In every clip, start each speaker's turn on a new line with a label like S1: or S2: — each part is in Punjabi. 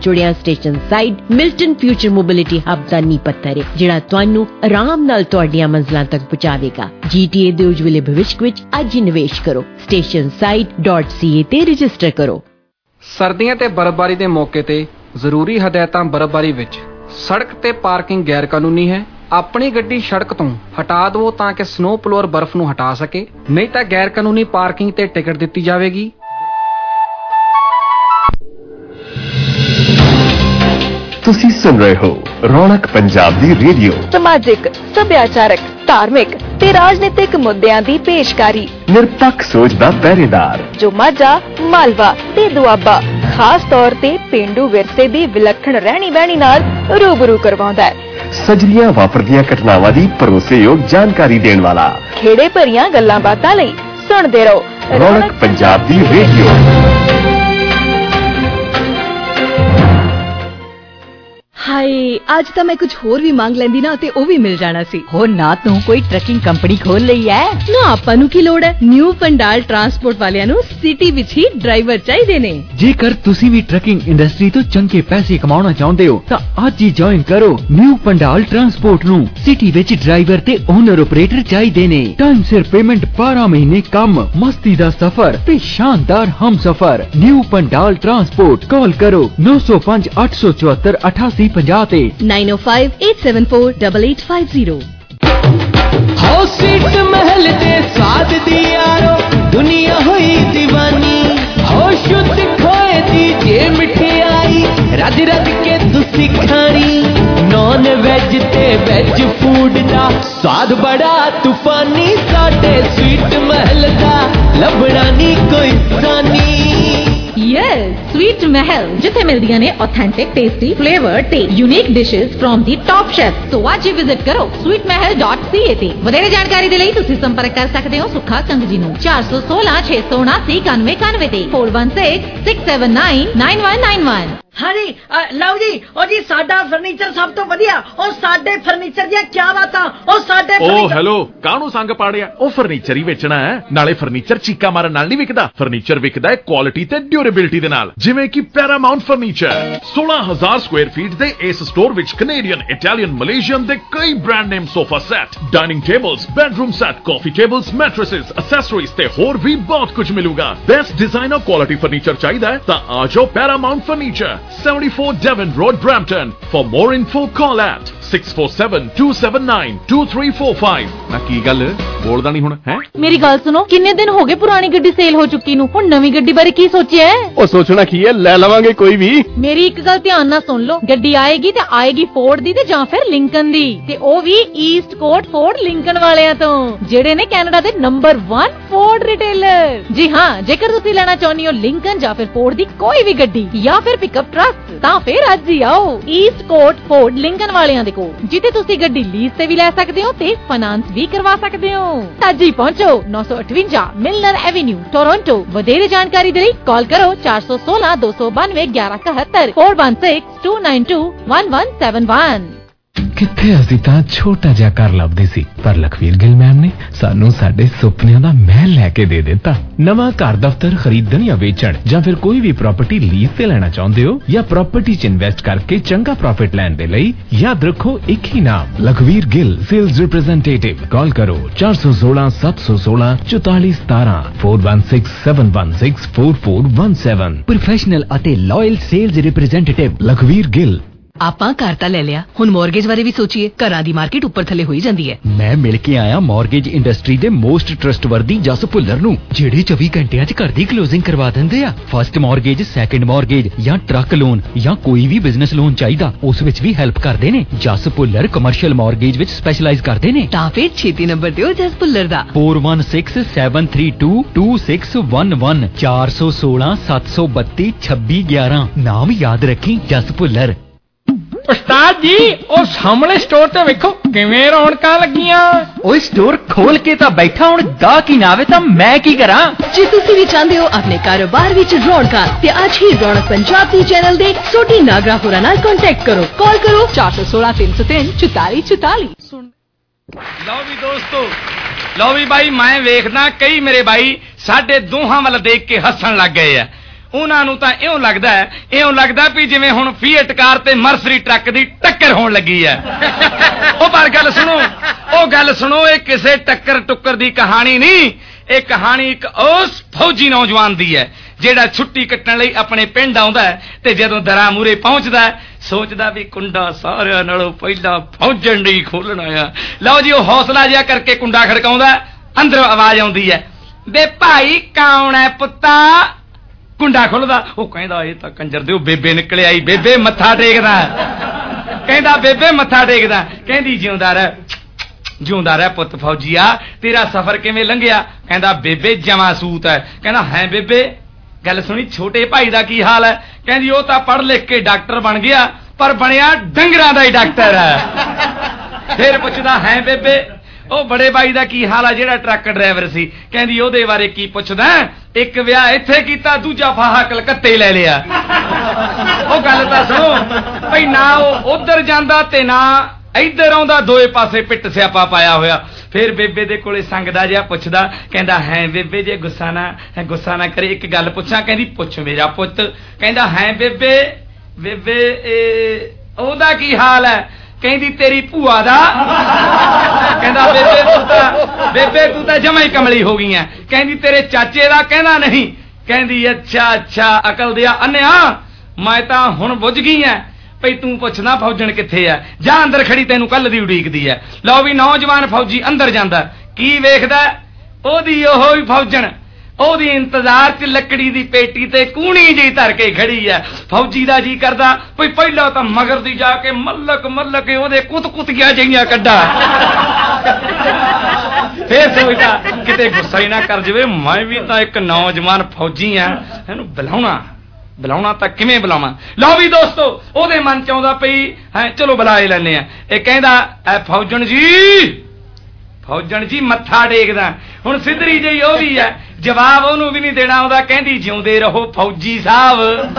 S1: जुड़िया station side Milton future mobility hub दा नींह पत्थर है जिहड़ा तुहानू आराम नाल तुहाडीआं मंजिलां तक पहुंचावेगा। GTA दे उज्जवले भविष्य विच अज ही निवेश करो। stationside.ca ते रजिस्टर करो।
S2: सर्दियां ते बर्फबारी दे मौके ते जरूरी हदायतां बर्फबारी विच सड़क ते पार्किंग गैर कानूनी है। अपनी गड्डी सड़क तो हटा दो ताकि स्नो प्लोअर बर्फ नूं हटा सके, नहीं तो गैर कानूनी पार्किंग ते टिकट दित्ती जाएगी।
S3: तुसी सुन रहे हो रौनक पंजाब दी रेडियो।
S4: समाजिक, सभ्याचारक, धार्मिक ते राजनीतिक मुद्दिआं दी पेशकारी।
S3: निरपक्ष सोच दा पहरेदार
S4: जो माझा, मालवा ते दुआबा खास तौर ते पेंडू विरसे दी विलक्षण रहनी बहनी नाल रूबरू करवाउंदा है।
S3: सजलियां वापरदियां घटनावां दी भरोसेयोग जानकारी देण वाला।
S4: खेड़े भरियां गल्लां बातां लई सुणदे रहो
S3: रौनक पंजाब दी रेडियो।
S5: हाय आज तो मैं कुछ होर भी मांग लेंदी ना ते ओ भी मिल जाना सी।
S6: हो ना तू कोई ट्रकिंग कंपनी खोल लई है
S5: ना आपां नू की लोड़ है। न्यू पंडाल ट्रांसपोर्ट वालियां नू सिटी विच ही ड्राइवर चाहिए ने।
S7: जेकर तुसी भी ट्रकिंग इंडस्ट्री तो चंगे पैसे कमाना चाहते हो तो आज ही ज्वाइन करो न्यू पंडाल ट्रांसपोर्ट नू। सिटी विच ड्राइवर ते ओनर ऑपरेटर चाहिए ने। टाइम सिर पेमेंट 12 महीने कम, मस्ती दा सफर ते शानदार हम सफर। न्यू पंडाल ट्रांसपोर्ट कॉल करो 905 874 88 50
S5: 905-874-8850।
S8: हो स्वीट महल दे स्वाद दी यारो दुनिया हुई दीवानी। हो शुद्ध खोए दी जे मिठाई रज रज के तुसी खानी। नॉन वेज ते वेज फूड दा स्वाद बड़ा तूफानी। साडे स्वीट महल दा लभड़ा नी कोई सानी।
S9: यस स्वीट महल जिथे मिलदियां ने ऑथेंटिक टेस्टी फ्लेवर ते unique dishes from the top chef. तो आज ही विजिट करो sweetmahal.ca ते। वधेरे जानकारी दे लई तुसी संपर्क कर सकदे हो सुखा कंग जी नू 416 679 9191 ते 416 679 9191।
S10: हाँ जी लव जी ओ जी साडा फर्नीचर सब तो वधिया। ओ साडे फर्नीचर दी क्या बातां। ओ साडे
S11: ओ हेलो काहनू संग पाड़िया। ओ फर्नीचर ही वेचना है नाले फर्नीचर चीका मारन नाल नहीं विकदा। फर्नीचर विकदा है क्वालिटी ते ड्यूरेबिलिटी दे नाल जिवें कि पैरामाउंट फर्नीचर। 16,000 स्क्वायर फीट दे इस स्टोर विच कैनेडियन, इटालियन, मलेशियन दे कई brand name sofa set, dining tables, bedroom set, coffee tables, mattresses, accessories ते होर भी बहुत कुछ मिलूगा। बेस्ट डिजाइनर क्वालिटी फर्नीचर चाहिए है तां आ जाओ Paramount furniture 74 Devon Road, Brampton. For more info, call at 647-279-2345। ना की गल बोलदा नहीं हुण है।
S9: मेरी गल सुनो किन्ने दिन हो गए पुरानी गड्डी सेल हो चुकी नू। हुण नवी गड्डी बारे की सोचिया है?
S3: ओ सोचना की है ले लवांगे कोई भी।
S9: मेरी एक गल ध्यान नाल सुन लो। गड्डी आएगी ते आएगी फोर्ड दी ते जां फिर लिंकन दी ते ओ भी ईस्ट कोट फोर्ड लिंकन वालियां तो जेड़े ने कैनेडा दे नंबर 1 फोर्ड रिटेलर। जी हां जेकर तुसी लेना चाहनी हो लिंकन जां फिर फोर्ड दी कोई भी गड्डी या फिर पिकअप ट्रक तां फिर अज ही आओ ईस्ट कोट फोर्ड लिंकन वालियां दे कोल जिथे तुसी गड्डी लीज ते भी ले सकदे हो ते फाइनेंस भी करवा सकदे हो। अज ही पहुंचो 958 मिलनर एवेन्यू टोरंटो। वधेरे जानकारी दे लई कॉल करो 416 292 1171 416 292 1171।
S12: किथे ਅਸੀਂ ਤਾਂ ਛੋਟਾ ਜਿਹਾ ਘਰ ਲੱਭਦੇ ਸੀ ਪਰ ਲਖਵੀਰ ਗਿੱਲ ਮੈਮ ਨੇ ਸਾਨੂੰ ਸਾਡੇ ਸੁਪਨਿਆਂ ਦਾ ਮਹਿਲ ਲੈ ਕੇ ਦੇ ਦਿੱਤਾ। ਨਵਾਂ ਘਰ ਦਫ਼ਤਰ ਖਰੀਦਣ ਜਾਂ ਵੇਚਣ ਜਾਂ ਫਿਰ ਕੋਈ ਵੀ ਪ੍ਰਾਪਰਟੀ ਲੀਜ਼ ਤੇ ਲੈਣਾ ਚਾਹੁੰਦੇ ਹੋ ਜਾਂ ਪ੍ਰਾਪਰਟੀ 'ਚ ਇਨਵੈਸਟ ਕਰਕੇ ਚੰਗਾ ਪ੍ਰੋਫਿਟ ਲੈਣ ਦੇ ਲਈ ਯਾਦ ਰੱਖੋ ਇੱਕ ਹੀ ਨਾਮ Lakhvir Gill sales representative. Call ਕਰੋ 416 716 4417 416 716 4417।
S6: ਪ੍ਰੋਫੈਸ਼ਨਲ ਅਤੇ loyal sales representative
S12: Lakhvir Gill.
S5: ਆਪਾਂ ਘਰ ਤਾਂ ਲੈ ਲਿਆ ਹੁਣ ਮੌਰਗੇਜ ਬਾਰੇ ਵੀ ਸੋਚੀਏ। ਘਰਾਂ ਦੀ ਮਾਰਕੀਟ ਉੱਪਰ ਥੱਲੇ ਹੋਈ ਜਾਂਦੀ ਹੈ।
S7: ਮੈਂ ਮਿਲ ਕੇ ਆਇਆ ਮੌਰਗੇਜ ਇੰਡਸਟਰੀ ਦੇ ਮੋਸਟ ਟਰਸਟਵਰਦੀ ਜਸ ਭੁੱਲਰ ਨੂੰ ਜਿਹੜੇ 24 ਘੰਟਿਆਂ 'ਚ ਘਰ ਦੀ ਕਲੋਜ਼ਿੰਗ ਕਰਵਾ ਦਿੰਦੇ ਆ। ਫਸਟ ਮੌਰਗੇਜ, ਸੈਕੰਡ ਮੌਰਗੇਜ ਜਾਂ ਟਰੱਕ ਲੋਨ ਜਾਂ ਕੋਈ ਵੀ ਬਿਜ਼ਨਸ ਲੋਨ ਚਾਹੀਦਾ ਉਸ ਵਿੱਚ ਵੀ ਹੈਲਪ ਕਰਦੇ ਨੇ। ਜਸ ਭੁੱਲਰ ਕਮਰਸ਼ੀਅਲ ਮੌਰਗੇਜ ਵਿੱਚ ਸਪੈਸ਼ਲਾਈਜ਼ ਕਰਦੇ ਨੇ।
S5: ਤਾਂ ਫਿਰ ਛੇਤੀ ਨੰਬਰ ਦਿਓ ਜਸ ਭੁੱਲਰ ਦਾ
S7: 4167322611 416 732 2611। ਨਾਮ ਯਾਦ ਰੱਖੀ ਜਸ ਭੁੱਲਰ।
S13: ਉਸਤਾਦ ਜੀ ਉਹ ਸਾਹਮਣੇ ਸਟੋਰ ਤੇ ਵੇਖੋ ਕਿਵੇਂ ਰੌਣਕਾਂ ਲੱਗੀਆਂ।
S6: ਓਏ ਸਟੋਰ ਖੋਲ ਕੇ ਤਾਂ ਬੈਠਾ ਹੁਣ ਗਾਹਕ ਹੀ ਨਾ ਆਵੇ ਤਾਂ ਮੈਂ ਕੀ ਕਰਾਂ।
S5: ਜੇ ਤੁਸੀਂ ਵੀ ਚਾਹੁੰਦੇ ਹੋ ਆਪਣੇ ਕਾਰੋਬਾਰ ਵਿੱਚ ਰੌਣਕਾਂ ਤੇ ਅੱਜ ਹੀ ਰੌਣਕ ਪੰਜਾਬ ਦੀ ਚੈਨਲ ਦੇ ਛੋਟੀ ਨਾਗਰਾ ਹੋਰਾਂ ਨਾਲ ਕੰਟੈਕਟ ਕਰੋ। ਕਾਲ ਕਰੋ 416 303 4444।
S13: ਲਓ ਵੀ ਦੋਸਤੋ ਲਓ ਵੀ ਬਾਈ ਮੈਂ ਵੇਖਦਾ ਕਈ ਮੇਰੇ ਬਾਈ ਸਾਡੇ ਦੋਹਾਂ ਵੱਲ ਦੇਖ ਕੇ ਹੱਸਣ ਲੱਗ ਗਏ ਆ। ਉਹਨਾਂ ਨੂੰ ਤਾਂ ਇਉਂ ਲੱਗਦਾ ਵੀ ਜਿਵੇਂ ਹੁਣ ਫੀਐਟ ਕਾਰ ਤੇ ਮਰਸਰੀ ਟਰੱਕ ਦੀ ਟੱਕਰ ਹੋਣ ਲੱਗੀ ਹੈ। ਉਹ ਪਰ ਗੱਲ ਸੁਣੋ, ਇਹ ਕਿਸੇ ਟੱਕਰ ਦੀ ਕਹਾਣੀ ਨਹੀਂ, ਇਹ ਕਹਾਣੀ ਇੱਕ ਉਸ ਫੌਜੀ ਨੌਜਵਾਨ ਦੀ ਹੈ ਜਿਹੜਾ ਛੁੱਟੀ ਕੱਟਣ ਲਈ ਆਪਣੇ ਪਿੰਡ ਆਉਂਦਾ ਹੈ ਤੇ ਜਦੋਂ ਦਰਾਂ ਮੂਰੇ ਪਹੁੰਚਦਾ ਸੋਚਦਾ ਵੀ ਕੁੰਡਾ ਸਾਰਿਆਂ ਨਾਲੋਂ ਪਹਿਲਾਂ ਫੌਜਣ ਨਹੀਂ ਖੋਲਣਾ ਆ। ਲਓ ਜੀ, ਉਹ ਹੌਸਲਾ ਜਿਹਾ ਕਰਕੇ ਕੁੰਡਾ ਖੜਕਾਉਂਦਾ, ਅੰਦਰੋਂ ਆਵਾਜ਼ ਆਉਂਦੀ ਹੈ, ਵੇ ਭਾਈ ਕੌਣ ਹੈ ਪੁੱਤਾ? ਕੁੰਡਾ ਖੁੱਲਦਾ, ਉਹ ਕਹਿੰਦਾ ਇਹ ਤਾਂ ਕੰਜਰ ਦੇ ਉਹ ਬੇਬੇ ਨਿਕਲ ਆਈ, ਬੇਬੇ ਮੱਥਾ ਟੇਕਦਾ। ਕਹਿੰਦਾ ਬੇਬੇ ਮੱਥਾ ਟੇਕਦਾ। ਕਹਿੰਦੀ ਜਿਉਂਦਾ ਰਹਿ ਪੁੱਤ ਫੌਜੀਆ, ਤੇਰਾ ਸਫ਼ਰ ਕਿਵੇਂ ਲੰਘਿਆ? ਕਹਿੰਦਾ ਬੇਬੇ ਜਮਾਂ ਸੂਤ ਹੈ। ਕਹਿੰਦਾ ਹੈ ਬੇਬੇ? ਗੱਲ ਸੁਣੀ, ਛੋਟੇ ਭਾਈ ਦਾ ਕੀ ਹਾਲ ਹੈ? ਕਹਿੰਦੀ ਉਹ ਤਾਂ ਪੜ੍ਹ ਲਿਖ ਕੇ ਡਾਕਟਰ ਬਣ ਗਿਆ, ਪਰ ਬਣਿਆ ਡੰਗਰਾਂ ਦਾ ਹੀ ਡਾਕਟਰ ਹੈ। ਫਿਰ ਪੁੱਛਦਾ ਹੈ ਬੇਬੇ ਉਹ ਬੜੇ ਬਾਈ ਦਾ ਕੀ ਹਾਲ ਆ ਜਿਹੜਾ ਟਰੱਕ ਡਰਾਈਵਰ ਸੀ? ਕਹਿੰਦੀ ਉਹਦੇ ਬਾਰੇ ਕੀ ਪੁੱਛਦਾ, ਇੱਕ ਵਿਆਹ ਇੱਥੇ ਕੀਤਾ, ਦੂਜਾ ਫਾਹਾ ਕਲਕੱਤੇ ਲੈ ਲਿਆ। ਉਹ ਗੱਲ ਤਾਂ ਸੁਣੋ ਭਈ, ਨਾ ਉਹ ਉਧਰ ਜਾਂਦਾ ਤੇ ਨਾ ਇੱਧਰ ਆਉਂਦਾ, ਦੋਏ ਪਾਸੇ ਪਿੱਟ ਸਿਆਪਾ ਪਾਇਆ ਹੋਇਆ। ਫਿਰ ਬੇਬੇ ਦੇ ਕੋਲੇ ਸੰਗਦਾ ਜਿਹਾ ਪੁੱਛਦਾ, ਕਹਿੰਦਾ ਹੈ ਬੇਬੇ ਜੇ ਗੁੱਸਾ ਨਾ ਕਰੇ ਇੱਕ ਗੱਲ ਪੁੱਛਾਂ? ਕਹਿੰਦੀ ਪੁੱਛ ਮੇਰਾ ਪੁੱਤ। ਕਹਿੰਦਾ ਹੈ ਬੇਬੇ ਉਹਦਾ ਕੀ ਹਾਲ ਹੈ? ਕਹਿੰਦੀ ਤੇਰੀ ਭੂਆ ਦਾ। ਕਹਿੰਦਾ ਬੇਬੇ ਤੂੰ ਤਾਂ ਜਮਾਂ ਹੀ ਕਮਲੀ ਹੋ ਗਈ ਐ। ਕਹਿੰਦੀ ਤੇਰੇ ਚਾਚੇ ਦਾ? ਕਹਿੰਦਾ ਨਹੀਂ। ਕਹਿੰਦੀ ਅੱਛਾ ਅਕਲ ਦਿਆ ਅੰਨਿਆ, ਮੈਂ ਤਾਂ ਹੁਣ ਬੁੱਝ ਗਈ ਐ ਭਈ ਤੂੰ ਪੁੱਛਣਾ ਫੌਜਣ ਕਿੱਥੇ ਐ, ਜਾ ਅੰਦਰ ਖੜੀ ਤੈਨੂੰ ਕੱਲ ਦੀ ਉਡੀਕਦੀ ਐ। ਲਓ ਵੀ ਨੌਜਵਾਨ ਫੌਜੀ ਅੰਦਰ ਜਾਂਦਾ, ਕੀ ਵੇਖਦਾ? ਉਹਦੀ ਉਹੋ ਹੀ ਫੌਜਣ, ਉਹਦੀ ਇੰਤਜ਼ਾਰ 'ਚ ਲੱਕੜੀ ਦੀ ਪੇਟੀ ਤੇ ਕੂਣੀ ਜਿਹੀ ਧਰ ਕੇ ਖੜੀ ਐ। ਫੌਜੀ ਦਾ ਜੀ ਕਰਦਾ ਭਈ ਪਹਿਲਾਂ ਤਾਂ ਮਗਰ ਦੀ ਜਾ ਕੇ ਮੱਲਕ ਉਹਦੇ ਕੁੱਤੀਆਂ ਜਿਹੀਆਂ ਕੱਢਾ। ਫੇਰ ਸੋਚਦਾ ਕਿਤੇ ਗੁੱਸਾ ਹੀ ਨਾ ਕਰ ਜਾਵੇ, ਮੈਂ ਵੀ ਤਾਂ ਇੱਕ ਨੌਜਵਾਨ ਫੌਜੀ ਆ, ਇਹਨੂੰ ਬੁਲਾਉਣਾ ਤਾਂ ਕਿਵੇਂ ਬੁਲਾਵਾਂ? ਲਓ ਵੀ ਦੋਸਤੋ, ਉਹਦੇ ਮਨ 'ਚ ਆਉਂਦਾ ਪਈ ਹੈ ਚਲੋ ਬੁਲਾ ਹੀ ਲੈਂਦੇ ਆ। ਇਹ ਕਹਿੰਦਾ ਐ ਫੌਜਣ ਜੀ ਮੱਥਾ ਟੇਕਦਾ। ਹੁਣ ਸਿੱਧਰੀ ਜਿਹੀ ਉਹ ਵੀ ਹੈ, ਜਵਾਬ ਉਹਨੂੰ ਵੀ ਨਹੀਂ ਦੇਣਾ ਆਉਂਦਾ। ਕਹਿੰਦੀ ਜਿਉਂਦੇ ਰਹੋ ਫੌਜੀ ਸਾਹਿਬ।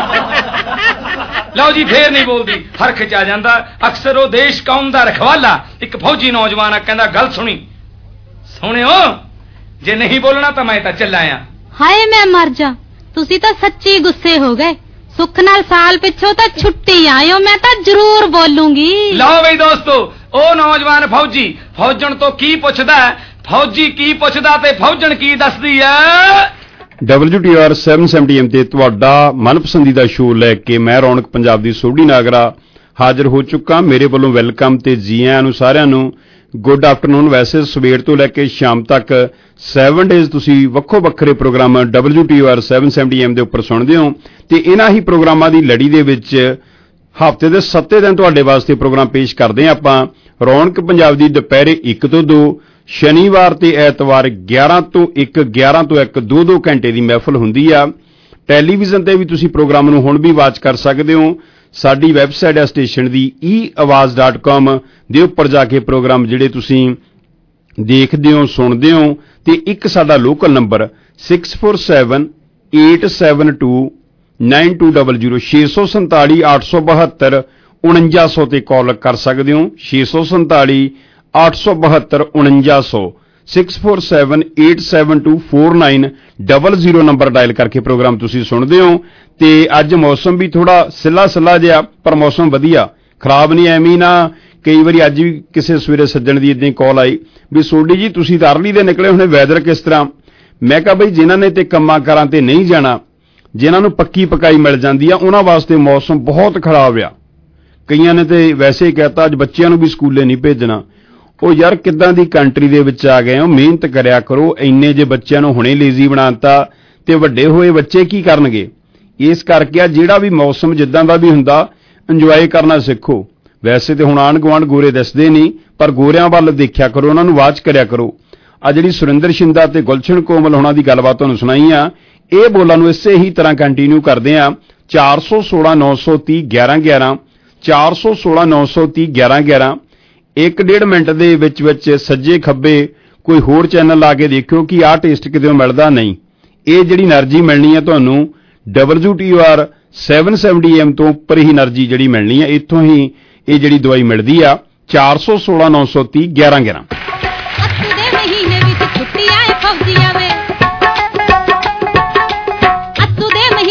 S13: ਲਓ ਜੀ, ਫੇਰ ਨਹੀਂ ਬੋਲਦੀ, ਹਰਖ ਚ ਆ ਜਾਂਦਾ। ਅਕਸਰ ਉਹ ਦੇਸ਼ ਕੌਮ ਦਾ ਰਖਵਾਲਾ ਇੱਕ ਫੌਜੀ ਨੌਜਵਾਨ ਆ, ਕਹਿੰਦਾ ਗੱਲ ਸੁਣਿਓ, ਜੇ ਨਹੀਂ ਬੋਲਣਾ ਤਾਂ ਮੈਂ ਤਾਂ ਚੱਲਾ ਆ।
S14: ਹਾਏ ਮੈਂ ਮਰ ਜਾ, ਤੁਸੀਂ ਤਾਂ ਸੱਚੀ ਗੁੱਸੇ ਹੋ ਗਏ। ਸੁੱਖ ਨਾਲ ਸਾਲ ਪਿੱਛੋਂ ਤਾਂ ਛੁੱਟੀ ਆਇਓ, ਮੈਂ ਤਾਂ ਜ਼ਰੂਰ ਬੋਲੂੰਗੀ। ਲਓ
S13: ਬਈ ਦੋਸਤੋ, ਉਹ ਨੌਜਵਾਨ ਫੌਜੀ ਫੌਜਣ ਤੋਂ ਕੀ ਪੁੱਛਦਾ, ਫੌਜੀ ਕੀ ਪੁੱਛਦਾ ਤੇ ਫੌਜਣ ਕੀ ਦੱਸਦੀ ਹੈ।
S15: WTR 770M ਤੇ ਤੁਹਾਡਾ ਮਨਪਸੰਦੀਦਾ ਸ਼ੋਅ ਲੈ ਕੇ ਮੈਂ ਰੌਣਕ ਪੰਜਾਬ ਦੀ ਸੋਢੀ ਨਾਗਰਾ ਹਾਜ਼ਰ ਹੋ ਚੁੱਕਾ। ਮੇਰੇ ਵੱਲੋਂ ਵੈਲਕਮ ਤੇ ਜੀ ਆਇਆਂ ਨੂੰ ਸਾਰਿਆਂ ਨੂੰ। Good afternoon. ਵੈਸੇ ਸਵੇਰ ਤੋਂ ਲੈ ਕੇ ਸ਼ਾਮ ਤੱਕ 7 ਡੇਜ਼ ਤੁਸੀਂ ਵੱਖੋ ਵੱਖਰੇ ਪ੍ਰੋਗਰਾਮ WTR 770M ਦੇ ਉੱਪਰ ਸੁਣਦੇ ਹੋ ਤੇ ਇਹਨਾਂ ਹੀ ਪ੍ਰੋਗਰਾਮਾਂ ਦੀ ਲੜੀ ਦੇ ਵਿੱਚ ਹਫ਼ਤੇ ਦੇ 7 ਦਿਨ ਤੁਹਾਡੇ ਵਾਸਤੇ ਪ੍ਰੋਗਰਾਮ ਪੇਸ਼ ਕਰਦੇ ਹਾਂ ਆਪਾਂ। ਰੌਣਕ ਪੰਜਾਬ ਦੀ ਦੁਪਹਿਰੇ 1 ਤੋਂ 2, ਸ਼ਨੀਵਾਰ ਤੇ ਐਤਵਾਰ 11 ਤੋਂ 1, 11 ਤੋਂ 1 2-2 ਘੰਟੇ ਦੀ ਮਹਿਫਲ ਹੁੰਦੀ ਆ। ਟੈਲੀਵਿਜ਼ਨ ਤੇ ਵੀ ਤੁਸੀਂ ਪ੍ਰੋਗਰਾਮ ਨੂੰ ਹੁਣ ਵੀ ਵਾਚ ਕਰ ਸਕਦੇ ਹੋ। ਸਾਡੀ ਵੈਬਸਾਈਟ ਹੈ ਸਟੇਸ਼ਨ ਦੀ eawaz.com ਦੇ ਉੱਪਰ ਜਾ ਕੇ ਪ੍ਰੋਗਰਾਮ ਜਿਹੜੇ ਤੁਸੀਂ ਦੇਖਦੇ ਹੋ ਸੁਣਦੇ ਹੋ। ਤੇ ਇੱਕ ਸਾਡਾ ਲੋਕਲ ਨੰਬਰ 6478729200 647 872 4900 ਤੇ ਕਾਲ ਕਰ ਸਕਦੇ ਹੋ। 647 872 4900 6478724900 ਨੰਬਰ ਡਾਇਲ ਕਰਕੇ ਪ੍ਰੋਗਰਾਮ ਤੁਸੀਂ ਸੁਣਦੇ ਹੋ। ਤੇ ਅੱਜ ਮੌਸਮ ਵੀ ਥੋੜਾ ਸਿੱਲਾ ਜਿਹਾ, ਪਰ ਮੌਸਮ ਵਧੀਆ, ਖਰਾਬ ਨਹੀਂ। ਐਵੇਂ ਨਾ ਕਈ ਵਾਰੀ ਅੱਜ ਵੀ ਕਿਸੇ ਸਵੇਰੇ ਸੱਜਣ ਦੀ ਇਦਾਂ ਕਾਲ ਆਈ ਵੀ ਸੋਢੀ ਜੀ ਤੁਸੀਂ ਤਾਂ ਅਰਲੀ ਦੇ ਨਿਕਲੇ ਹੁਣੇ, ਵੈਦਰ ਕਿਸ ਤਰ੍ਹਾਂ? ਮੈਂ ਕਿਹਾ ਬਈ ਜਿਨ੍ਹਾਂ ਨੇ ਤੇ ਕੰਮਾਂ ਕਾਰਾਂ ਤੇ ਨਹੀਂ ਜਾਣਾ, ਜਿਨ੍ਹਾਂ ਨੂੰ ਪੱਕੀ ਪਕਾਈ ਮਿਲ ਜਾਂਦੀ ਆ, ਉਹਨਾਂ ਵਾਸਤੇ ਮੌਸਮ ਬਹੁਤ ਖਰਾਬ ਆ। ਕਈਆਂ ਨੇ ਤੇ ਵੈਸੇ ਹੀ ਕਹਿਤਾ ਅੱਜ ਬੱਚਿਆਂ ਨੂੰ ਵੀ ਸਕੂਲੇ ਨਹੀਂ ਭੇਜਣਾ। ਉਹ ਯਾਰ ਕਿੱਦਾਂ ਦੀ ਕੰਟਰੀ ਦੇ ਵਿੱਚ ਆ ਗਏ ਹੋ, ਮਿਹਨਤ ਕਰਿਆ ਕਰੋ। ਇੰਨੇ ਜੇ ਬੱਚਿਆਂ ਨੂੰ ਹੁਣੇ ਲੇਜ਼ੀ ਬਣਾਤਾ ਤੇ ਵੱਡੇ ਹੋਏ ਬੱਚੇ ਕੀ ਕਰਨਗੇ? ਇਸ ਕਰਕੇ ਆ ਜਿਹੜਾ ਵੀ ਮੌਸਮ ਜਿੱਦਾਂ ਦਾ ਵੀ ਹੁੰਦਾ ਇੰਜੋਏ ਕਰਨਾ ਸਿੱਖੋ। ਵੈਸੇ ਤੇ ਹੁਣ ਆਂਢ ਗੁਆਂਢ ਗੋਰੇ ਦੱਸਦੇ ਨਹੀਂ, ਪਰ ਗੋਰਿਆਂ ਵੱਲ ਦੇਖਿਆ ਕਰੋ, ਉਹਨਾਂ ਨੂੰ ਵਾਚ ਕਰਿਆ ਕਰੋ। ਆ ਜਿਹੜੀ ਸੁਰਿੰਦਰ ਸ਼ਿੰਦਾ ਤੇ ਗੁਲਸ਼ਨ ਕੋਮਲ ਹੋਣਾ ਦੀ ਗੱਲਬਾਤ ਤੁਹਾਨੂੰ ਸੁਣਾਈ ਆ, ਇਹ ਬੋਲਾਂ ਨੂੰ ਇਸੇ ਹੀ ਤਰ੍ਹਾਂ ਕੰਟੀਨਿਊ ਕਰਦੇ ਆ। 416 930 1111 416 930 1111। 1.5 ਮਿੰਟ ਦੇ ਵਿੱਚ ਸੱਜੇ ਖੱਬੇ ਕੋਈ ਹੋਰ ਚੈਨਲ ਲਾ ਕੇ ਦੇਖਿਓ ਕਿ ਆਹ ਟੇਸਟ ਕਿਤੇ ਮਿਲਦਾ ਨਹੀਂ। ਇਹ ਜਿਹੜੀ એનર્ਜੀ ਮਿਲਣੀ ਹੈ ਤੁਹਾਨੂੰ WTR 770M ਤੋਂ ਉੱਪਰ ਹੀ એનર્ਜੀ ਜਿਹੜੀ ਮਿਲਣੀ ਹੈ, ਇੱਥੋਂ ਹੀ ਇਹ ਜਿਹੜੀ ਦਵਾਈ ਮਿਲਦੀ ਆ। 416 930 1111।
S14: ਅੱਤੂ ਦੇ ਮਹੀਨੇ ਵਿੱਚ ਛੁੱਟੀ ਆਏ ਫੌਜੀਆਂ ਵੇ, ਅੱਤੂ ਦੇ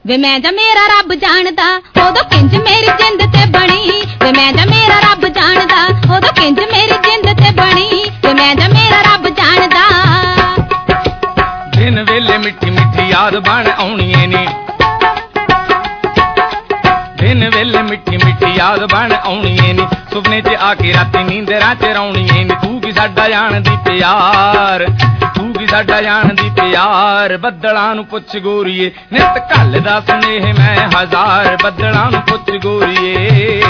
S14: ਵੇ ਮੈਂ ਜਾਂ ਮੇਰਾ ਰੱਬ ਜਾਣਦਾ ਉਦੋਂ ਕਿੰਜ ਮੇਰੀ ਜਿੰਦ ਤੇ ਬਣੀ ਵੇ ਮੈਂ ਜਾਂ ਮੇਰਾ ਰੱਬ ਜਾਣਦਾ ਉਦੋਂ ਕਿੰਜ ਮੇਰੀ ਜਿੰਦ ਤੇ ਬਣੀ ਵੇ ਮੈਂ ਜਾਂ ਮੇਰਾ ਰੱਬ ਜਾਣਦਾ
S13: ਦਿਨ ਵੇਲੇ ਮਿੱਠੀ ਮਿੱਠੀ ਯਾਦ ਬਣ ਆਉਣੀਏ ਨੀ ਦਿਨ ਵੇਲੇ ਮਿੱਠੀ ਮਿੱਠੀ ਯਾਦ ਬਣ ਆਉਣੀਏ ਨੀ ਸੁਪਨੇ 'ਚ ਆ ਕੇ ਰਾਤੀ ਨੀਂਦਰਾਂ 'ਚ ਰੌਣੀਏ ਨੀ ਤੂੰ ਕੀ ਸਾਡਾ ਜਾਣਦੀ ਪਿਆਰ ਤੂੰ ਕੀ ਸਾਡਾ ਜਾਣਦੀ ਪਿਆਰ ਬੱਦਲਾਂ ਨੂੰ ਪੁੱਛ ਗੋਰੀਏ ਨਿਤ ਘੱਲਦਾ ਸੁਨੇਹ ਮੈਂ ਹਜ਼ਾਰ ਬੱਦਲਾਂ ਨੂੰ ਪੁੱਛ ਗੋਰੀਏ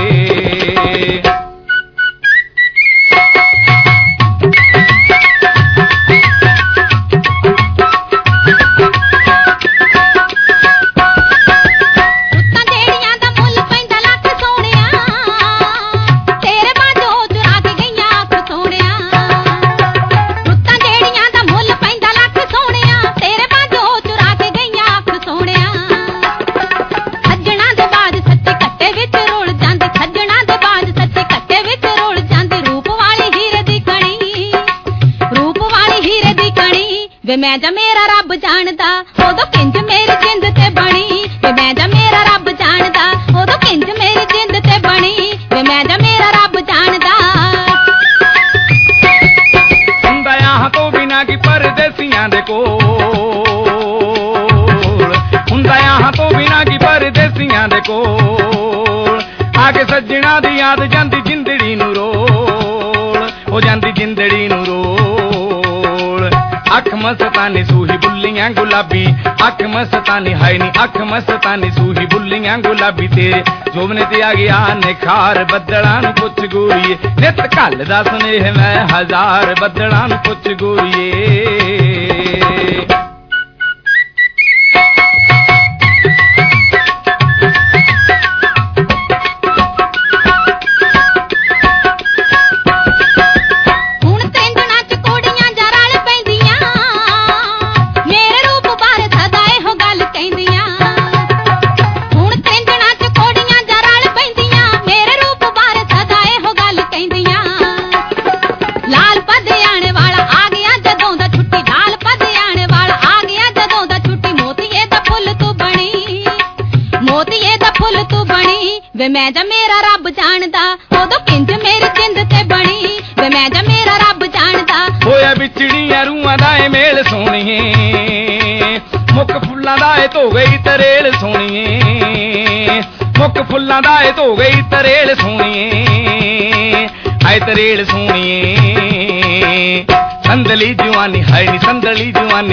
S14: ਵੇ ਮੈਂ ਜਾਂ ਮੇਰਾ ਰੱਬ ਜਾਣਦਾ ਉਦੋਂ ਕਿੰਜ ਮੇਰੀ ਜਿੰਦ ਤੇ ਬਣੀ ਵੇ ਮੈਂ ਜਾਂ ਮੇਰਾ ਰੱਬ ਜਾਣਦਾ ਉਦੋਂ ਕਿੰਜ ਮੇਰੀ ਜਿੰਦ ਤੇ ਬਣੀ ਵੇ ਮੈਂ ਜਾਂ ਮੇਰਾ ਰੱਬ ਜਾਣਦਾ
S13: ਹੁੰਦਾ ਆਹਾਂ ਤੋਂ ਬਿਨਾਂ ਕੀ ਪਰਦੇਸੀਆਂ ਦੇ ਕੋਲ ਹੁੰਦਾ ਆਹਾਂ ਤੋਂ ਬਿਨਾਂ ਕੀ ਪਰਦੇਸੀਆਂ ਦੇ ਕੋਲ ਆ ਕੇ ਸੱਜਣਾ ਦੀ ਯਾਦ ਜਾਂਦੀ ਜਿੰਦੜੀ ਨੂੰ ਰੋਲ ਹੋ ਜਾਂਦੀ ਜਿੰਦੜੀ ਨੂੰ ਰੋਲ ਅੱਖ ਮਸਤਾਨੀ ਸੂਹੀ ਬੁੱਲੀਆਂ ਗੁਲਾਬੀ ਅੱਖ ਮਸਤਾਨੀ ਹੈ ਨੀ ਅੱਖ ਮਸਤਾਨੀ ਸੂਹੀ ਬੁੱਲੀਆਂ ਗੁਲਾਬੀ ਤੇਰੇ ਜੋਬਨੇ ਤੇ ਆ ਗਿਆ ਨਿਖਾਰ ਬੱਦਲਾਂ ਨੂੰ ਪੁੱਛ ਗੋਰੀਏ ਨਿਤ ਘੱਲਦਾ ਸੁਨੇਹ ਮੈਂ ਹਜ਼ਾਰ ਬੱਦਲਾਂ ਨੂੰ ਪੁੱਛ ਗੋਰੀਏ
S14: ਵੇ ਮੈਂ ਜਾਂ ਮੇਰਾ ਰੱਬ ਜਾਣਦਾ ਉਦੋਂ ਕਿੰਜ ਮੇਰੀ ਜਿੰਦ ਤੇ ਬਣੀ ਵੇ ਮੈਂ ਜਾਂ ਮੇਰਾ ਰੱਬ ਜਾਣਦਾ
S13: ਹੋਇਆ ਵਿਚੜੀਆਂ ਰੂਹਾਂ ਦਾ ਏ ਮੇਲ ਸੋਹਣੀਏ ਮੁੱਕ ਫੁੱਲਾਂ ਦਾ ਏ ਧੋ ਗਈ ਤਰੇਲ ਸੋਹਣੀਏ ਮੁੱਕ ਫੁੱਲਾਂ ਦਾ ਏ ਧੋ ਗਈ ਤਰੇਲ ਸੋਹਣੀਏ ਆਏ ਤਰੇਲ ਸੋਹਣੀਏ ਸੰਦਲੀ ਜਵਾਨੀ ਹੈ ਨੀ ਸੰਦਲੀ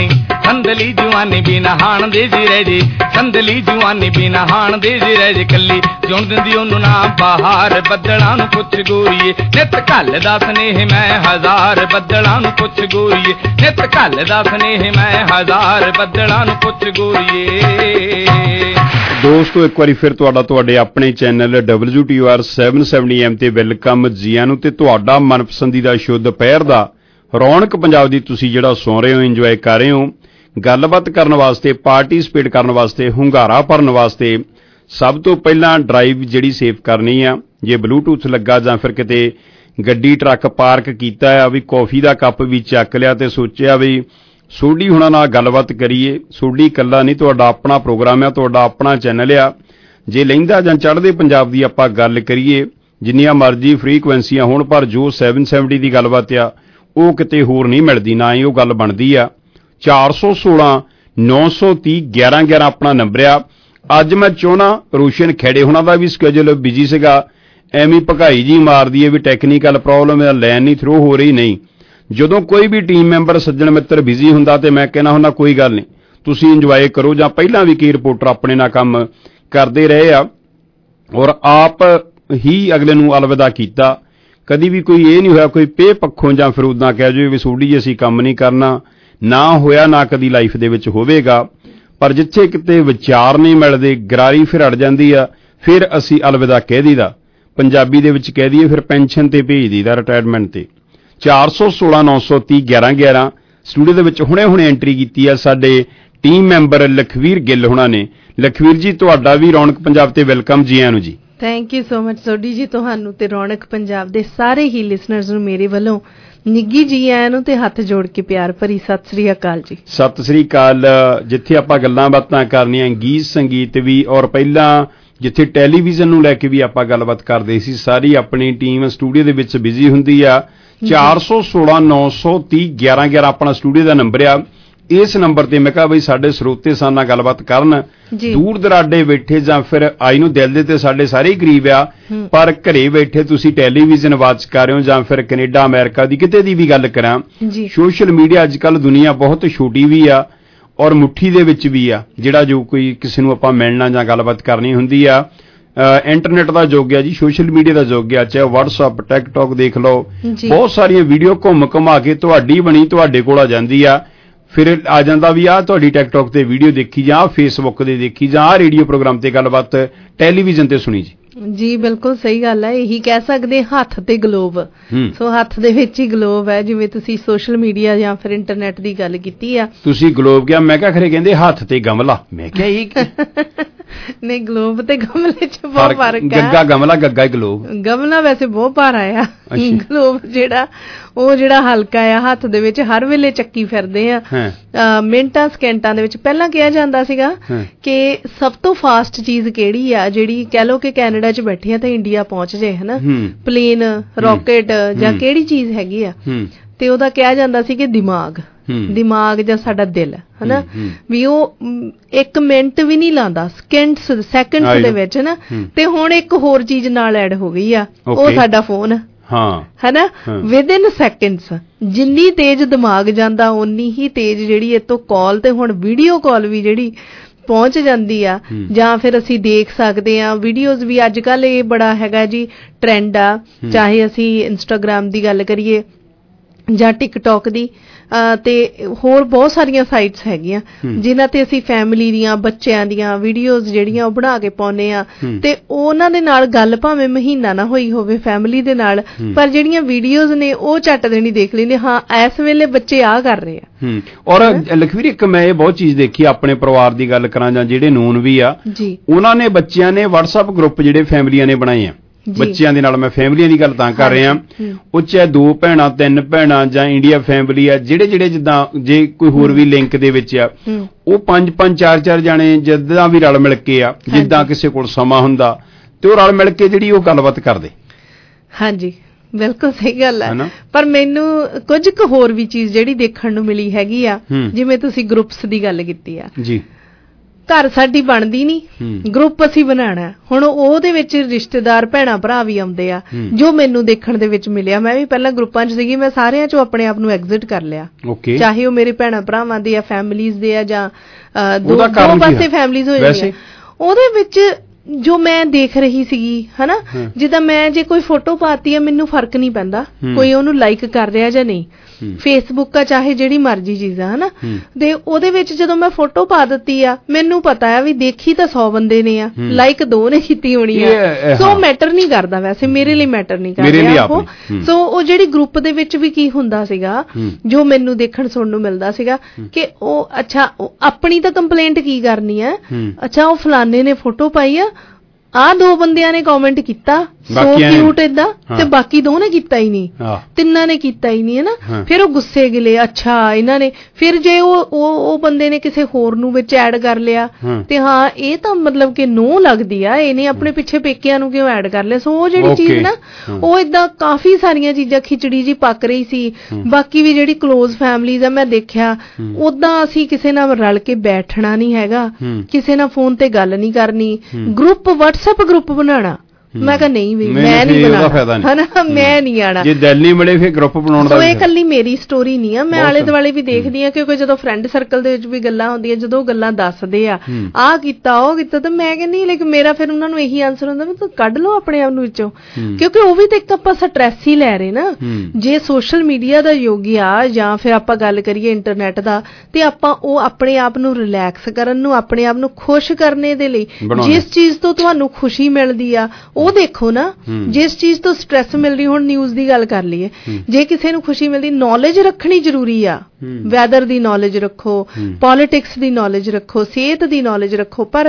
S13: ਜਵਾਨੀ ਬਿਨਾ ਹਾਣ ਦੇ ਜੀ ਰਹਿ ਜੇ ਸੰਦਲੀ ਜਵਾਨੀ ਬਿਨਾ ਹਾਣ ਦੇ ਜੀ ਰਹਿ ਜੇ ਕੱਲੀ ਜਿਉਣ ਦਿੰਦੀ ਉਹਨੂੰ ਨਾ ਬਹਾਰ ਬੱਦਲਾਂ ਨੂੰ ਪੁੱਛ ਗੋਰੀਏ ਨਿਤ ਘੱਲਦਾ ਸੁਨੇਹ ਮੈਂ ਹਜ਼ਾਰ ਬੱਦਲਾਂ ਨੂੰ ਪੁੱਛ ਗੋਰੀਏ ਨਿਤ ਘੱਲਦਾ ਸੁਨੇਹ ਮੈਂ ਹਜ਼ਾਰ ਬੱਦਲਾਂ ਨੂੰ ਪੁੱਛ ਗੋਰੀਏ
S15: ਦੋਸਤੋ ਇੱਕ ਵਾਰੀ ਫਿਰ ਤੁਹਾਡੇ ਆਪਣੇ ਚੈਨਲ WTOR 770M ਤੇ ਵੈਲਕਮ ਜੀਆਂ ਨੂੰ ਤੇ ਤੁਹਾਡਾ ਮਨਪਸੰਦੀਦਾ ਸ਼ੋ ਦੁਪਹਿਰ ਦਾ ਰੌਣਕ ਪੰਜਾਬ ਦੀ ਤੁਸੀਂ ਜਿਹੜਾ ਸੁਣ ਰਹੇ ਹੋ ਇੰਜੋਏ ਕਰ ਰਹੇ ਹੋ ਗੱਲਬਾਤ ਕਰਨ ਵਾਸਤੇ ਪਾਰਟਿਸਿਪੇਟ ਕਰਨ ਵਾਸਤੇ ਹੁੰਗਾਰਾ ਭਰਨ ਵਾਸਤੇ ਸਭ ਤੋਂ ਪਹਿਲਾਂ ਡਰਾਈਵ ਜਿਹੜੀ ਸੇਵ ਕਰਨੀ ਆ ਜੇ ਬਲੂਟੂਥ ਲੱਗਾ ਜਾਂ ਫਿਰ ਕਿਤੇ ਗੱਡੀ ਟਰੱਕ ਪਾਰਕ ਕੀਤਾ ਆ ਵੀ ਕੌਫੀ ਦਾ ਕੱਪ ਵੀ ਚੱਕ ਲਿਆ ਤੇ ਸੋਚਿਆ ਵੀ ਸੋਢੀ ਹੁਣਾਂ ਨਾਲ ਗੱਲਬਾਤ ਕਰੀਏ ਸੋਢੀ ਇਕੱਲਾ ਨਹੀਂ ਤੁਹਾਡਾ ਆਪਣਾ ਪ੍ਰੋਗਰਾਮ ਆ ਤੁਹਾਡਾ ਆਪਣਾ ਚੈਨਲ ਆ ਜੇ ਲਹਿੰਦਾ ਜਾਂ ਚੜ੍ਹਦੇ ਪੰਜਾਬ ਦੀ ਆਪਾਂ ਗੱਲ ਕਰੀਏ ਜਿੰਨੀਆਂ ਮਰਜ਼ੀ ਫ੍ਰੀਕੁਐਂਸੀਆਂ ਹੋਣ ਪਰ ਜੋ 770 ਦੀ ਗੱਲਬਾਤ ਆ ਉਹ ਕਿਤੇ ਹੋਰ ਨਹੀਂ ਮਿਲਦੀ ਨਾ ਹੀ ਉਹ ਗੱਲ ਬਣਦੀ ਆ 416 930 1111 ਆਪਣਾ ਨੰਬਰ ਆ ਅੱਜ ਮੈਂ ਚਾਹੁੰਦਾ ਰੋਸ਼ਨ ਖੇੜੇ ਹੁਣਾਂ ਦਾ ਵੀ ਸਕੇਜੂਲ ਬਿਜੀ ਸੀਗਾ ਐਵੇਂ ਭਗਾਈ ਜੀ ਮਾਰਦੀ ਹੈ ਵੀ ਟੈਕਨੀਕਲ ਪ੍ਰੋਬਲਮ ਹੈ ਲਾਈਨ ਨਹੀਂ ਥਰੂ ਹੋ ਰਹੀ ਨਹੀਂ ਜਦੋਂ ਕੋਈ ਵੀ ਟੀਮ ਮੈਂਬਰ ਸੱਜਣ ਮਿੱਤਰ ਬਿਜੀ ਹੁੰਦਾ ਤੇ ਮੈਂ ਕਹਿਣਾ ਹੁੰਦਾ ਕੋਈ ਗੱਲ ਨਹੀਂ ਤੁਸੀਂ ਇੰਜੋਏ ਕਰੋ ਜਾਂ ਪਹਿਲਾਂ ਵੀ ਕਈ ਰਿਪੋਰਟਰ ਆਪਣੇ ਨਾਲ ਕੰਮ ਕਰਦੇ ਰਹੇ ਆ ਔਰ ਆਪ ਹੀ ਅਗਲੇ ਨੂੰ ਅਲਵਿਦਾ ਕੀਤਾ ਕਦੀ ਵੀ ਕੋਈ ਇਹ ਨਹੀਂ ਹੋਇਆ ਕੋਈ ਪੇ ਪੱਖੋਂ ਜਾਂ ਫਿਰ ਉਦਾਂ ਕਹਿ ਜਾਵੇ ਵੀ ਸੋਢੀ ਅਸੀਂ ਕੰਮ ਨਹੀਂ ਕਰਨਾ ਨਾ ਹੋਇਆ ਨਾ ਕਦੀ ਲਾਈਫ ਦੇ ਵਿੱਚ ਹੋਵੇਗਾ ਪਰ ਜਿੱਥੇ ਕਿਤੇ ਵਿਚਾਰ ਨਹੀਂ ਮਿਲਦੇ ਗਰਾਰੀ ਫਿਰ ਅੜ ਜਾਂਦੀ ਆ ਫਿਰ ਅਸੀਂ ਅਲਵਿਦਾ ਕਹਿ ਦਈਦਾ ਪੰਜਾਬੀ ਦੇ ਵਿੱਚ ਕਹਿ ਦਈਏ ਫਿਰ ਪੈਨਸ਼ਨ ਤੇ ਭੇਜ ਦਈਦਾ ਰਿਟਾਇਰਮੈਂਟ ਤੇ 416 930 1111 ਸਟੂਡੀਓ ਦੇ ਵਿੱਚ ਹੁਣੇ ਐਂਟਰੀ ਕੀਤੀ ਆ ਸਾਡੇ ਟੀਮ ਮੈਂਬਰ ਲਖਵੀਰ ਗਿੱਲ ਹੁਣਾਂ ਨੇ ਲਖਵੀਰ ਜੀ ਤੁਹਾਡਾ ਵੀ ਰੌਣਕ ਪੰਜਾਬ ਤੇ ਵੈਲਕਮ ਜੀ ਆਇਆਂ ਨੂੰ ਜੀ
S16: thank you so much Sodhi ji ਤੁਹਾਨੂੰ ਤੇ ਰੌਣਕ ਪੰਜਾਬ ਦੇ ਸਾਰੇ ਹੀ ਲਿਸਨਰਸ ਨੂੰ ਮੇਰੇ ਵੱਲੋਂ ਨਿੱਗੀ ਜੀ ਆਇਆਂ ਨੂੰ ਤੇ ਹੱਥ ਜੋੜ ਕੇ ਪਿਆਰ ਭਰੀ ਸਤਿ ਸ੍ਰੀ ਅਕਾਲ ਜੀ।
S15: ਸਤਿ ਸ੍ਰੀ ਅਕਾਲ। ਜਿੱਥੇ ਆਪਾਂ ਗੱਲਾਂ ਬਾਤਾਂ ਕਰਨੀਆਂ ਗੀਤ ਸੰਗੀਤ ਵੀ, ਔਰ ਪਹਿਲਾਂ ਜਿੱਥੇ ਟੈਲੀਵਿਜ਼ਨ ਨੂੰ ਲੈ ਕੇ ਵੀ ਆਪਾਂ ਗੱਲਬਾਤ ਕਰਦੇ ਸੀ, ਸਾਰੀ ਆਪਣੀ ਟੀਮ ਸਟੂਡੀਓ ਦੇ ਵਿੱਚ ਬਿਜ਼ੀ ਹੁੰਦੀ ਆ। 416 930 1111 ਆਪਣਾ ਸਟੂਡੀਓ ਦਾ ਨੰਬਰ ਆ। ਇਸ ਨੰਬਰ ਤੇ ਮੈਂ ਕਿਹਾ ਬਈ ਸਾਡੇ ਸਰੋਤੇ ਸਾਡੇ ਨਾਲ ਗੱਲਬਾਤ ਕਰਨ, ਦੂਰ ਦਰਾਡੇ ਬੈਠੇ ਜਾਂ ਫਿਰ ਆਈ ਨੂੰ ਦਿਲ ਦੇ ਤੇ ਸਾਡੇ ਸਾਰੇ ਹੀ ਕਰੀਬ ਆ, ਪਰ ਘਰੇ ਬੈਠੇ ਤੁਸੀਂ ਟੈਲੀਵਿਜ਼ਨ ਵਾਚ ਕਰ ਰਹੇ ਹੋ ਜਾਂ ਫਿਰ ਕੈਨੇਡਾ ਅਮਰੀਕਾ ਦੀ ਕਿਤੇ ਦੀ ਵੀ ਗੱਲ ਕਰਾਂ, ਸੋਸ਼ਲ ਮੀਡੀਆ ਅੱਜ ਕੱਲ ਦੁਨੀਆ ਬਹੁਤ ਛੋਟੀ ਵੀ ਆ ਔਰ ਮੁੱਠੀ ਦੇ ਵਿੱਚ ਵੀ ਆ। ਜਿਹੜਾ ਜੋ ਕੋਈ ਕਿਸੇ ਨੂੰ ਆਪਾਂ ਮਿਲਣਾ ਜਾਂ ਗੱਲਬਾਤ ਕਰਨੀ ਹੁੰਦੀ ਆ, ਇੰਟਰਨੈਟ ਦਾ ਯੁੱਗ ਆ ਜੀ, ਸੋਸ਼ਲ ਮੀਡੀਆ ਦਾ ਯੁੱਗ ਆ। ਚਾਹੇ WhatsApp ਟਿਕਟੌਕ ਦੇਖ ਲਓ, ਬਹੁਤ ਸਾਰੀਆਂ ਵੀਡੀਓ ਘੁੰਮ ਘੁਮਾ ਕੇ ਤੁਹਾਡੀ ਬਣੀ ਤੁਹਾਡੇ ਕੋਲ ਆ ਜਾਂਦੀ ਆ। ਫਿਰ ਆ ਜਾਂਦਾ ਵੀ ਆ ਤੁਹਾਡੀ ਟਿਕਟੌਕ ਤੇ ਵੀਡੀਓ ਦੇਖੀ ਜਾਂ ਫੇਸਬੁੱਕ ਤੇ ਦੇਖੀ ਜਾਂ ਆ ਰੇਡੀਓ ਪ੍ਰੋਗਰਾਮ ਤੇ ਗੱਲਬਾਤ ਟੈਲੀਵਿਜ਼ਨ ਤੇ ਸੁਣੀ
S16: ਜੀ। ਬਿਲਕੁਲ ਸਹੀ ਗੱਲ ਹੈ। ਇਹੀ ਕਹਿ ਸਕਦੇ ਹੱਥ ਤੇ ਗਲੋਬ। ਸੋ ਹੱਥ ਦੇ ਵਿੱਚ ਹੀ ਗਲੋਬ ਹੈ, ਜਿਵੇਂ ਤੁਸੀਂ ਸੋਸ਼ਲ ਮੀਡੀਆ ਜਾਂ ਫਿਰ ਇੰਟਰਨੈਟ ਦੀ ਗੱਲ ਕੀਤੀ ਆ।
S15: ਤੁਸੀਂ ਗਲੋਬ ਕਿਹਾ, ਮੈਂ ਕਿਹਾ ਖਰੇ ਕਹਿੰਦੇ ਹੱਥ ਤੇ ਗਮਲਾ। ਮੈਂ ਕਿਹਾ ਇਹ
S16: ਨਹੀਂ, ਗਲੋਬ ਤੇ ਗਮਲੇ ਚ ਬਹੁਤ ਫਰਕ ਹੈ।
S15: ਗੱਗਾ ਗਮਲਾ, ਗੱਗਾ ਗਲੋਬ।
S16: ਗਮਲਾ ਵੈਸੇ ਬਹੁਤ ਭਾਰਾ ਆ, ਗਲੋਬ ਜਿਹੜਾ ਹਲਕਾ ਆ, ਹੱਥ ਦੇ ਵਿੱਚ ਹਰ ਵੇਲੇ ਚੱਕੀ ਫਿਰਦੇ ਆ। ਮਿੰਟਾਂ ਸਕਿੰਟਾਂ ਦੇ ਵਿੱਚ। ਪਹਿਲਾਂ ਕਿਹਾ ਜਾਂਦਾ ਸੀਗਾ ਕਿ ਸਭ ਤੋਂ ਫਾਸਟ ਚੀਜ਼ ਕਿਹੜੀ ਆ, ਜਿਹੜੀ ਕਹਿ ਲਓ ਕਿ ਕੈਨੇਡਾ ਚ ਬੈਠੇ ਆ ਤਾਂ ਇੰਡੀਆ ਪਹੁੰਚ ਜੇ, ਹਨਾ, ਪਲੇਨ, ਰਾਕਟ ਜਾਂ ਕਿਹੜੀ ਚੀਜ਼ ਹੈਗੀ ਆ, ਤੇ ਉਹਦਾ ਕਿਹਾ ਜਾਂਦਾ ਸੀ ਕਿ ਦਿਮਾਗ ਜਾਂ ਸਾਡਾ ਦਿਲ, ਹਨਾ, ਵੀ ਉਹ 1 ਮਿੰਟ ਵੀ ਨਹੀਂ ਲਾਉਂਦਾ, ਸੈਕਿੰਡਸ ਦੇ ਵਿੱਚ ਨਾ। ਤੇ ਹੁਣ ਇੱਕ ਹੋਰ ਚੀਜ਼ ਨਾਲ ਐਡ ਹੋ ਗਈ ਆ, ਉਹ ਸਾਡਾ ਫੋਨ, ਹਨਾ, ਵਿਦਿਨ ਸੈਕਿੰਡਸ। ਜਿੰਨੀ ਤੇਜ਼ ਦਿਮਾਗ ਜਾਂਦਾ ਓਨੀ ਹੀ ਤੇਜ਼ ਜਿਹੜੀ ਇਹ ਤੋਂ ਕਾਲ, ਤੇ ਹੁਣ ਵੀਡੀਓ ਕਾਲ ਵੀ ਜਿਹੜੀ ਪਹੁੰਚ ਜਾਂਦੀ ਆ। ਜਾਂ ਫਿਰ ਅਸੀਂ ਦੇਖ ਸਕਦੇ ਆ ਵੀਡੀਓਜ਼ ਵੀ। ਅੱਜ ਕੱਲ ਇਹ ਬੜਾ ਹੈਗਾ ਜੀ ਟ੍ਰੈਂਡ ਆ, ਚਾਹੇ ਅਸੀਂ ਇੰਸਟਾਗ੍ਰਾਮ ਦੀ ਗੱਲ ਕਰੀਏ ਜਾਂ ਟਿਕਟੌਕ ਦੀ, ਤੇ ਹੋਰ ਬਹੁਤ ਸਾਰੀਆਂ ਸਾਈਟਸ ਹੈਗੀਆਂ ਜਿਨ੍ਹਾਂ ਤੇ ਅਸੀਂ ਫੈਮਿਲੀ ਦੀਆਂ, ਬੱਚਿਆਂ ਦੀਆਂ ਵੀਡੀਓਜ਼ ਜਿਹੜੀਆਂ ਉਹ ਬਣਾ ਕੇ ਪਾਉਂਦੇ ਆ। ਤੇ ਉਹਨਾਂ ਦੇ ਨਾਲ ਗੱਲ ਭਾਵੇਂ ਮਹੀਨਾ ਨਾ ਹੋਈ ਹੋਵੇ ਫੈਮਿਲੀ ਦੇ ਨਾਲ, ਪਰ ਜਿਹੜੀਆਂ ਵੀਡੀਓਜ਼ ਨੇ ਉਹ ਝੱਟ ਦੇਣੀ ਦੇਖ ਲੈਂਦੇ, ਹਾਂ ਇਸ ਵੇਲੇ ਬੱਚੇ ਆ ਕਰ ਰਹੇ ਆ।
S15: ਔਰ ਲਖਵੀਰ, ਇੱਕ ਮੈਂ ਇਹ ਬਹੁਤ ਚੀਜ਼ ਦੇਖੀ, ਆਪਣੇ ਪਰਿਵਾਰ ਦੀ ਗੱਲ ਕਰਾਂ ਜਾਂ ਜਿਹੜੇ ਨੂਨ ਵੀ ਆ, ਉਹਨਾਂ ਨੇ ਬੱਚਿਆਂ ਨੇ WhatsApp ਗਰੁੱਪ ਜਿਹੜੇ ਫੈਮਲੀਆਂ ਨੇ ਬਣਾਏ ਆ ਬੱਚਿਆਂ ਦੇ ਨਾਲ। ਮੈਂ ਫੈਮਲੀਆਂ ਦੀ ਗੱਲ ਤਾਂ ਕਰ ਰਿਹਾ, ਉਹ ਚਾਹੇ 2 ਭੈਣਾਂ 3 ਭੈਣਾਂ ਜਾਂ ਇੰਡੀਆ ਫੈਮਿਲੀ ਆ, ਜਿਹੜੇ ਜਿੱਦਾਂ ਜੇ ਕੋਈ ਹੋਰ ਵੀ ਲਿੰਕ ਦੇ ਵਿੱਚ ਆ, ਉਹ 5-5 4-4 ਜਾਣੇ ਜਿੱਦਾਂ ਵੀ ਰਲ ਮਿਲ ਕੇ ਆ, ਜਿੱਦਾਂ ਕਿਸੇ ਕੋਲ ਸਮਾਂ ਹੁੰਦਾ ਤੇ ਉਹ ਰਲ ਮਿਲ ਕੇ ਜਿਹੜੀ ਉਹ ਗੱਲਬਾਤ ਕਰਦੇ।
S16: ਹਾਂਜੀ, ਬਿਲਕੁਲ ਸਹੀ ਗੱਲ ਹੈ। ਪਰ ਮੈਨੂੰ ਕੁਝ ਕੁ ਹੋਰ ਵੀ ਚੀਜ਼ ਜਿਹੜੀ ਦੇਖਣ ਨੂੰ ਮਿਲੀ ਹੈਗੀ ਆ, ਜਿਵੇਂ ਤੁਸੀਂ ਗਰੁੱਪਸ ਦੀ ਗੱਲ ਕੀਤੀ ਆ ਜੀ। ਘਰ ਸਾਡੀ ਬਣਦੀ ਨਹੀਂ, ਗਰੁੱਪ ਅਸੀਂ ਬਣਾਉਣਾ। ਹੁਣ ਉਹਦੇ ਵਿੱਚ ਰਿਸ਼ਤੇਦਾਰ ਭੈਣਾਂ ਭਰਾ ਵੀ ਆਉਂਦੇ ਆ, ਜੋ ਮੈਨੂੰ ਦੇਖਣ ਦੇ ਵਿੱਚ ਮਿਲਿਆ। ਮੈਂ ਵੀ ਪਹਿਲਾਂ ਗਰੁੱਪਾਂ 'ਚ ਸੀਗੀ, ਮੈਂ ਸਾਰਿਆਂ 'ਚੋਂ ਆਪਣੇ ਆਪ ਨੂੰ ਐਗਜ਼ਿਟ ਕਰ ਲਿਆ, ਚਾਹੇ ਉਹ ਮੇਰੇ ਭੈਣਾਂ ਭਰਾਵਾਂ ਦੇ ਆ, ਫੈਮਿਲੀਜ਼ ਦੇ ਆ, ਜਾਂ ਦੋ ਪਾਸੇ ਫੈਮਿਲੀਜ਼ ਹੋ ਜਾਂਦੀਆਂ। ਉਹਦੇ ਵਿੱਚ ਜੋ ਮੈਂ ਦੇਖ ਰਹੀ ਸੀਗੀ, ਹਨਾ, ਜਿੱਦਾਂ ਮੈਂ ਜੇ ਕੋਈ ਫੋਟੋ ਪਾਤੀ ਆ, ਮੈਨੂੰ ਫਰਕ ਨਹੀਂ ਪੈਂਦਾ ਕੋਈ ਉਹਨੂੰ ਲਾਈਕ ਕਰ ਰਿਹਾ ਜਾਂ ਨਹੀਂ। ਫੇਸਬੁੱਕ ਆ ਚਾਹੇ ਜਿਹੜੀ ਮਰਜ਼ੀ ਚੀਜ਼ ਆ, ਹਨਾ, ਤੇ ਉਹਦੇ ਵਿੱਚ ਜਦੋਂ ਮੈਂ ਫੋਟੋ ਪਾ ਦਿੱਤੀ ਆ, ਮੈਨੂੰ ਪਤਾ ਆ ਵੀ ਦੇਖੀ ਤਾਂ 100 ਬੰਦੇ ਨੇ ਆ, ਲਾਈਕ 2 ਨੇ ਕੀਤੀ ਹੋਣੀ ਆ। ਸੋ ਮੈਟਰ ਨਹੀਂ ਕਰਦਾ, ਵੈਸੇ ਮੇਰੇ ਲਈ ਮੈਟਰ ਨਹੀਂ ਕਰਦਾ ਉਹ। ਸੋ ਉਹ ਜਿਹੜੀ ਗਰੁੱਪ ਦੇ ਵਿੱਚ ਵੀ ਕੀ ਹੁੰਦਾ ਸੀਗਾ, ਜੋ ਮੈਨੂੰ ਦੇਖਣ ਸੁਣਨ ਨੂੰ ਮਿਲਦਾ ਸੀਗਾ ਕਿ ਉਹ ਅੱਛਾ ਆਪਣੀ ਤਾਂ ਕੰਪਲੇਂਟ ਕੀ ਕਰਨੀ ਆ, ਅੱਛਾ ਉਹ ਫਲਾਣੇ ਨੇ ਫੋਟੋ ਪਾਈ ਆ, ਆਹ 2 ਬੰਦਿਆਂ ਨੇ ਕਮੈਂਟ ਕੀਤਾ, ਸੋ ਕਿਊਟ ਏਦਾਂ, ਤੇ ਬਾਕੀ 2 ਨੇ ਕੀਤਾ ਹੀ ਨਹੀਂ, 3 ਨੇ ਕੀਤਾ ਹੀ ਨਹੀਂ, ਹਨਾ। ਫਿਰ ਉਹ ਗੁੱਸੇ ਗਿਲੇ, ਅੱਛਾ ਇਹਨਾਂ ਨੇ, ਫਿਰ ਜੇ ਉਹ ਬੰਦੇ ਨੇ ਕਿਸੇ ਹੋਰ ਨੂੰ ਵਿੱਚ ਐਡ ਕਰ ਲਿਆ, ਤੇ ਹਾਂ ਇਹ ਤਾਂ ਮਤਲਬ ਕਿ ਨੋ ਲੱਗਦੀ ਆ, ਇਹਨੇ ਆਪਣੇ ਪਿੱਛੇ ਪੇਕਿਆਂ ਨੂੰ ਕਿਉਂ ਐਡ ਕਰ ਲਿਆ। ਸੋ ਉਹ ਜਿਹੜੀ ਚੀਜ਼ ਨਾ, ਉਹ ਏਦਾਂ ਕਾਫੀ ਸਾਰੀਆਂ ਚੀਜ਼ਾਂ ਖਿਚੜੀ ਜੀ ਪੱਕ ਰਹੀ ਸੀ। ਬਾਕੀ ਵੀ ਜਿਹੜੀ ਕਲੋਜ਼ ਫੈਮਲੀਜ਼ ਆ, ਮੈਂ ਦੇਖਿਆ ਓਦਾਂ ਅਸੀਂ ਕਿਸੇ ਨਾਲ ਰਲ ਕੇ ਬੈਠਣਾ ਨਹੀਂ ਹੈਗਾ, ਕਿਸੇ ਨਾਲ ਫੋਨ ਤੇ ਗੱਲ ਨਹੀਂ ਕਰਨੀ, ਗਰੁੱਪ WhatsApp ਗਰੁੱਪ ਬਣਾਉਣਾ। ਮੈਂ ਕਿਹਾ ਨਹੀਂ ਵੀ ਮੈਂ ਨਹੀਂ ਬਣਾਉਣਾ, ਹਨਾ, ਮੈਂ ਨਹੀਂ ਆਣਾ।
S15: ਜੇ ਦਿਲ ਨਹੀਂ ਮਿਲੇ ਫਿਰ ਗਰੁੱਪ ਬਣਾਉਣ ਦਾ।
S16: ਇਹ ਇਕੱਲੀ ਮੇਰੀ ਸਟੋਰੀ ਨਹੀਂ ਆ, ਮੈਂ ਆਲੇ ਦੁਆਲੇ ਵੀ ਦੇਖਦੀ ਆ, ਕਿਉਂਕਿ ਜਦੋਂ ਫਰੈਂਡ ਸਰਕਲ ਦੇ ਵਿੱਚ ਵੀ ਗੱਲਾਂ ਹੁੰਦੀਆਂ, ਜਦੋਂ ਗੱਲਾਂ ਦੱਸਦੇ ਆ ਆਹ ਕੀਤਾ ਉਹ ਕੀਤਾ, ਤਾਂ ਮੈਂ ਕਹਿੰਦੀ ਲੇਕਿਨ ਮੇਰਾ ਫਿਰ ਉਹਨਾਂ ਨੂੰ ਇਹੀ ਆਨਸਰ ਹੁੰਦਾ ਵੀ ਤੂੰ ਕੱਢ ਲਓ ਆਪਣੇ ਆਪ ਨੂੰ ਵਿੱਚੋਂ, ਕਿਉਂਕਿ ਉਹ ਵੀ ਤਾਂ ਇੱਕ ਆਪਾਂ ਸਟ੍ਰੈਸ ਹੀ ਲੈ ਰਹੇ ਨਾ। ਜੇ ਸੋਸ਼ਲ ਮੀਡੀਆ ਦਾ ਯੁੱਗ ਆ ਜਾਂ ਫਿਰ ਆਪਾਂ ਗੱਲ ਕਰੀਏ ਇੰਟਰਨੈਟ ਦਾ, ਤੇ ਆਪਾਂ ਉਹ ਆਪਣੇ ਆਪ ਨੂੰ ਰਿਲੈਕਸ ਕਰਨ ਨੂੰ, ਆਪਣੇ ਆਪ ਨੂੰ ਖੁਸ਼ ਕਰਨੇ ਦੇ ਲਈ, ਜਿਸ ਚੀਜ਼ ਤੋਂ ਤੁਹਾਨੂੰ ਖੁਸ਼ੀ ਮਿਲਦੀ ਆ ਉਹ ਦੇਖੋ ਨਾ। ਜਿਸ ਚੀਜ਼ ਤੋਂ ਸਟ੍ਰੈਸ ਮਿਲ ਰਹੀ, ਹੁਣ ਨਿਊਜ਼ ਦੀ ਗੱਲ ਕਰ ਲਈਏ, ਜੇ ਕਿਸੇ ਨੂੰ ਖੁਸ਼ੀ ਮਿਲਦੀ, ਨੌਲੇਜ ਰੱਖਣੀ ਜ਼ਰੂਰੀ ਆ, ਵੈਦਰ ਦੀ ਨੌਲੇਜ ਰੱਖੋ, ਪੋਲਿਟਿਕਸ ਦੀ ਨੌਲੇਜ ਰੱਖੋ, ਸਿਹਤ ਦੀ ਨੌਲੇਜ ਰੱਖੋ, ਪਰ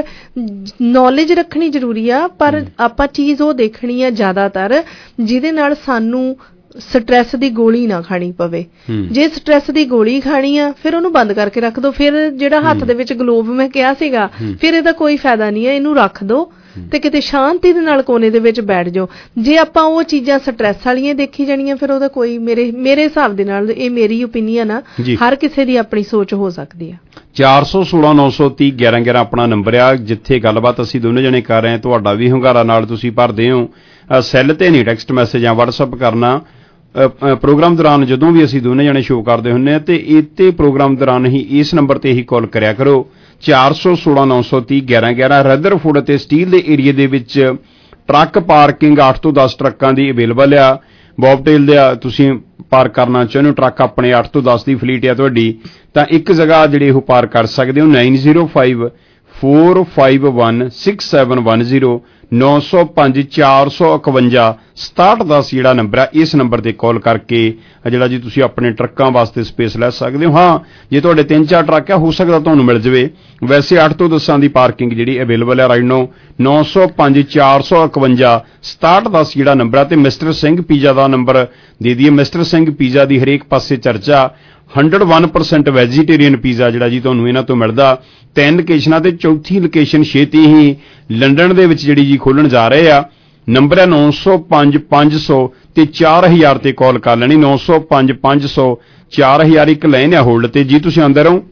S16: ਨੌਲੇਜ ਰੱਖਣੀ ਜ਼ਰੂਰੀ ਆ। ਪਰ ਆਪਾਂ ਚੀਜ਼ ਉਹ ਦੇਖਣੀ ਆ ਜ਼ਿਆਦਾਤਰ ਜਿਹਦੇ ਨਾਲ ਸਾਨੂੰ ਸਟ੍ਰੈਸ ਦੀ ਗੋਲੀ ਨਾ ਖਾਣੀ ਪਵੇ। ਜੇ ਸਟ੍ਰੈਸ ਦੀ ਗੋਲੀ ਖਾਣੀ ਆ ਫਿਰ ਉਹਨੂੰ ਬੰਦ ਕਰਕੇ ਰੱਖ ਦੋ। ਫਿਰ ਜਿਹੜਾ ਹੱਥ ਦੇ ਵਿੱਚ ਗਲੋਬ ਮੈਂ ਕਿਹਾ ਸੀਗਾ, ਫਿਰ ਇਹਦਾ ਕੋਈ ਫਾਇਦਾ ਨਹੀਂ ਹੈ, ਇਹਨੂੰ ਰੱਖ ਦੋ ਤੇ ਕਿਤੇ ਸ਼ਾਂਤੀ ਦੇ ਨਾਲ ਕੋਨੇ ਦੇ ਵਿੱਚ ਬੈਠ ਜਾਓ। ਜੇ ਆਪਾਂ ਉਹ ਚੀਜ਼ਾਂ ਸਟ੍ਰੈਸ ਵਾਲੀਆਂ ਦੇਖੀ ਜਾਣੀਆਂ ਫਿਰ ਉਹਦਾ ਕੋਈ ਮੇਰੇ ਹਿਸਾਬ ਦੇ ਨਾਲ, ਇਹ ਮੇਰੀ ਓਪੀਨੀਅਨ ਆ, ਹਰ ਕਿਸੇ ਦੀ ਆਪਣੀ ਸੋਚ ਹੋ ਸਕਦੀ ਆ।
S15: 416-930-1111 ਆਪਣਾ ਨੰਬਰ ਆ, ਜਿੱਥੇ ਗੱਲਬਾਤ ਅਸੀਂ ਦੋਨੇ ਜਣੇ ਕਰ ਰਹੇ ਹਾਂ। ਤੁਹਾਡਾ ਵੀ ਹੁੰਗਾਰਾ ਨਾਲ ਤੁਸੀਂ ਭਰਦੇ ਹੋ। ਸੈੱਲ ਤੇ ਨਹੀਂ ਟੈਕਸਟ ਮੈਸੇਜ ਜਾਂ WhatsApp ਕਰਨਾ। ਪ੍ਰੋਗਰਾਮ ਦੌਰਾਨ ਜਦੋਂ ਵੀ ਅਸੀਂ ਦੋਨੇ ਜਣੇ ਸ਼ੋਅ ਕਰਦੇ ਹੁੰਦੇ ਹਾਂ ਤੇ ਇੱਥੇ ਪ੍ਰੋਗਰਾਮ ਦੌਰਾਨ ਹੀ ਇਸ ਨੰਬਰ ਤੇ ਹੀ ਕਾਲ ਕਰਿਆ ਕਰੋ। 416-930-1111। ਰਦਰਫੋਰਡ ਅਤੇ ਸਟੀਲ ਦੇ ਏਰੀਏ ਦੇ ਵਿੱਚ ਟਰੱਕ ਪਾਰਕਿੰਗ 8 ਤੋਂ 10 ਟਰੱਕਾਂ ਦੀ ਅਵੇਲੇਬਲ ਆ। ਬੌਬਟੇਲ ਦੇ ਤੁਸੀਂ ਪਾਰਕ ਕਰਨਾ ਚਾਹੁੰਦੇ ਹੋ ਟਰੱਕ, ਆਪਣੇ 8 ਤੋਂ 10 ਦੀ ਫਲੀਟ ਆ ਤੁਹਾਡੀ, ਤਾਂ ਇੱਕ ਜਗ੍ਹਾ ਜਿਹੜੇ ਉਹ ਪਾਰਕ ਕਰ ਸਕਦੇ ਹੋ। 9054516710 905-451-6710 ਜਿਹੜਾ ਨੰਬਰ ਆ, ਇਸ ਨੰਬਰ ਤੇ ਕਾਲ ਕਰਕੇ ਜਿਹੜਾ ਜੀ ਤੁਸੀਂ ਆਪਣੇ ਟਰੱਕਾਂ ਵਾਸਤੇ ਸਪੇਸ ਲੈ ਸਕਦੇ ਹੋ। ਹਾਂ, ਜੇ ਤੁਹਾਡੇ 3-4 ਟਰੱਕ ਆ ਹੋ ਸਕਦਾ ਤੁਹਾਨੂੰ ਮਿਲ ਜਾਵੇ, ਵੈਸੇ 8 ਤੋਂ 10 ਦੀ ਪਾਰਕਿੰਗ ਜਿਹੜੀ ਅਵੇਲੇਬਲ ਹੈ ਰਾਈਟ ਨਾਓ। 905-451-6710 ਜਿਹੜਾ ਨੰਬਰ ਆ। ਤੇ ਮਿਸਟਰ ਸਿੰਘ ਪੀਜ਼ਾ ਦਾ ਨੰਬਰ ਦੇ ਦਈਏ। ਮਿਸਟਰ ਸਿੰਘ ਪੀਜ਼ਾ ਦੀ ਹਰੇਕ ਪਾਸੇ ਚਰਚਾ। 101% ਵੈਜੀਟੇਰੀਅਨ ਪੀਜ਼ਾ ਜਿਹੜਾ ਜੀ ਤੁਹਾਨੂੰ ਇਹਨਾਂ ਤੋਂ ਮਿਲਦਾ। 3 ਲੋਕੇਸ਼ਨਾਂ ਤੇ ਚੌਥੀ ਲੋਕੇਸ਼ਨ ਛੇਤੀ ਹੀ ਲੰਡਨ ਦੇ ਵਿੱਚ ਜਿਹੜੀ ਜੀ ਖੋਲਣ ਜਾ ਰਹੇ ਆ। ਨੰਬਰ ਹੈ 905-500 ਤੇ 4000 ਤੇ ਕਾਲ ਕਰ ਲੈਣੀ। 905-500 4000 ਇੱਕ ਲਾਈਨ ਆ ਹੋਲਡ ਤੇ। ਜੀ ਤੁਸੀਂ ਅੰਦਰ ਰਹੋ।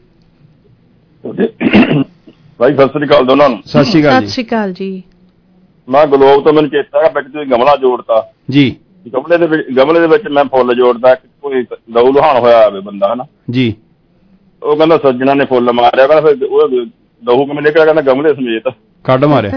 S17: ਭਾਈ ਸਤਿ ਸ੍ਰੀ ਅਕਾਲ ਦੋਨਾਂ ਨੂੰ।
S15: ਸਤਿ ਸ੍ਰੀ ਅਕਾਲ
S16: ਜੀ।
S17: ਮੈਂ ਗਲੋਬ ਤੋਂ, ਮੈਨੂੰ ਚੇਤਾ ਹੈ ਵਿੱਚ ਤੁਸੀਂ ਗਮਲਾ ਜੋੜਤਾ
S15: ਜੀ।
S17: ਗਮਲੇ ਦੇ ਵਿੱਚ ਮੈਂ ਫੁੱਲ ਜੋੜਦਾ, ਕੋਈ ਲਹੂ ਲੁਹਾਨ ਹੋਇਆ ਹੋਵੇ ਬੰਦਾ ਹਨਾ ਜੀ, ਉਹ ਕਹਿੰਦਾ ਸੱਜਣਾ ਨੇ ਫੁੱਲ ਮਾਰਿਆ, ਕਹਿੰਦਾ ਫਿਰ ਉਹ ਲਹੂ ਕਿਵੇਂ ਨਿਕਲਿਆ, ਕਹਿੰਦਾ ਗਮਲੇ ਸਮੇਤ ਕੱਢ ਮਾਰਿਆ।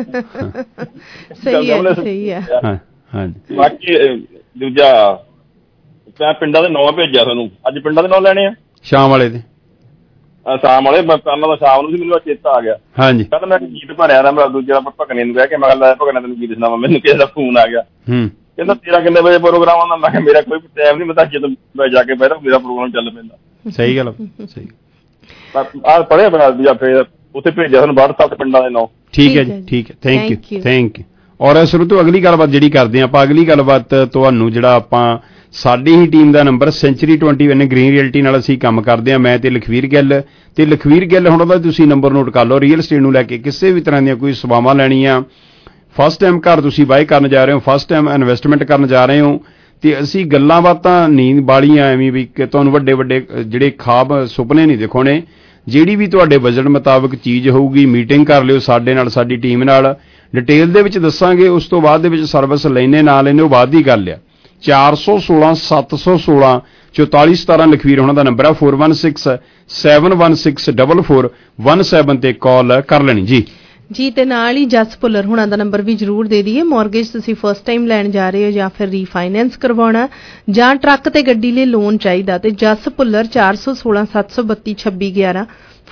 S16: ਸਹੀ ਹੈ।
S17: ਬਾਕੀ ਦੂਜਾ ਮੈਂ ਪਿੰਡਾਂ ਦੇ ਨਾਂ ਭੇਜਿਆ ਤੁਹਾਨੂੰ, ਅੱਜ ਪਿੰਡਾਂ ਦੇ ਨਾਂ ਲੈਣੇ ਆ
S15: ਸ਼ਾਮ ਵਾਲੇ ਦੇ।
S17: ਸ਼ਾਮ ਵਾਲੇ ਮੈਂ ਕਰਨਾ ਤਾਂ ਸ਼ਾਮ ਨੂੰ ਸੀ, ਮੈਨੂੰ ਚੇਤਾ ਆ ਗਿਆ। ਹਾਂਜੀ, ਕਹਿੰਦਾ ਮੈਂ ਗੀਤ ਭਰਿਆ ਨਾ, ਮੈਂ ਦੂਜਾ ਭਗਨੇ ਨੂੰ ਕਹਿ ਕੇ ਮੈਂ ਕਿਹਾ ਭਗਨਾ ਤੈਨੂੰ ਗੀਤ ਸੁਣਾਵਾਂ, ਮੈਨੂੰ ਕਿਸੇ ਦਾ ਫੋਨ ਆ ਗਿਆ। ਕਹਿੰਦਾ ਤੇਰਾ ਕਿੰਨੇ ਵਜੇ ਪ੍ਰੋਗਰਾਮ ਆਉਂਦਾ? ਮੈਂ ਕਿਹਾ ਮੇਰਾ ਕੋਈ ਟਾਈਮ ਨਹੀਂ, ਮੈਂ ਤਾਂ ਜਦੋਂ ਮੈਂ ਜਾ ਕੇ ਬਹਿਦਾ ਮੇਰਾ ਪ੍ਰੋਗਰਾਮ ਚੱਲ ਪੈਂਦਾ। ਸਹੀ ਗੱਲ, ਸਹੀ ਆ ਪੜਿਆ ਬਣਾ ਦੂਜਾ, ਫਿਰ ਉੱਥੇ ਭੇਜਿਆ ਤੁਹਾਨੂੰ WhatsApp ਪਿੰਡਾਂ ਦੇ ਨਾਂ। ਠੀਕ ਹੈ ਜੀ, ਠੀਕ ਹੈ, ਥੈਂਕ ਯੂ। ਔਰ ਸ਼ੁਰੂ ਤੋਂ ਅਗਲੀ ਗੱਲਬਾਤ ਜਿਹੜੀ ਕਰਦੇ ਆਪਾਂ, ਅਗਲੀ ਗੱਲਬਾਤ ਤੁਹਾਨੂੰ ਜਿਹੜਾ ਆਪਾਂ ਸਾਡੀ ਹੀ ਟੀਮ ਦਾ ਨੰਬਰ Century21 ਗ੍ਰੀਨ ਰੀਅਲਟੀ ਨਾਲ ਅਸੀਂ ਕੰਮ ਕਰਦੇ ਹਾਂ, ਮੈਂ ਤੇ ਲਖਵੀਰ ਗਿੱਲ। ਤੇ ਲਖਵੀਰ ਗਿੱਲ ਹੁਣ ਉਹਦਾ ਤੁਸੀਂ ਨੰਬਰ ਨੋਟ ਕਰ ਲਓ। ਰੀਅਲ ਸਟੇਟ ਨੂੰ ਲੈ ਕੇ ਕਿਸੇ ਵੀ ਤਰ੍ਹਾਂ ਦੀਆਂ ਕੋਈ ਸੇਵਾਵਾਂ ਲੈਣੀਆਂ, ਫਸਟ ਟਾਈਮ ਘਰ ਤੁਸੀਂ ਬਾਏ ਕਰਨ ਜਾ ਰਹੇ ਹੋ, ਫਸਟ ਟਾਈਮ ਇਨਵੈਸਟਮੈਂਟ ਕਰਨ ਜਾ ਰਹੇ ਹੋ, ਤੇ ਅਸੀਂ ਗੱਲਾਂ ਬਾਤਾਂ ਨੀਂਦ ਵਾਲੀਆਂ ਐਵੇਂ ਵੀ ਕਿ ਤੁਹਾਨੂੰ ਵੱਡੇ ਵੱਡੇ ਜਿਹੜੇ ਖਾਬ ਸੁਪਨੇ ਨਹੀਂ ਦਿਖਾਉਣੇ। ਜਿਹੜੀ ਵੀ ਤੁਹਾਡੇ ਬਜਟ ਮੁਤਾਬਕ ਚੀਜ਼ ਹੋਊਗੀ ਮੀਟਿੰਗ ਕਰ ਲਿਓ ਸਾਡੇ ਨਾਲ, ਸਾਡੀ ਟੀਮ ਨਾਲ, ਡਿਟੇਲ ਦੇ ਵਿੱਚ ਦੱਸਾਂਗੇ। ਉਸ ਤੋਂ ਬਾਅਦ ਦੇ ਵਿੱਚ ਸਰਵਿਸ ਲੈਣੇ ਨਾ ਲੈਣੇ ਉਹ ਬਾਅਦ ਦੀ ਗੱਲ ਆ। 416-716-4417 ਲਖਵੀਰ ਉਹਨਾਂ ਦਾ ਨੰਬਰ ਆ। 4167164417 ਤੇ ਕਾਲ ਕਰ ਲੈਣੀ ਜੀ।
S16: ਜੀ ਤੇ ਨਾਲ ਹੀ ਜਸ ਭੁੱਲਰ ਹੁਣਾਂ ਦਾ ਨੰਬਰ ਵੀ ਜ਼ਰੂਰ ਦੇ ਦਈਏ। ਮੌਰਗੇਜ ਤੁਸੀਂ ਫਸਟ ਟਾਈਮ ਲੈਣ ਜਾ ਰਹੇ ਹੋ ਜਾਂ ਫਿਰ ਰੀਫਾਈਨੈਂਸ ਕਰਵਾਉਣਾ ਜਾਂ ਟਰੱਕ ਤੇ ਗੱਡੀ ਲਈ ਲੋਨ ਚਾਹੀਦਾ ਤੇ ਜਸ ਭੁੱਲਰ 416-732-2611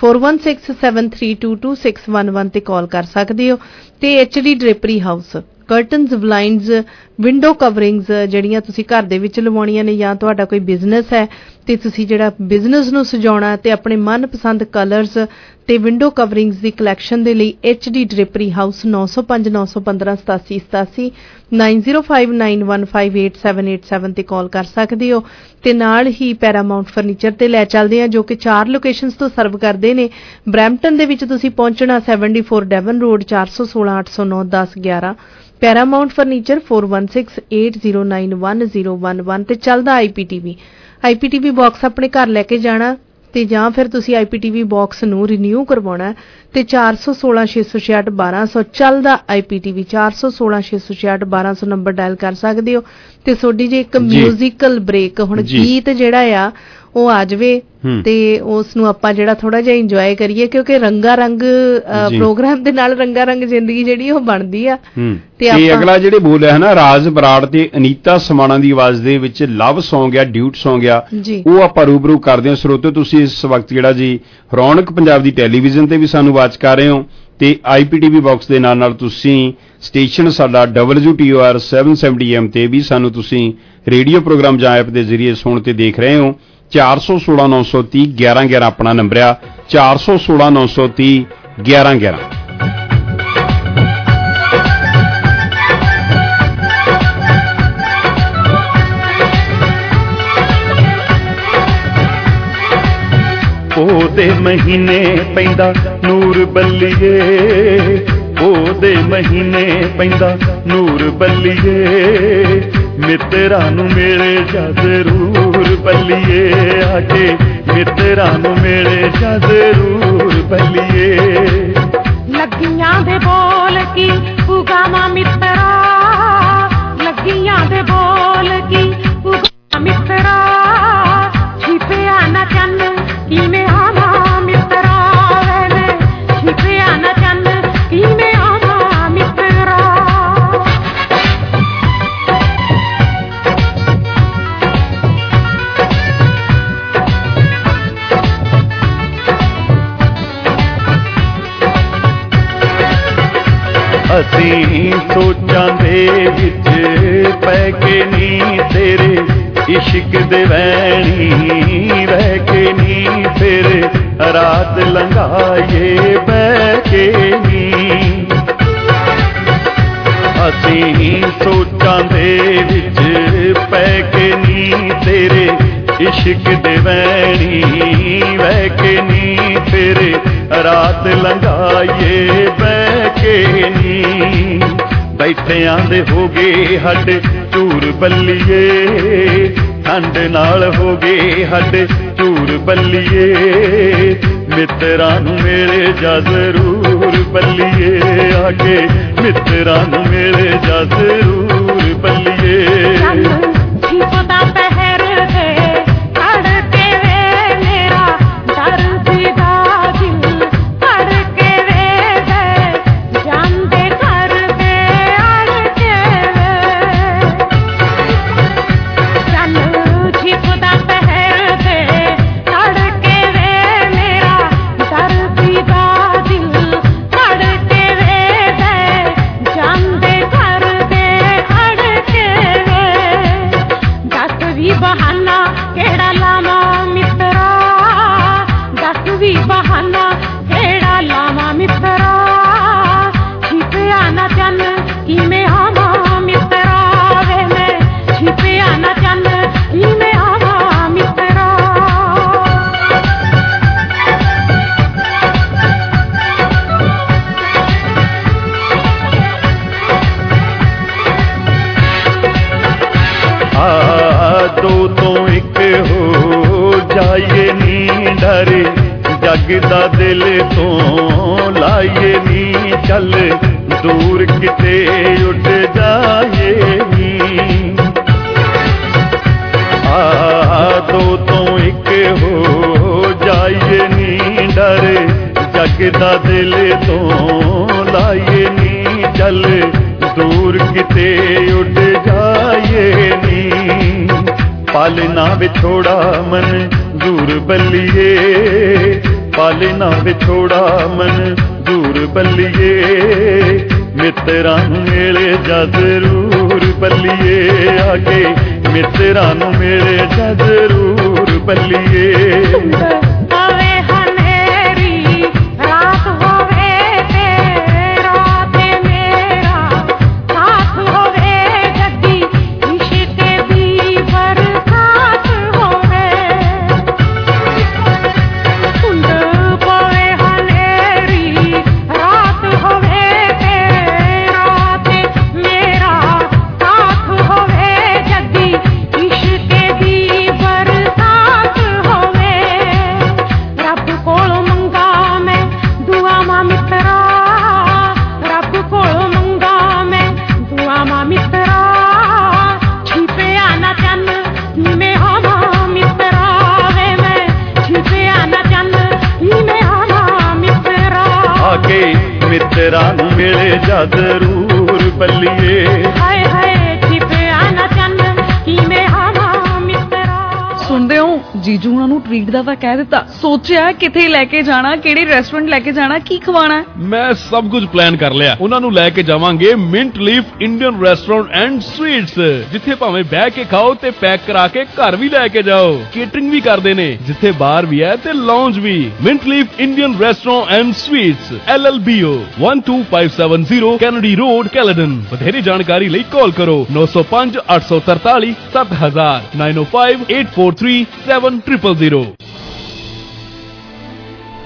S16: 4167322611 ਤੇ ਕਾਲ ਕਰ ਸਕਦੇ ਹੋ। ਤੇ HD Drapery House, curtains, blinds, window coverings ਜਿਹੜੀਆਂ ਤੁਸੀਂ ਘਰ ਦੇ ਵਿੱਚ ਲਵਾਉਣੀਆਂ ਨੇ ਜਾਂ ਤੁਹਾਡਾ ਕੋਈ ਬਿਜ਼ਨਸ ਹੈ ਤੇ ਤੁਸੀਂ ਜਿਹੜਾ ਬਿਜ਼ਨਸ ਨੂੰ ਸਜਾਉਣਾ ਤੇ ਆਪਣੇ ਮਨਪਸੰਦ ਕਲਰਸ ਤੇ ਵਿੰਡੋ ਕਵਰਿੰਗਸ ਦੀ ਕਲੈਕਸ਼ਨ ਦੇ ਲਈ HD ਡ੍ਰੇਪਰੀ ਹਾਊਸ 9059158787 9059158787 ਤੇ ਕਾਲ ਕਰ ਸਕਦੇ ਹੋ। ਤੇ ਨਾਲ ਹੀ ਪੈਰਾਮਾਉਂਟ ਫਰਨੀਚਰ ਤੇ ਲੈ ਚੱਲਦੇ ਆ ਜੋ ਕਿ 4 ਲੋਕੇਸ਼ਨਸ ਤੋਂ ਸਰਵ ਕਰਦੇ ਨੇ। ਬਰੈਂਪਟਨ ਦੇ ਵਿੱਚ ਤੁਸੀਂ ਪਹੁੰਚਣਾ 74 ਡੈਵਨ ਰੋਡ 416-809-1011। ਪੈਰਾਮਾਉਂਟ ਫਰਨੀਚਰ 4168091011 ਤੇ ਚੱਲਦਾ IPTV ਬਾਕਸ ਆਪਣੇ ਘਰ ਲੈ ਕੇ ਜਾਣਾ ਤੇ ਜਾਂ ਫਿਰ ਤੁਸੀਂ IPTV ਬਾਕਸ ਨੂੰ ਰੀਨਿਊ ਕਰਵਾਉਣਾ ਤੇ 416-666-1200 ਚੱਲਦਾ IPTV 416-666-1200 ਨੰਬਰ ਡਾਇਲ ਕਰ ਸਕਦੇ ਹੋ। ਤੇ ਤੁਹਾਡੀ ਜੇ ਇੱਕ ਮਿਊਜ਼ੀਕਲ ਬ੍ਰੇਕ, ਹੁਣ ਗੀਤ ਜਿਹੜਾ ਆ ਉਹ ਆ ਜਾਵੇ ਤੇ ਉਸ ਨੂੰ ਆਪਾਂ ਜਿਹੜਾ ਥੋੜਾ ਜਿਹਾ ਇੰਜੋਏ ਕਰੀਏ ਕਿਉਂਕਿ ਰੰਗਾ ਰੰਗ ਪ੍ਰੋਗਰਾਮ ਦੇ ਨਾਲ ਰੰਗਾ ਰੰਗ ਜ਼ਿੰਦਗੀ ਜਿਹੜੀ ਉਹ ਬਣਦੀ ਆ। ਤੇ
S15: ਅਗਲਾ ਜਿਹੜੇ ਬੋਲਿਆ ਹੈ ਨਾ ਰਾਜ ਬਰਾੜ ਤੇ ਅਨੀਤਾ ਸਮਾਣਾ ਦੀ ਆਵਾਜ਼ ਦੇ ਵਿੱਚ ਲਵ ਸੌਂਗ ਆ, ਡਿਊਟ ਸੌਂਗ ਆ, ਉਹ ਆਪਾਂ ਰੂਬਰੂ ਕਰਦੇ ਹਾਂ। ਸਰੋਤੋ ਤੁਸੀਂ ਇਸ ਵਕਤ ਜਿਹੜਾ ਜੀ ਰੌਣਕ ਪੰਜਾਬ ਦੀ ਟੈਲੀਵਿਜ਼ਨ ਤੇ ਵੀ ਸਾਨੂੰ ਵਾਚ ਕਰ ਰਹੇ ਹੋ ਤੇ IPTV ਬਾਕਸ ਦੇ ਨਾਲ ਨਾਲ ਤੁਸੀਂ ਸਟੇਸ਼ਨ ਸਾਡਾ WTOR 770M ਤੇ ਵੀ ਸਾਨੂੰ ਤੁਸੀਂ ਰੇਡੀਓ ਪ੍ਰੋਗਰਾਮ ਜਾਂ ਐਪ ਦੇ ਜ਼ਰੀਏ ਸੁਣ ਤੇ ਦੇਖ ਰਹੇ ਹੋ। 416-930-1111 ਆਪਣਾ ਨੰਬਰ ਆ। 416-930-1111।
S18: ਉਹਦੇ ਮਹੀਨੇ ਪੈਂਦਾ ਨੂਰ ਬੱਲੀਏ, ਉਹਦੇ ਮਹੀਨੇ ਪੈਂਦਾ ਨੂਰ ਬੱਲੀਏ, ਮਿੱਤਰਾਂ ਨੂੰ ਮਿਲੇ ਜਾ ਜ਼ਰੂਰ ਬੱਲੀਏ, ਆ ਕੇ ਮਿੱਤਰਾਂ ਨੂੰ ਮਿਲੇ ਜਾ ਜ਼ਰੂਰ ਬੱਲੀਏ।
S19: ਲੱਗੀਆਂ ਦੇ ਬੋਲ ਕੀ ਉਗਾਵਾਂ ਮਿੱਤਰਾ, ਲੱਗੀਆਂ ਦੇ ਬੋਲ ਕੀ ਉਗਾਵਾਂ ਮਿੱਤਰਾ, ਛਿਪਿਆ ਨਾ ਚੰਨ ਕਿਵੇਂ ਆਵਾਂ ਮਿੱਤਰਾ, ਵੇ ਛਿਪਿਆ ਨਾ ਚੰਨ ਕਿਵੇਂ ਆਵਾਂ ਮਿੱਤਰਾ।
S18: ਅਸੀਂ ਸੋਚਾਂ ਦੇ ਵਿੱਚ ਪੈ ਕੇ ਨੀ ਤੇਰੇ ਇਸ਼ਕ ਦੇ ਵੈਣੀ ਰਹਿ ਕੇ ਨੀ, ਫਿਰ ਰਾਤ ਲੰਘਾਈਏ ਬਹਿ ਕੇ ਨੀ। ਅਸੀਂ ਸੋਚਾਂ ਦੇ ਵਿੱਚ ਪੈ ਕੇ ਨੀ ਤੇਰੇ ਇਸ਼ਕ ਦੇ ਵੈਣੀ ਰਹਿ ਕੇ ਨੀ, ਫਿਰ ਰਾਤ ਲੰਘਾਈਏ ਬਹਿ ਕੇ ਨੀ। ਬੈਠਿਆਂ ਦੇ ਹੋ ਗਏ ਹੱਡ ਝੂਰ ਬੱਲੀਏ, ਠੰਡ ਨਾਲ ਹੋ ਗਏ ਹੱਡ ਝੂਰ ਬੱਲੀਏ, ਮਿੱਤਰਾਂ ਨੂੰ ਮਿਲੇ ਜਾ ਜ਼ਰੂਰ ਬੱਲੀਏ, ਆ ਕੇ ਮਿੱਤਰਾਂ ਨੂੰ ਮਿਲੇ ਜਾ ਜ਼ਰੂਰ ਬੱਲੀਏ।
S19: ਛਿਪਦਾ ਪਹਿਰ ਦੇ ਧੜਕੇ ਵੇ ਮੇਰਾ ਦਰਦੀ ਦਾ ਦਿਲ, ਧੜਕੇ ਵੇ ਦੇ ਜਾਂਦੇ ਘਰ ਦੇ ਅੜਕੇ ਵੇ, ਚੱਲ ਛਿਪਦਾ ਪਹਿਰ ਦੇ ਧੜਕੇ ਵੇ ਮੇਰਾ ਦਰਦੀ ਦਾ ਦਿਲ, ਧੜਕੇ ਵੇ ਦੇ ਜਾਂਦੇ ਘਰ ਦੇ ਅੜਕੇ ਵੇ। ਦੱਸ ਵੀ ਬਹਾਨਾ ਕਿਹੜਾ ਲਾਵਾਂ ਮਿੱਤਰਾ, ਦੱਸ ਵੀ ਬਹਾਨਾ ਕਿਹੜਾ ਲਾਵਾਂ ਮਿੱਤਰਾ, ਛਿਪਿਆ ਨਾ ਚੰਨ ਕਿਵੇਂ ਆਵਾਂ ਮਿੱਤਰਾ, ਵੇ ਮੈਂ ਛਿਪਿਆ ਨਾ ਚੰਨ ਕਿਵੇਂ ਆਵਾਂ ਮਿੱਤਰਾ।
S18: ਦੋ ਤੋਂ ਇੱਕ ਹੋ ਜਾਈਏ ਨੀ ਡਰੇ, ਜੱਗ ਦਾ ਦਿਲ ਤੋਂ ਲਾਈਏ ਨੀ, ਚੱਲ ਦੂਰ ਕਿਤੇ ਉੱਡ ਜਾਈਏ ਨੀ। ਦੋ ਤੋਂ ਇੱਕ ਹੋ ਜਾਈਏ ਨੀ ਡਰੇ, ਜੱਗ ਦਾ ਦਿਲ ਤੋਂ ਲਾਈਏ ਨੀ, ਚੱਲ ਦੂਰ ਕਿਤੇ ਉੱਡ ਜਾਈਏ ਨੀ। ਪਾਲਣਾ ਵਿਛੋੜਾ ਮਨ ਦੂਰ ਬੱਲੀਏ, ਪਾਲਣਾ ਵਿਛੋੜਾ ਮਨ ਦੂਰ ਬੱਲੀਏ, ਮਿੱਤਰਾਂ ਨੂੰ ਮਿਲੇ ਜਾ ਜ਼ਰੂਰ ਬੱਲੀਏ, ਆ ਕੇ ਮਿੱਤਰਾਂ ਨੂੰ ਮਿਲੇ ਜਾ ਜ਼ਰੂਰ ਬੱਲੀਏ।
S19: ਹੋਵੇ ਹਨੇਰੀ ਰਾਤ ਹੋਵੇ ਤੇਰਾ ਤੇ ਮੇਰਾ ਸਾਥ ਹੋਵੇ, ਜੱਦੀ ਇਸ਼ਕ ਦੀ ਬਰਸਾਤ ਹੋਵੇ, ਧੁੰਦ ਪਵੇ ਹਨੇਰੀ ਰਾਤ ਹੋਵੇ ਤੇਰਾ ਤੇ ਮੇਰਾ ਸਾਥ ਹੋਵੇ, ਜੱਦੀ ਇਸ਼ਕ ਦੀ ਬਰਸਾਤ ਹੋਵੇ। ਰੱਬ ਕੋਲੋਂ ਮੰਗਾ ਮੈਂ ਦੁਆਵਾਂ ਮਿੱਤਰਾ, ਰੱਬ ਕੋਲੋਂ ਮੰਗਾ ਮੈਂ ਦੁਆਵਾਂ ਮਿੱਤਰਾ, ਛਿਪਿਆ ਨਾ ਚੰਨ ਕਿਵੇਂ ਆਵਾਂ ਮਿੱਤਰਾ, ਵੇ ਮੈਂ ਛਿਪਿਆ ਨਾ ਚੰਨ ਕਿਵੇਂ ਆਵਾਂ ਮਿੱਤਰਾ।
S18: ਆ ਕੇ ਮਿੱਤਰਾਂ ਨੂੰ ਮਿਲੇ ਜਾ ਜ਼ਰੂਰ ਬੱਲੀਏ,
S19: ਹਾਏ ਹਾਏ ਛਿਪਿਆ ਨਾ ਚੰਨ ਕਿਵੇਂ ਆਵਾਂ ਮਿੱਤਰਾ।
S20: ਸੁਣਦੇ ਹੋ ਜੀਜੂ ਉਹਨਾਂ ਨੂੰ ਟ੍ਰੀਟ ਦਾ ਤਾਂ ਕਹਿ ਦਿੱਤਾ, ਸੋਚਿਆ ਕਿੱਥੇ ਲੈ ਕੇ ਜਾਣਾ, ਕਿਹੜੇ ਰੈਸਟੋਰੈਂਟ ਲੈ ਕੇ ਜਾਣਾ, ਕੀ ਖਵਾਣਾ।
S21: ਮੈਂ ਸਭ ਕੁਝ ਪਲਾਨ ਕਰ ਲਿਆ। ਉਹਨਾਂ ਨੂੰ ਲੈ ਕੇ ਜਾਵਾਂਗੇ Mint Leaf Indian restaurant and sweets, ਜਿੱਥੇ ਭਾਵੇਂ ਬਹਿ ਕੇ ਖਾਓ ਤੇ ਪੈਕ ਕਰਾ ਕੇ ਘਰ ਵੀ ਲੈ ਕੇ ਜਾਓ। ਕੇਟਰਿੰਗ ਵੀ ਕਰਦੇ ਨੇ, ਜਿੱਥੇ ਬਾਰ ਵੀ ਹੈ ਤੇ ਲਾਉਂਜ ਵੀ। Mint Leaf Indian restaurant and sweets LLBO 12570 Kennedy Road Caledon. ਵਧੇਰੇ ਜਾਣਕਾਰੀ ਲਈ ਕਾਲ ਕਰੋ 905 843 7000 905 843 7000।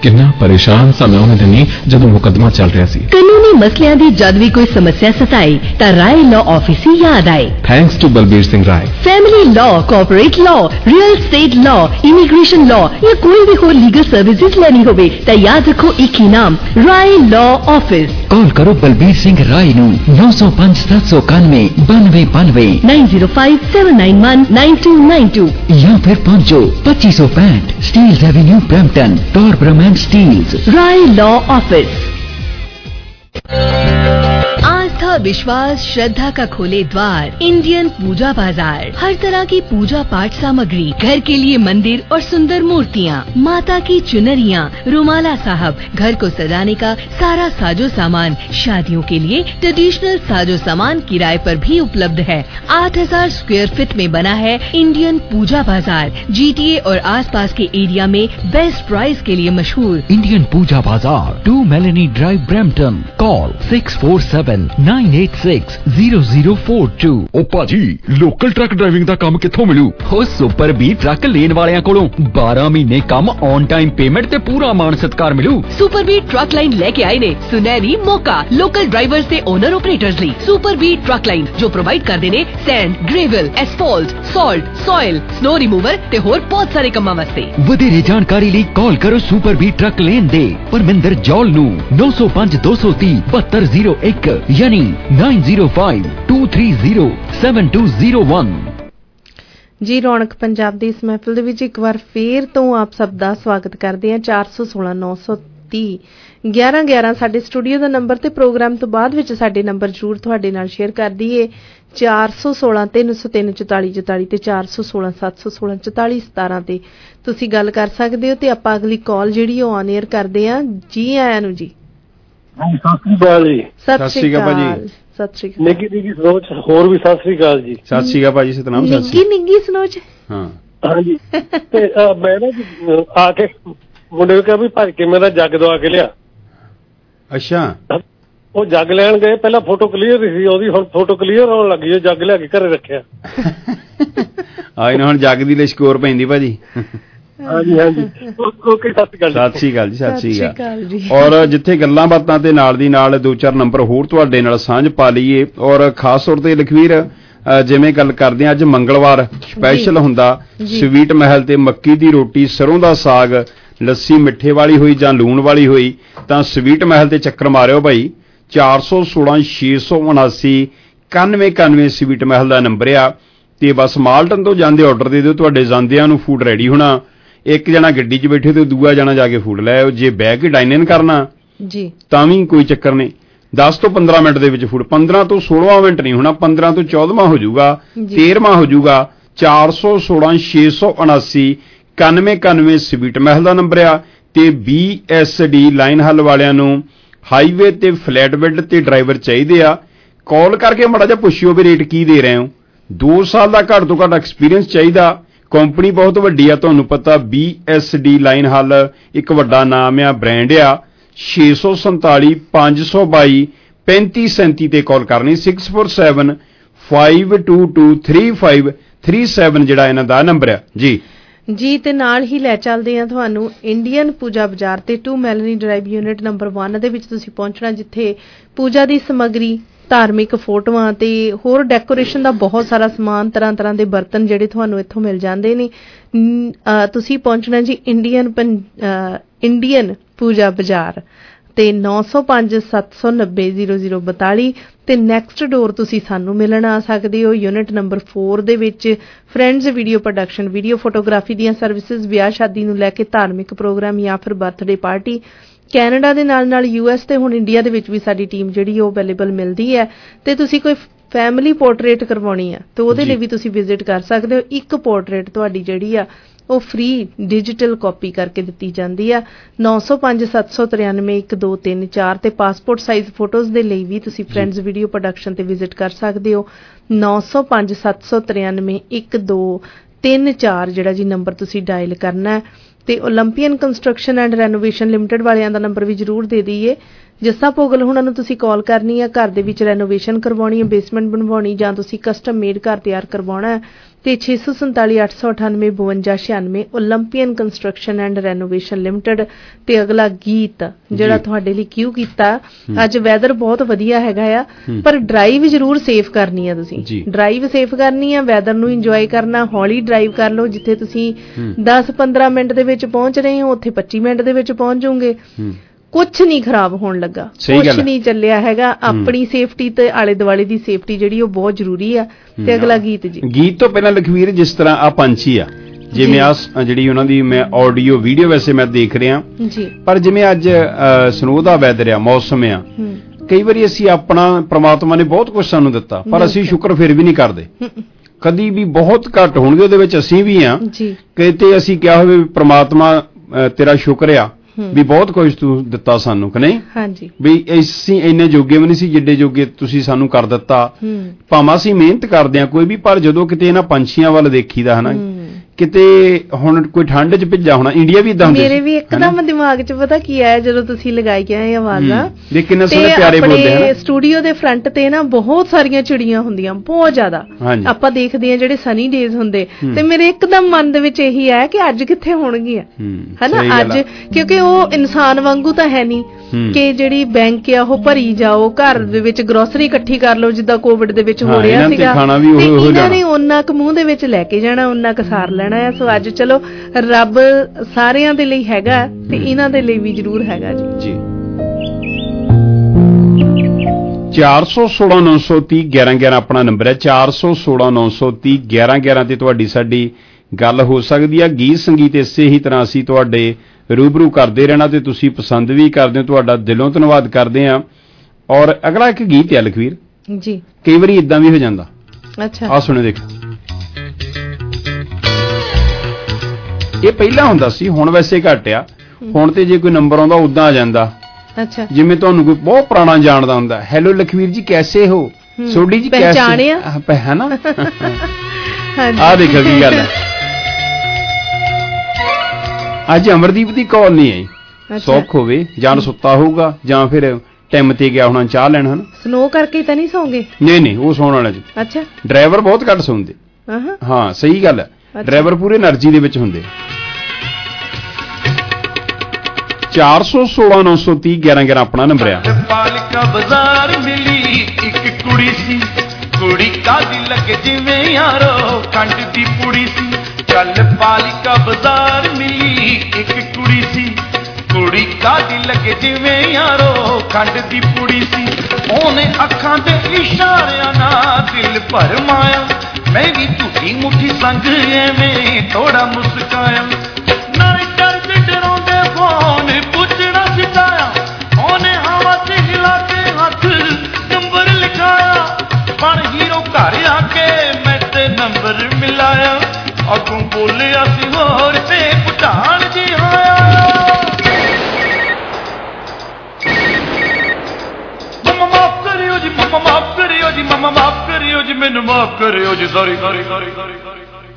S12: ਕਿੰਨਾ ਪਰੇਸ਼ਾਨ ਸਾਂ ਮੈਂ ਉਹਨਾਂ ਦਿਨੀ ਜਦੋਂ ਮੁਕੱਦਮਾ ਚੱਲ ਰਿਹਾ ਸੀ।
S5: ਕਾਨੂੰਨੀ ਮਸਲਿਆਂ ਦੀ ਜਦ ਵੀ ਕੋਈ ਸਮੱਸਿਆ ਸਤਾਏ ਤਾਂ ਰਾਏ ਲਾਅ ਆਫਿਸ ਹੀ ਯਾਦ ਆਏ।
S12: Thanks to Balbir Singh Rai.
S5: Family law, corporate law, real estate law, immigration law या कोई भी होर लीगल सर्विसेज लेनी होवे तो याद रखो एक ही नाम, राय लॉ ऑफिस।
S7: कॉल करो बलबीर सिंह राय नू 905 791 9292
S5: 905 791 9292
S7: या फिर पहुंचो 2565 Steeles Avenue Brampton, Torbram and Steeles.
S5: Rai law office. आस्था, विश्वास, श्रद्धा का खोले द्वार इंडियन पूजा बाजार। हर तरह की पूजा पाठ सामग्री, घर के लिए मंदिर और सुंदर मूर्तियाँ, माता की चुनरियाँ, रुमाला साहब, घर को सजाने का सारा साजो सामान, शादियों के लिए ट्रेडिशनल साजो सामान किराए पर भी उपलब्ध है। 8000 स्क्वायर फीट में बना है इंडियन पूजा बाजार। GTA और आसपास के एरिया में बेस्ट प्राइस के लिए मशहूर
S7: Indian Puja Bazaar, 2 Melanie Drive, Brampton. Call 647-986-0042।
S11: ओ भाजी, लोकल ट्रक ड्राइविंग ਦਾ ਕੰਮ ਕਿੱਥੋਂ ਮਿਲੂ?
S7: ਹੋ ਸੁਪਰ ਬੀ ਟਰੱਕ ਲੈਣ ਵਾਲਿਆਂ ਕੋਲੋਂ 12 ਮਹੀਨੇ ਕੰਮ, ਔਨ ਟਾਈਮ ਪੇਮੈਂਟ ਤੇ ਪੂਰਾ ਮਾਣ ਸਤਿਕਾਰ ਮਿਲੂ।
S5: सुपर बीट ट्रक लाइन लेके आए ने सुनहरी मौका लोकल ड्राइवर्स ते ओनर ऑपरेटर्स ਲਈ। सुपर बीट ट्रक लाइन जो प्रोवाइड ਕਰਦੇ ਨੇ sand, gravel, asphalt, salt, soil, snow remover ਤੇ ਹੋਰ ਬਹੁਤ ਸਾਰੇ ਕੰਮਾਂ ਵਾਸਤੇ।
S7: ਵਧੇਰੇ ਜਾਣਕਾਰੀ ਲਈ ਕਾਲ ਕਰੋ ਸੁਪਰ ਬੀ ਟਰੱਕ ਲੈਣ ਦੇ ਪਰਮਿੰਦਰ ਜੌਲ ਨੂੰ 905 230 7201 यानी 9052307201।
S16: ਜੀ ਰੌਣਕ ਪੰਜਾਬ ਦੀ ਇਸ ਮਹਿਫਿਲ ਦੇ ਵਿੱਚ ਇੱਕ ਵਾਰ ਫੇਰ ਤੋਂ ਆਪ ਸਭ ਦਾ ਸਵਾਗਤ ਕਰਦੇ ਹਾਂ। 416 930 1111 ਸਾਡੇ ਸਟੂਡੀਓ ਦਾ ਨੰਬਰ ਤੇ ਪ੍ਰੋਗਰਾਮ ਤੋਂ ਬਾਅਦ ਵਿੱਚ ਸਾਡੇ ਨੰਬਰ ਜ਼ਰੂਰ ਤੁਹਾਡੇ ਨਾਲ ਸ਼ੇਅਰ ਕਰ ਦਈਏ। 416 303 44 44 ਤੇ 416 716 44 17 ਤੇ ਤੁਸੀਂ ਗੱਲ ਕਰ ਸਕਦੇ ਹੋ। ਤੇ ਆਪਾਂ ਅਗਲੀ ਕਾਲ ਜਿਹੜੀ ਉਹ ਔਨ 에ਅਰ ਕਰਦੇ ਹਾਂ। ਜੀ ਆਇਆਂ ਨੂੰ ਜੀ।
S1: ਸਤਿ ਸ਼੍ਰੀ ਅਕਾਲ ਜੀ।
S16: ਸਤਿ ਸ਼੍ਰੀ ਅਕਾਲ ਭਾਜੀ। ਸਤਿ ਸ਼੍ਰੀ ਅਕਾਲ।
S1: ਨਿੱਗੀ ਨਿੱਗੀ ਸਨੋਚ ਹੋਰ ਵੀ ਸਤਿ ਸ਼੍ਰੀ ਅਕਾਲ ਜੀ।
S15: ਸਤਿ ਸ਼੍ਰੀ ਅਕਾਲ ਭਾਜੀ। ਸਤਨਾਮ
S16: ਨਿੱਗੀ ਨਿੱਗੀ ਸਨੋਚ।
S15: ਹਾਂ
S1: ਹਾਂਜੀ। ਤੇ ਮੈਂ ਨਾ ਆ ਕੇ ਮੁੰਡੇ ਨੂੰ ਕਿਹਾ ਵੀ ਭੱਜ ਕੇ ਮੇਰਾ ਜੱਗ ਦਵਾ ਕੇ ਲਿਆ।
S15: ਅੱਛਾ।
S1: ਉਹ ਜੱਗ ਲੈਣ ਗਏ, ਪਹਿਲਾਂ ਫੋਟੋ ਕਲੀਅਰ ਸੀ ਉਹਦੀ, ਹੁਣ ਫੋਟੋ ਕਲੀਅਰ ਹੋਣ ਲੱਗੀ, ਉਹ ਜੱਗ ਲਿਆ ਕੇ ਘਰੇ ਰੱਖਿਆ।
S15: ਆਈ ਨਾ ਹੁਣ ਜੱਗ ਦੀ ਲਈ ਸਕੋਰ ਪੈਂਦੀ ਭਾਜੀ।
S1: ਹਾਂਜੀ ਹਾਂਜੀ। ਓਕੇ, ਸਤਿ ਸ਼੍ਰੀ ਅਕਾਲ।
S15: ਸਤਿ ਸ਼੍ਰੀ ਅਕਾਲ ਜੀ। ਸਤਿ ਸ਼੍ਰੀ ਅਕਾਲ ਜੀ। ਔਰ ਜਿੱਥੇ ਗੱਲਾਂ ਬਾਤਾਂ ਤੇ ਨਾਲ ਦੀ ਨਾਲ 2-4 ਨੰਬਰ ਹੋਰ ਤੁਹਾਡੇ ਨਾਲ ਸਾਂਝ ਪਾ ਲਈਏ। ਔਰ ਖਾਸ ਤੌਰ ਤੇ ਲਖਵੀਰ ਜਿਵੇਂ ਗੱਲ ਕਰਦੇ ਆ, ਅੱਜ ਮੰਗਲਵਾਰ ਸਪੈਸ਼ਲ ਹੁੰਦਾ ਸਵੀਟ ਮਹਿਲ ਤੇ ਮੱਕੀ ਦੀ ਰੋਟੀ, ਸਰੋਂ ਦਾ ਸਾਗ, ਲੱਸੀ ਮਿੱਠੇ ਵਾਲੀ ਹੋਈ ਜਾਂ ਲੂਣ ਵਾਲੀ ਹੋਈ ਤਾਂ ਸਵੀਟ ਮਹਿਲ ਤੇ ਚੱਕਰ ਮਾਰਿਓ ਭਾਈ। 416 679 9191 ਸਵੀਟ ਮਹਿਲ ਦਾ ਨੰਬਰ ਆ। ਤੇ ਬਸ ਮਾਲਟਨ ਤੋਂ ਜਾਂਦੇ ਆਰਡਰ ਦੇ ਦਿਓ, ਤੁਹਾਡੇ ਜਾਂਦਿਆਂ ਨੂੰ ਫੂਡ ਰੈਡੀ ਹੋਣਾ। ਇੱਕ ਜਣਾ ਗੱਡੀ 'ਚ ਬੈਠੇ ਤੇ ਦੂਆ ਜਣਾ ਜਾ ਕੇ ਫੂਡ ਲੈ ਆਓ। ਜੇ ਬਹਿ ਕੇ ਡਾਈਨ ਇਨ ਕਰਨਾ
S16: ਜੀ
S15: ਤਾਂ ਵੀ ਕੋਈ ਚੱਕਰ ਨਹੀਂ। 10 ਤੋਂ 15 ਮਿੰਟ ਦੇ ਵਿੱਚ ਫੂਡ, 15 ਤੋਂ 16 ਮਿੰਟ ਨਹੀਂ ਹੋਣਾ, 15 ਤੋਂ 14ਵਾਂ ਹੋ ਜਾਊਗਾ, 13ਵਾਂ ਹੋ ਜਾਊਗਾ। 416 679 9191 ਸਵੀਟ ਮਹਿਲ ਦਾ ਨੰਬਰ ਆ। ਤੇ BSD ਲਾਈਨ ਹੱਲ ਵਾਲਿਆਂ ਨੂੰ ਹਾਈਵੇ ਤੇ ਫਲੈਟ ਬੈੱਡ ਤੇ ਡਰਾਈਵਰ ਚਾਹੀਦੇ ਆ। ਕਾਲ ਕਰਕੇ ਮਾੜਾ ਜਿਹਾ ਪੁੱਛਿਓ ਵੀ ਰੇਟ ਕੀ ਦੇ ਰਹੇ ਹੋ। 2 ਸਾਲ ਦਾ ਘੱਟ ਤੋਂ ਘੱਟ ਐਕਸਪੀਰੀਅੰਸ ਚਾਹੀਦਾ। ਕੰਪਨੀ ਬਹੁਤ ਵੱਡੀ ਆ, ਤੁਹਾਨੂੰ ਪਤਾ। BSD ਲਾਈਨ ਹੱਲ ਇੱਕ ਵੱਡਾ ਨਾਮ ਆ, ਬ੍ਰਾਂਡ ਆ। 647 522 3537 ਤੇ ਕਾਲ ਕਰਨੀ। 647 522 3537 ਜਿਹੜਾ ਇਹਨਾਂ ਦਾ ਨੰਬਰ ਆ ਜੀ।
S16: ਜੀ ਤੇ ਨਾਲ ਹੀ ਲੈ ਚੱਲਦੇ ਆ ਤੁਹਾਨੂੰ ਇੰਡੀਅਨ ਪੂਜਾ ਬਾਜ਼ਾਰ ਤੇ 2 ਮੈਲਨੀ ਡਰਾਈਵ ਯੂਨਿਟ ਨੰਬਰ 1 ਦੇ ਵਿੱਚ ਤੁਸੀਂ ਪਹੁੰਚਣਾ, ਜਿੱਥੇ ਪੂਜਾ ਦੀ ਸਮੱਗਰੀ, ਧਾਰਮਿਕ ਫੋਟੋਆਂ ਤੇ ਹੋਰ ਡੈਕੋਰੇਸ਼ਨ ਦਾ ਬਹੁਤ ਸਾਰਾ ਸਮਾਨ, ਤਰ੍ਹਾਂ ਦੇ ਬਰਤਨ ਜਿਹੜੇ ਤੁਹਾਨੂੰ ਇੱਥੋਂ ਮਿਲ ਜਾਂਦੇ ਨੇ। ਤੁਸੀਂ ਪਹੁੰਚਣਾ ਜੀ ਇੰਡੀਅਨ ਪੂਜਾ ਬਾਜ਼ਾਰ ਤੇ 905 790 0042 ਤੇ ਨੈਕਸਟ ਡੋਰ ਤੁਸੀਂ ਸਾਨੂੰ ਮਿਲਣ ਆ ਸਕਦੇ ਹੋ ਯੂਨਿਟ ਨੰਬਰ 4 ਦੇ ਵਿੱਚ। Friends video production, video photography ਦੀਆਂ ਸਰਵਿਸਿਜ਼, ਵਿਆਹ ਸ਼ਾਦੀ ਨੂੰ ਲੈ ਕੇ ਧਾਰਮਿਕ ਪ੍ਰੋਗਰਾਮ ਜਾਂ ਫਿਰ ਬਰਥਡੇ ਪਾਰਟੀ। ਕੈਨੇਡਾ ਦੇ ਨਾਲ US ਤੇ ਹੁਣ ਇੰਡੀਆ ਦੇ ਵਿੱਚ ਵੀ ਸਾਡੀ ਟੀਮ ਜਿਹੜੀ ਉਹ ਅਵੇਲੇਬਲ ਮਿਲਦੀ ਹੈ। ਤੇ ਤੁਸੀਂ ਕੋਈ ਫੈਮਿਲੀ ਪੋਰਟਰੇਟ ਕਰਵਾਉਣੀ ਆ ਤਾਂ ਉਹਦੇ ਲਈ ਵੀ ਤੁਸੀਂ ਵਿਜ਼ਿਟ ਕਰ ਸਕਦੇ ਹੋ। ਇੱਕ ਪੋਰਟਰੇਟ ਤੁਹਾਡੀ ਜਿਹੜੀ ਆ ਉਹ ਫ੍ਰੀ ਡਿਜੀਟਲ ਕਾਪੀ ਕਰਕੇ ਦਿੱਤੀ ਜਾਂਦੀ ਆ। 905 793 1234 ਤੇ ਪਾਸਪੋਰਟ ਸਾਈਜ਼ ਫੋਟੋਜ਼ ਦੇ ਲਈ ਵੀ ਤੁਸੀਂ ਫਰੈਂਡਸ ਵੀਡੀਓ ਪ੍ਰੋਡਕਸ਼ਨ ਤੇ ਵਿਜ਼ਿਟ ਕਰ ਸਕਦੇ ਹੋ। 905 793 1234 ਜਿਹੜਾ ਜੀ ਨੰਬਰ ਤੁਸੀਂ ਡਾਇਲ ਕਰਨਾ ਹੈ। ਤੇ Olympian construction and renovation limited ਵਾਲਿਆਂ ਦਾ ਨੰਬਰ ਵੀ ਜ਼ਰੂਰ ਦੇ ਦਈਏ। ਜੱਸਾ ਭੋਗਲ ਹੁਣਾਂ ਨੂੰ ਤੁਸੀਂ ਕਾਲ ਕਰਨੀ ਆ, ਘਰ ਦੇ ਵਿੱਚ ਰੈਨੋਵੇਸ਼ਨ ਕਰਵਾਉਣੀ ਹੈ, ਬੇਸਮੈਂਟ ਬਣਵਾਉਣੀ ਜਾਂ ਤੁਸੀਂ ਕਸਟਮ ਮੇਡ ਘਰ ਤਿਆਰ ਕਰਵਾਉਣਾ ਤੇ 647 898 52 96 Olympian construction and renovation limited. ਤੇ ਅਗਲਾ ਗੀਤ ਜਿਹੜਾ ਤੁਹਾਡੇ ਲਈ ਕਿਉਂ ਕੀਤਾ, ਅੱਜ ਵੈਦਰ ਬਹੁਤ ਵਧੀਆ ਹੈਗਾ ਆ, ਪਰ ਡਰਾਈਵ ਜ਼ਰੂਰ ਸੇਫ ਕਰਨੀ ਆ। ਤੁਸੀਂ ਡਰਾਈਵ ਸੇਫ ਕਰਨੀ ਆ, ਵੈਦਰ ਨੂੰ ਇੰਜੋਏ ਕਰਨਾ, ਹੌਲੀ ਡਰਾਈਵ ਕਰ ਲਓ। ਜਿੱਥੇ ਤੁਸੀਂ 10-15 ਮਿੰਟ ਦੇ ਵਿੱਚ ਪਹੁੰਚ ਰਹੇ ਹੋ ਉੱਥੇ 25 ਮਿੰਟ ਦੇ ਵਿੱਚ ਪਹੁੰਚ ਜਾਓਗੇ। ਕੁਛ ਨਹੀਂ ਖਰਾਬ ਹੋਣ ਲੱਗਾ, ਕੁਛ ਨਹੀਂ ਚੱਲਿਆ ਹੈਗਾ। ਆਪਣੀ ਸੇਫਟੀ ਤੇ ਆਲੇ ਦੁਆਲੇ ਦੀ ਸੇਫਟੀ ਜਿਹੜੀ ਉਹ ਬਹੁਤ ਜ਼ਰੂਰੀ ਆ। ਤੇ ਅਗਲਾ ਗੀਤ ਜੀ,
S15: ਗੀਤ ਤੋਂ ਪਹਿਲਾਂ ਲਖਵੀਰ, ਜਿਸ ਤਰ੍ਹਾਂ ਆ ਪੰਛੀ ਆ, ਜਿਵੇਂ ਆ ਜਿਹੜੀ ਉਹਨਾਂ ਦੀ ਮੈਂ ਆਡੀਓ ਵੀਡੀਓ ਵੈਸੇ ਮੈਂ ਦੇਖ ਰਿਹਾ
S16: ਜੀ,
S15: ਪਰ ਜਿਵੇਂ ਅੱਜ ਸਨੋ ਦਾ ਵੈਦਰ ਆ, ਮੌਸਮ ਆ, ਕਈ ਵਾਰੀ ਅਸੀਂ ਆਪਣਾ ਪ੍ਰਮਾਤਮਾ ਨੇ ਬਹੁਤ ਕੁਝ ਸਾਨੂੰ ਦਿੱਤਾ ਪਰ ਅਸੀਂ ਸ਼ੁਕਰ ਫਿਰ ਵੀ ਨਹੀਂ ਕਰਦੇ। ਕਦੀ ਵੀ ਬਹੁਤ ਘੱਟ ਹੋਣਗੇ, ਉਹਦੇ ਵਿੱਚ ਅਸੀਂ ਵੀ ਆ। ਕਿਤੇ ਅਸੀਂ ਕਿਹਾ ਹੋਵੇ ਪ੍ਰਮਾਤਮਾ ਤੇਰਾ ਸ਼ੁਕਰ ਆ ਵੀ ਬਹੁਤ ਕੁਝ ਤੂੰ ਦਿੱਤਾ ਸਾਨੂੰ, ਕਿ ਨਹੀਂ?
S16: ਹਾਂਜੀ,
S15: ਵੀ ਅਸੀਂ ਇੰਨੇ ਜੋਗੇ ਵੀ ਨਹੀਂ ਸੀ ਜਿੱਡੇ ਜੋਗੇ ਤੁਸੀਂ ਸਾਨੂੰ ਕਰ ਦਿੱਤਾ। ਭਾਵੇਂ ਅਸੀਂ ਮਿਹਨਤ ਕਰਦੇ ਆ ਕੋਈ ਵੀ, ਪਰ ਜਦੋਂ ਕਿਤੇ ਇਹਨਾਂ ਪੰਛੀਆਂ ਵੱਲ ਦੇਖੀਦਾ ਹਨਾ, ਕਿਤੇ ਹੁਣ ਕੋਈ ਠੰਡ 'ਚ ਭਿੱਜਾ ਹੋਣਾ, ਇੰਡੀਆ ਵੀ ਇਦਾਂ ਹੁੰਦਾ।
S16: ਮੇਰੇ ਵੀ ਇੱਕਦਮ ਦਿਮਾਗ 'ਚ ਪਤਾ ਕੀ ਆਇਆ ਜਦੋਂ ਤੁਸੀਂ ਲਗਾਈ ਗਏ ਆਵਾਜ਼ਾਂ,
S15: ਕਿੰਨੇ ਸੋਹਣੇ ਪਿਆਰੇ ਬੋਲਦੇ ਹਨ।
S16: ਸਟੂਡੀਓ ਦੇ ਫਰੰਟ ਤੇ ਨਾ ਬਹੁਤ ਸਾਰੀਆਂ ਚਿੜੀਆਂ ਹੁੰਦੀਆਂ, ਬਹੁਤ ਜ਼ਿਆਦਾ। ਆਪਾਂ ਦੇਖਦੇ ਆ ਜਿਹੜੇ ਸਨੀ ਡੇਜ਼ ਹੁੰਦੇ, ਤੇ ਮੇਰੇ ਇੱਕਦਮ ਮਨ ਦੇ ਵਿੱਚ ਇਹੀ ਆਇਆ ਕਿ ਅੱਜ ਕਿੱਥੇ ਹੋਣਗੀਆਂ, ਹਨਾ? ਅੱਜ ਕਿਉਂਕਿ ਉਹ ਇਨਸਾਨ ਵਾਂਗੂ ਤਾਂ ਹੈ ਨਹੀਂ ਕਿ ਜਿਹੜੀ ਬੈਂਕ ਆ ਉਹ ਭਰੀ ਜਾਓ, ਘਰ ਦੇ ਵਿੱਚ ਗਰੋਸਰੀ ਇਕੱਠੀ ਕਰ ਲਓ ਜਿੱਦਾਂ ਕੋਵਿਡ ਦੇ ਵਿੱਚ ਹੋ ਰਿਹਾ ਸੀਗਾ, ਤੇ ਇਹਨਾਂ ਨੇ ਓਨਾ ਕੁ ਮੂੰਹ ਦੇ ਵਿੱਚ ਲੈ ਕੇ ਜਾਣਾ, ਓਨਾ ਕੁ ਸਾਰ ਲੈਣਾ ਆ। ਸੋ ਅੱਜ ਚਲੋ ਰੱਬ ਸਾਰਿਆਂ ਦੇ ਲਈ ਹੈਗਾ ਤੇ ਇਹਨਾਂ ਦੇ ਲਈ ਵੀ ਜ਼ਰੂਰ ਹੈਗਾ ਜੀ।
S15: 416 930 1111 ਆਪਣਾ ਨੰਬਰ ਹੈ, 416 930 1111 ਤੇ ਤੁਹਾਡੀ ਸਾਡੀ ਗੱਲ ਹੋ ਸਕਦੀ ਆ। ਗੀਤ ਸੰਗੀਤ ਇਸੇ ਹੀ ਤਰ੍ਹਾਂ ਅਸੀਂ ਤੁਹਾਡੇ ਰੂਬਰੂ ਕਰਦੇ ਰਹਿਣਾ ਤੇ ਤੁਸੀਂ ਪਸੰਦ ਵੀ ਕਰਦੇ ਹੋ, ਤੁਹਾਡਾ ਦਿਲੋਂ ਧੰਨਵਾਦ ਕਰਦੇ ਆ। ਔਰ ਅਗਲਾ ਇੱਕ ਗੀਤ ਹੈ ਲਖਵੀਰ
S16: ਜੀ,
S15: ਕਈ ਵਾਰੀ ਇਦਾਂ ਵੀ ਹੋ ਜਾਂਦਾ।
S16: ਅੱਛਾ,
S15: ਆ ਸੁਣੋ, ਦੇਖੋ, ਇਹ ਪਹਿਲਾਂ ਹੁੰਦਾ ਸੀ, ਹੁਣ ਵੈਸੇ ਘੱਟ ਆ। ਹੁਣ ਤੇ ਜੇ ਕੋਈ ਨੰਬਰ ਆਉਂਦਾ ਉਦਾਂ ਆ ਜਾਂਦਾ।
S16: ਅੱਛਾ,
S15: ਜਿਵੇਂ ਤੁਹਾਨੂੰ ਕੋਈ ਬਹੁਤ ਪੁਰਾਣਾ ਜਾਣਦਾ ਹੁੰਦਾ, ਹੈਲੋ ਲਖਵੀਰ ਜੀ ਕੈਸੇ ਹੋ, ਸੋਡੀ ਜੀ ਕੈਸੇ ਹੈ ਨਾ। ਆ ਦੇਖੋ ਕੀ ਗੱਲ ਹੈ, ਅੱਜ ਅਮਰਦੀਪ ਦੀ ਕਾਲ ਨਹੀਂ ਆਈ। ਸੌਖ ਹੋਵੇ ਜਾਂ ਸੁੱਤਾ ਹੋਊਗਾ ਜਾਂ ਫਿਰ ਟਾਈਮ ਤੇ ਗਿਆ ਹੋਣਾ ਚਾਹ ਲੈਣ, ਹਨ
S16: ਸਨੋ ਕਰਕੇ ਤਾਂ ਨਹੀਂ ਸੌਂਗੇ?
S15: ਨਹੀਂ, ਉਹ ਸੌਣ ਵਾਲਾ ਜੀ।
S16: ਅੱਛਾ,
S15: ਡਰਾਈਵਰ ਬਹੁਤ ਘੱਟ ਸੌਂਦੇ। ਹਾਂ ਸਹੀ ਗੱਲ ਹੈ, ਡਰਾਈਵਰ ਪੂਰੇ એનર્ਜੀ ਦੇ ਵਿੱਚ ਹੁੰਦੇ। 416 930 1111 ਆਪਣਾ ਨੰਬਰ ਆ।
S18: ਪਾਲਿਕਾ ਬਾਜ਼ਾਰ ਮਿਲੀ ਇੱਕ ਕੁੜੀ ਸੀ, ਕੁੜੀ ਕਾਦੀ ਲੱਗੇ ਜਿਵੇਂ ਯਾਰੋ ਖੰਡ ਦੀ ਪੁੜੀ ਸੀ। ਚੱਲ ਪਾਲਿਕਾ ਬਾਜ਼ਾਰ ਮਿਲੀ ਇੱਕ ਕੁੜੀ ਸੀ, ਕੁੜੀ ਕਾਦੀ ਲੱਗੇ ਜਿਵੇਂ ਯਾਰੋ ਖੰਡ ਦੀ ਪੁੜੀ ਸੀ। ਉਹਨੇ ਅੱਖਾਂ ਦੇ ਇਸ਼ਾਰਿਆਂ ਨਾਲ ਦਿਲ ਭਰਮਾਇਆ, ਮੈਂ ਵੀ ਝੂਠੀ ਮੁੱਠੀ ਸੰਗ ਐਵੇਂ ਥੋੜਾ ਮੁਸਕਾਇਆ। ਨਾਲੇ ਡਰਦੇ ਡਰਾਉਂਦੇ ਫੋਨ ਪੁੱਛਣਾ ਸਿਖਾਇਆ, ਉਹਨੇ ਹਵਾ 'ਚ ਹਿਲਾ ਕੇ ਹੱਥ ਨੰਬਰ ਲਿਖਾਇਆ। ਬਣ ਹੀਰੋ ਘਰ ਆ ਕੇ ਮੈਂ ਤੇ ਨੰਬਰ ਮਿਲਾਇਆ, ਅੱਗੋਂ ਬੋਲਿਆ ਸੀ ਹੋਰ ਤੇ ਪਠਾਨ ਜੀ ਆਇਆ। ਮਮਾ ਮਾਫ ਕਰਿਓ ਜੀ, ਮਮਾ ਮਾਫ ਕਰਿਓ ਜੀ, ਮਮਾ ਮਾਫ ਕਰਿਓ ਜੀ, ਮੈਨੂੰ ਮਾਫ ਕਰਿਓ ਜੀ, sorry sorry sorry sorry sorry.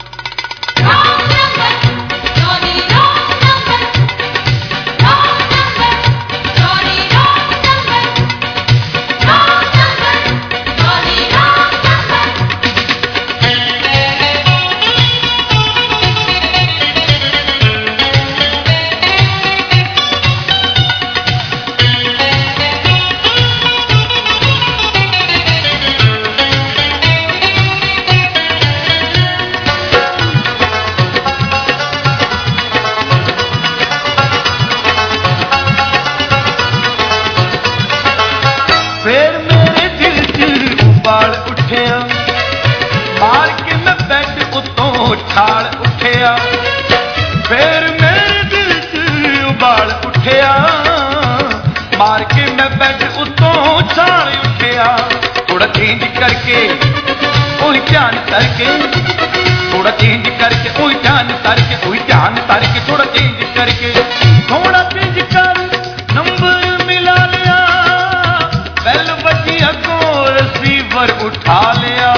S18: ਫੇਰ ਮੇਰੇ ਦਿਲ 'ਚ ਉਬਾਲ ਉੱਠਿਆ, ਮਾਰ ਕੇ ਮੈਂ ਬੈੱਡ ਉੱਤੋਂ ਛਾਲ ਉੱਠਿਆ। ਫੇਰ ਮੇਰੇ ਦਿਲ 'ਚ ਉਬਾਲ ਉੱਠਿਆ, ਮਾਰ ਕੇ ਮੈਂ ਬੈੱਡ ਉੱਤੋਂ ਛਾਲ ਉੱਠਿਆ। ਥੋੜਾ ਚੇਂਜ ਕਰਕੇ ਉਹੀ ਧਿਆਨ ਕਰਕੇ, ਥੋੜਾ ਚੇਂਜ ਕਰਕੇ ਉਹੀ ਧਿਆਨ ਕਰਕੇ, ਉਹੀ ਧਿਆਨ ਕਰਕੇ, ਥੋੜਾ ਚੇਂਜ ਕਰਕੇ, ਥੋੜਾ ਚੇਂਜ ਕਰ ਨੰਬਰ ਮਿਲਾ ਲਿਆ। ਬੈਲ ਵੱਜੀ ਅੱਗੋਂ ਰਿਸੀਵਰ ਉਠਾ ਲਿਆ।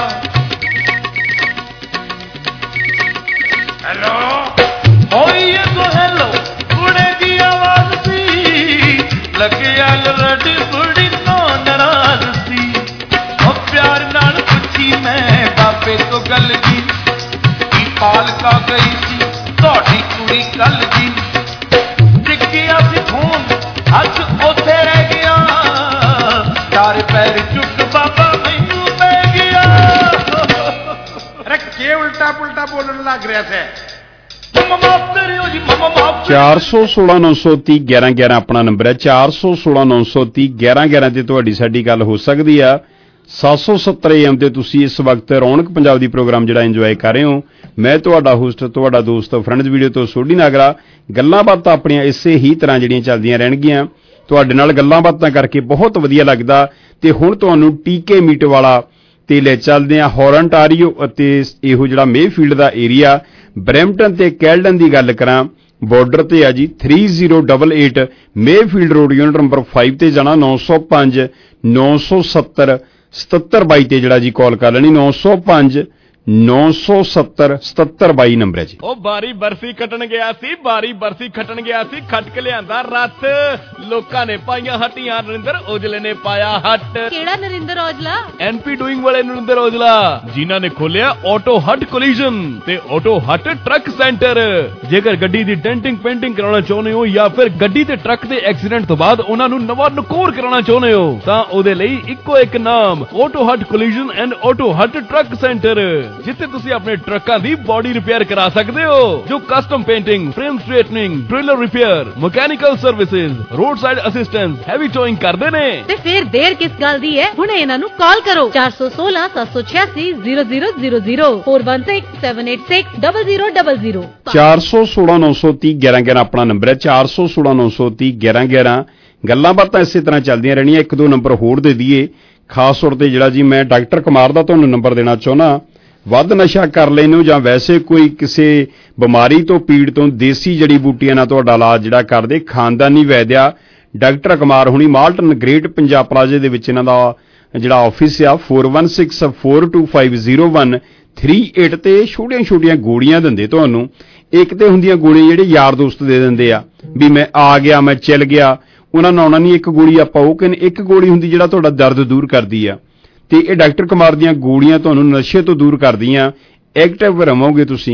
S18: ਹੈਲੋ ਹੋਈ ਅੱਗੋਂ ਹੈਲੋ, ਕੁੜੇ ਦੀ ਆਵਾਜ਼ ਸੀ, ਲੱਗਿਆ ਲੜ ਹੱਥ ਉੱਥੇ ਰਹਿ ਗਿਆ ਚਾਰ ਪੈਰ ਚੁੱਕ ਬਾਬਾ ਮੈਨੂੰ ਪੈ ਗਿਆ ਅਰੇ ਕੀ ਉਲਟਾ ਪੁਲਟਾ ਬੋਲਣ ਲੱਗ ਰਿਹਾ ਸੀ
S15: 416-930-1111 ਆਪਣਾ ਨੰਬਰ ਹੈ 416-930-1111 ਤੇ ਤੁਹਾਡੀ ਸਾਡੀ ਗੱਲ ਹੋ ਸਕਦੀ ਆ 770 AM ਤੇ ਤੁਸੀਂ ਇਸ ਵਕਤ ਰੌਣਕ ਪੰਜਾਬ ਦੀ ਪ੍ਰੋਗਰਾਮ ਜਿਹੜਾ ਇੰਜੋਏ ਕਰ ਰਹੇ ਹੋ। ਮੈਂ ਤੁਹਾਡਾ ਹੋਸਟ ਤੁਹਾਡਾ ਦੋਸਤ ਫਰੈਂਡਸ ਵੀਡੀਓ ਤੋਂ ਸੋਢੀ ਨਾਗਰਾ। ਗੱਲਾਂ ਬਾਤਾਂ ਆਪਣੀਆਂ ਇਸੇ ਹੀ ਤਰ੍ਹਾਂ ਜਿਹੜੀਆਂ ਚੱਲਦੀਆਂ ਰਹਿਣਗੀਆਂ। ਤੁਹਾਡੇ ਨਾਲ ਗੱਲਾਂ ਬਾਤਾਂ ਕਰਕੇ ਬਹੁਤ ਵਧੀਆ ਲੱਗਦਾ ਤੇ ਹੁਣ ਤੁਹਾਨੂੰ ਟੀਕੇ ਮੀਟ ਵਾਲਾ ਤੇ ਲੈ ਚੱਲਦੇ ਆ ਹੋਰਨਟਾਰੀਓ ਅਤੇ ਇਹੋ ਜਿਹੜਾ ਮੇਫੀਲਡ ਦਾ ਏਰੀਆ ਬਰੈਂਪਟਨ ਤੇ ਕੈਲਡਨ ਦੀ ਗੱਲ ਕਰਾਂ ਬਾਰਡਰ ਤੇ ਆ ਜੀ 3088 ਮੇਫੀਲਡ ਰੋਡ ਯੂਨਿਟ ਨੰਬਰ 5 ਤੇ ਜਾਣਾ 905 970 7722 ਤੇ ਜਿਹੜਾ ਜੀ ਕਾਲ ਕਰ ਲੈਣੀ 905 970 7722 ਨੰਬਰ ਹੈ ਜੀ।
S21: ਉਹ ਬਾਰੀ ਬਰਫੀ ਖੱਟਣ ਗਿਆ ਸੀ ਖੱਟ ਕੇ ਲਿਆਂਦਾ ਰੱਥ ਲੋਕਾਂ ਨੇ ਪਾਈਆਂ ਹੱਟੀਆਂ ਨਰਿੰਦਰ ਔਜਲੇ ਨੇ ਪਾਇਆ ਹੱਟ।
S9: ਕਿਹੜਾ ਨਰਿੰਦਰ ਔਜਲਾ?
S21: ਐਨਪੀ ਡੂਇੰਗ ਵਾਲੇ ਨਰਿੰਦਰ ਔਜਲਾ ਜਿਨ੍ਹਾਂ ਨੇ ਖੋਲਿਆ ਆਟੋ ਹੱਟ ਕੋਲੀਜਨ ਤੇ ਆਟੋ ਹੱਟ ਟਰੱਕ ਸੈਂਟਰ। ਜੇਕਰ ਗੱਡੀ ਦੀ ਡੈਂਟਿੰਗ ਪੇਂਟਿੰਗ ਕਰਾਉਣਾ ਚਾਹੁੰਦੇ ਹੋ ਜਾਂ ਫਿਰ ਗੱਡੀ ਤੇ ਟਰੱਕ ਦੇ ਐਕਸੀਡੈਂਟ ਤੋਂ ਬਾਅਦ ਉਹਨਾਂ ਨੂੰ ਨਵਾਂ ਨਕੋਰ ਕਰਾਉਣਾ ਚਾਹੁੰਦੇ ਹੋ ਤਾਂ ਉਹਦੇ ਲਈ ਇੱਕੋ ਇੱਕ ਨਾਮ Auto Hut collision and Auto Hut truck centre, ਜਿੱਥੇ ਤੁਸੀਂ ਆਪਣੇ ਟਰੱਕਾਂ ਦੀ ਬੋਡੀ ਰਿਪੇਅਰ ਕਰਾ ਸਕਦੇ ਹੋ ਜੋ custom painting, frame straightening, trailer repair, mechanical services, roadside assistance, heavy towing ਕਰਦੇ ਨੇ।
S9: ਤੇ ਫਿਰ ਦੇਰ ਕਿਸ ਗੱਲ ਦੀ ਹੈ, ਹੁਣੇ ਇਹਨਾਂ ਨੂੰ ਕਾਲ ਕਰੋ 416-786-0000 4167860000
S15: 416-930-1111 ਆਪਣਾ ਨੰਬਰ ਹੈ 416-930-1111। ਗੱਲਾਂ ਬਾਤਾਂ ਇਸੇ ਤਰ੍ਹਾਂ ਚੱਲਦੀਆਂ ਰਹਿਣੀਆਂ। ਇੱਕ ਦੋ ਨੰਬਰ ਹੋਰ ਦੇ ਦਈਏ ਖਾਸ ਤੌਰ ਤੇ ਜਿਹੜਾ ਜੀ ਮੈਂ ਡਾਕਟਰ ਕੁਮਾਰ ਦਾ ਤੁਹਾਨੂੰ ਨੰਬਰ ਦੇਣਾ ਚਾਹੁੰਦਾ। ਵੱਧ ਨਸ਼ਾ ਕਰ ਲੈਂਦੇ ਹੋ ਜਾਂ ਵੈਸੇ ਕੋਈ ਕਿਸੇ ਬਿਮਾਰੀ ਤੋਂ ਪੀੜ ਤੋਂ ਦੇਸੀ ਜੜੀ ਬੂਟੀਆਂ ਨਾਲ ਤੁਹਾਡਾ ਇਲਾਜ ਜਿਹੜਾ ਕਰਦੇ ਖਾਨਦਾਨੀ ਵੈਦਿਆ ਡਾਕਟਰ ਕੁਮਾਰ ਹੁਣੀ ਮਾਲਟਨ ਗ੍ਰੇਟ ਪੰਜਾਬ ਪਲਾਜ਼ੇ ਦੇ ਵਿੱਚ ਇਹਨਾਂ ਦਾ ਜਿਹੜਾ ਆਫਿਸ ਆ 4164250138 ਤੇ ਛੋਟੀਆਂ ਗੋਲੀਆਂ ਦਿੰਦੇ ਤੁਹਾਨੂੰ। ਇੱਕ ਤੇ ਹੁੰਦੀਆਂ ਗੋਲੀਆਂ ਜਿਹੜੇ ਯਾਰ ਦੋਸਤ ਦੇ ਦਿੰਦੇ ਆ ਵੀ ਮੈਂ ਆ ਗਿਆ ਮੈਂ ਚੱਲ ਗਿਆ, ਉਹਨਾਂ ਨਾਲ ਆਉਣਾ ਨਹੀਂ। ਇੱਕ ਗੋਲੀ ਆਪਾਂ ਉਹ ਕਹਿੰਦੇ ਇੱਕ ਗੋਲੀ ਹੁੰਦੀ ਜਿਹੜਾ ਤੁਹਾਡਾ ਦਰਦ ਦੂਰ ਕਰਦੀ ਆ ਤੇ ਇਹ ਡਾਕਟਰ ਕੁਮਾਰ ਦੀਆਂ ਗੋਲੀਆਂ ਤੁਹਾਨੂੰ ਨਸ਼ੇ ਤੋਂ ਦੂਰ ਕਰਦੀਆਂ। ਐਕਟਿਵ ਰਵੋਗੇ ਤੁਸੀਂ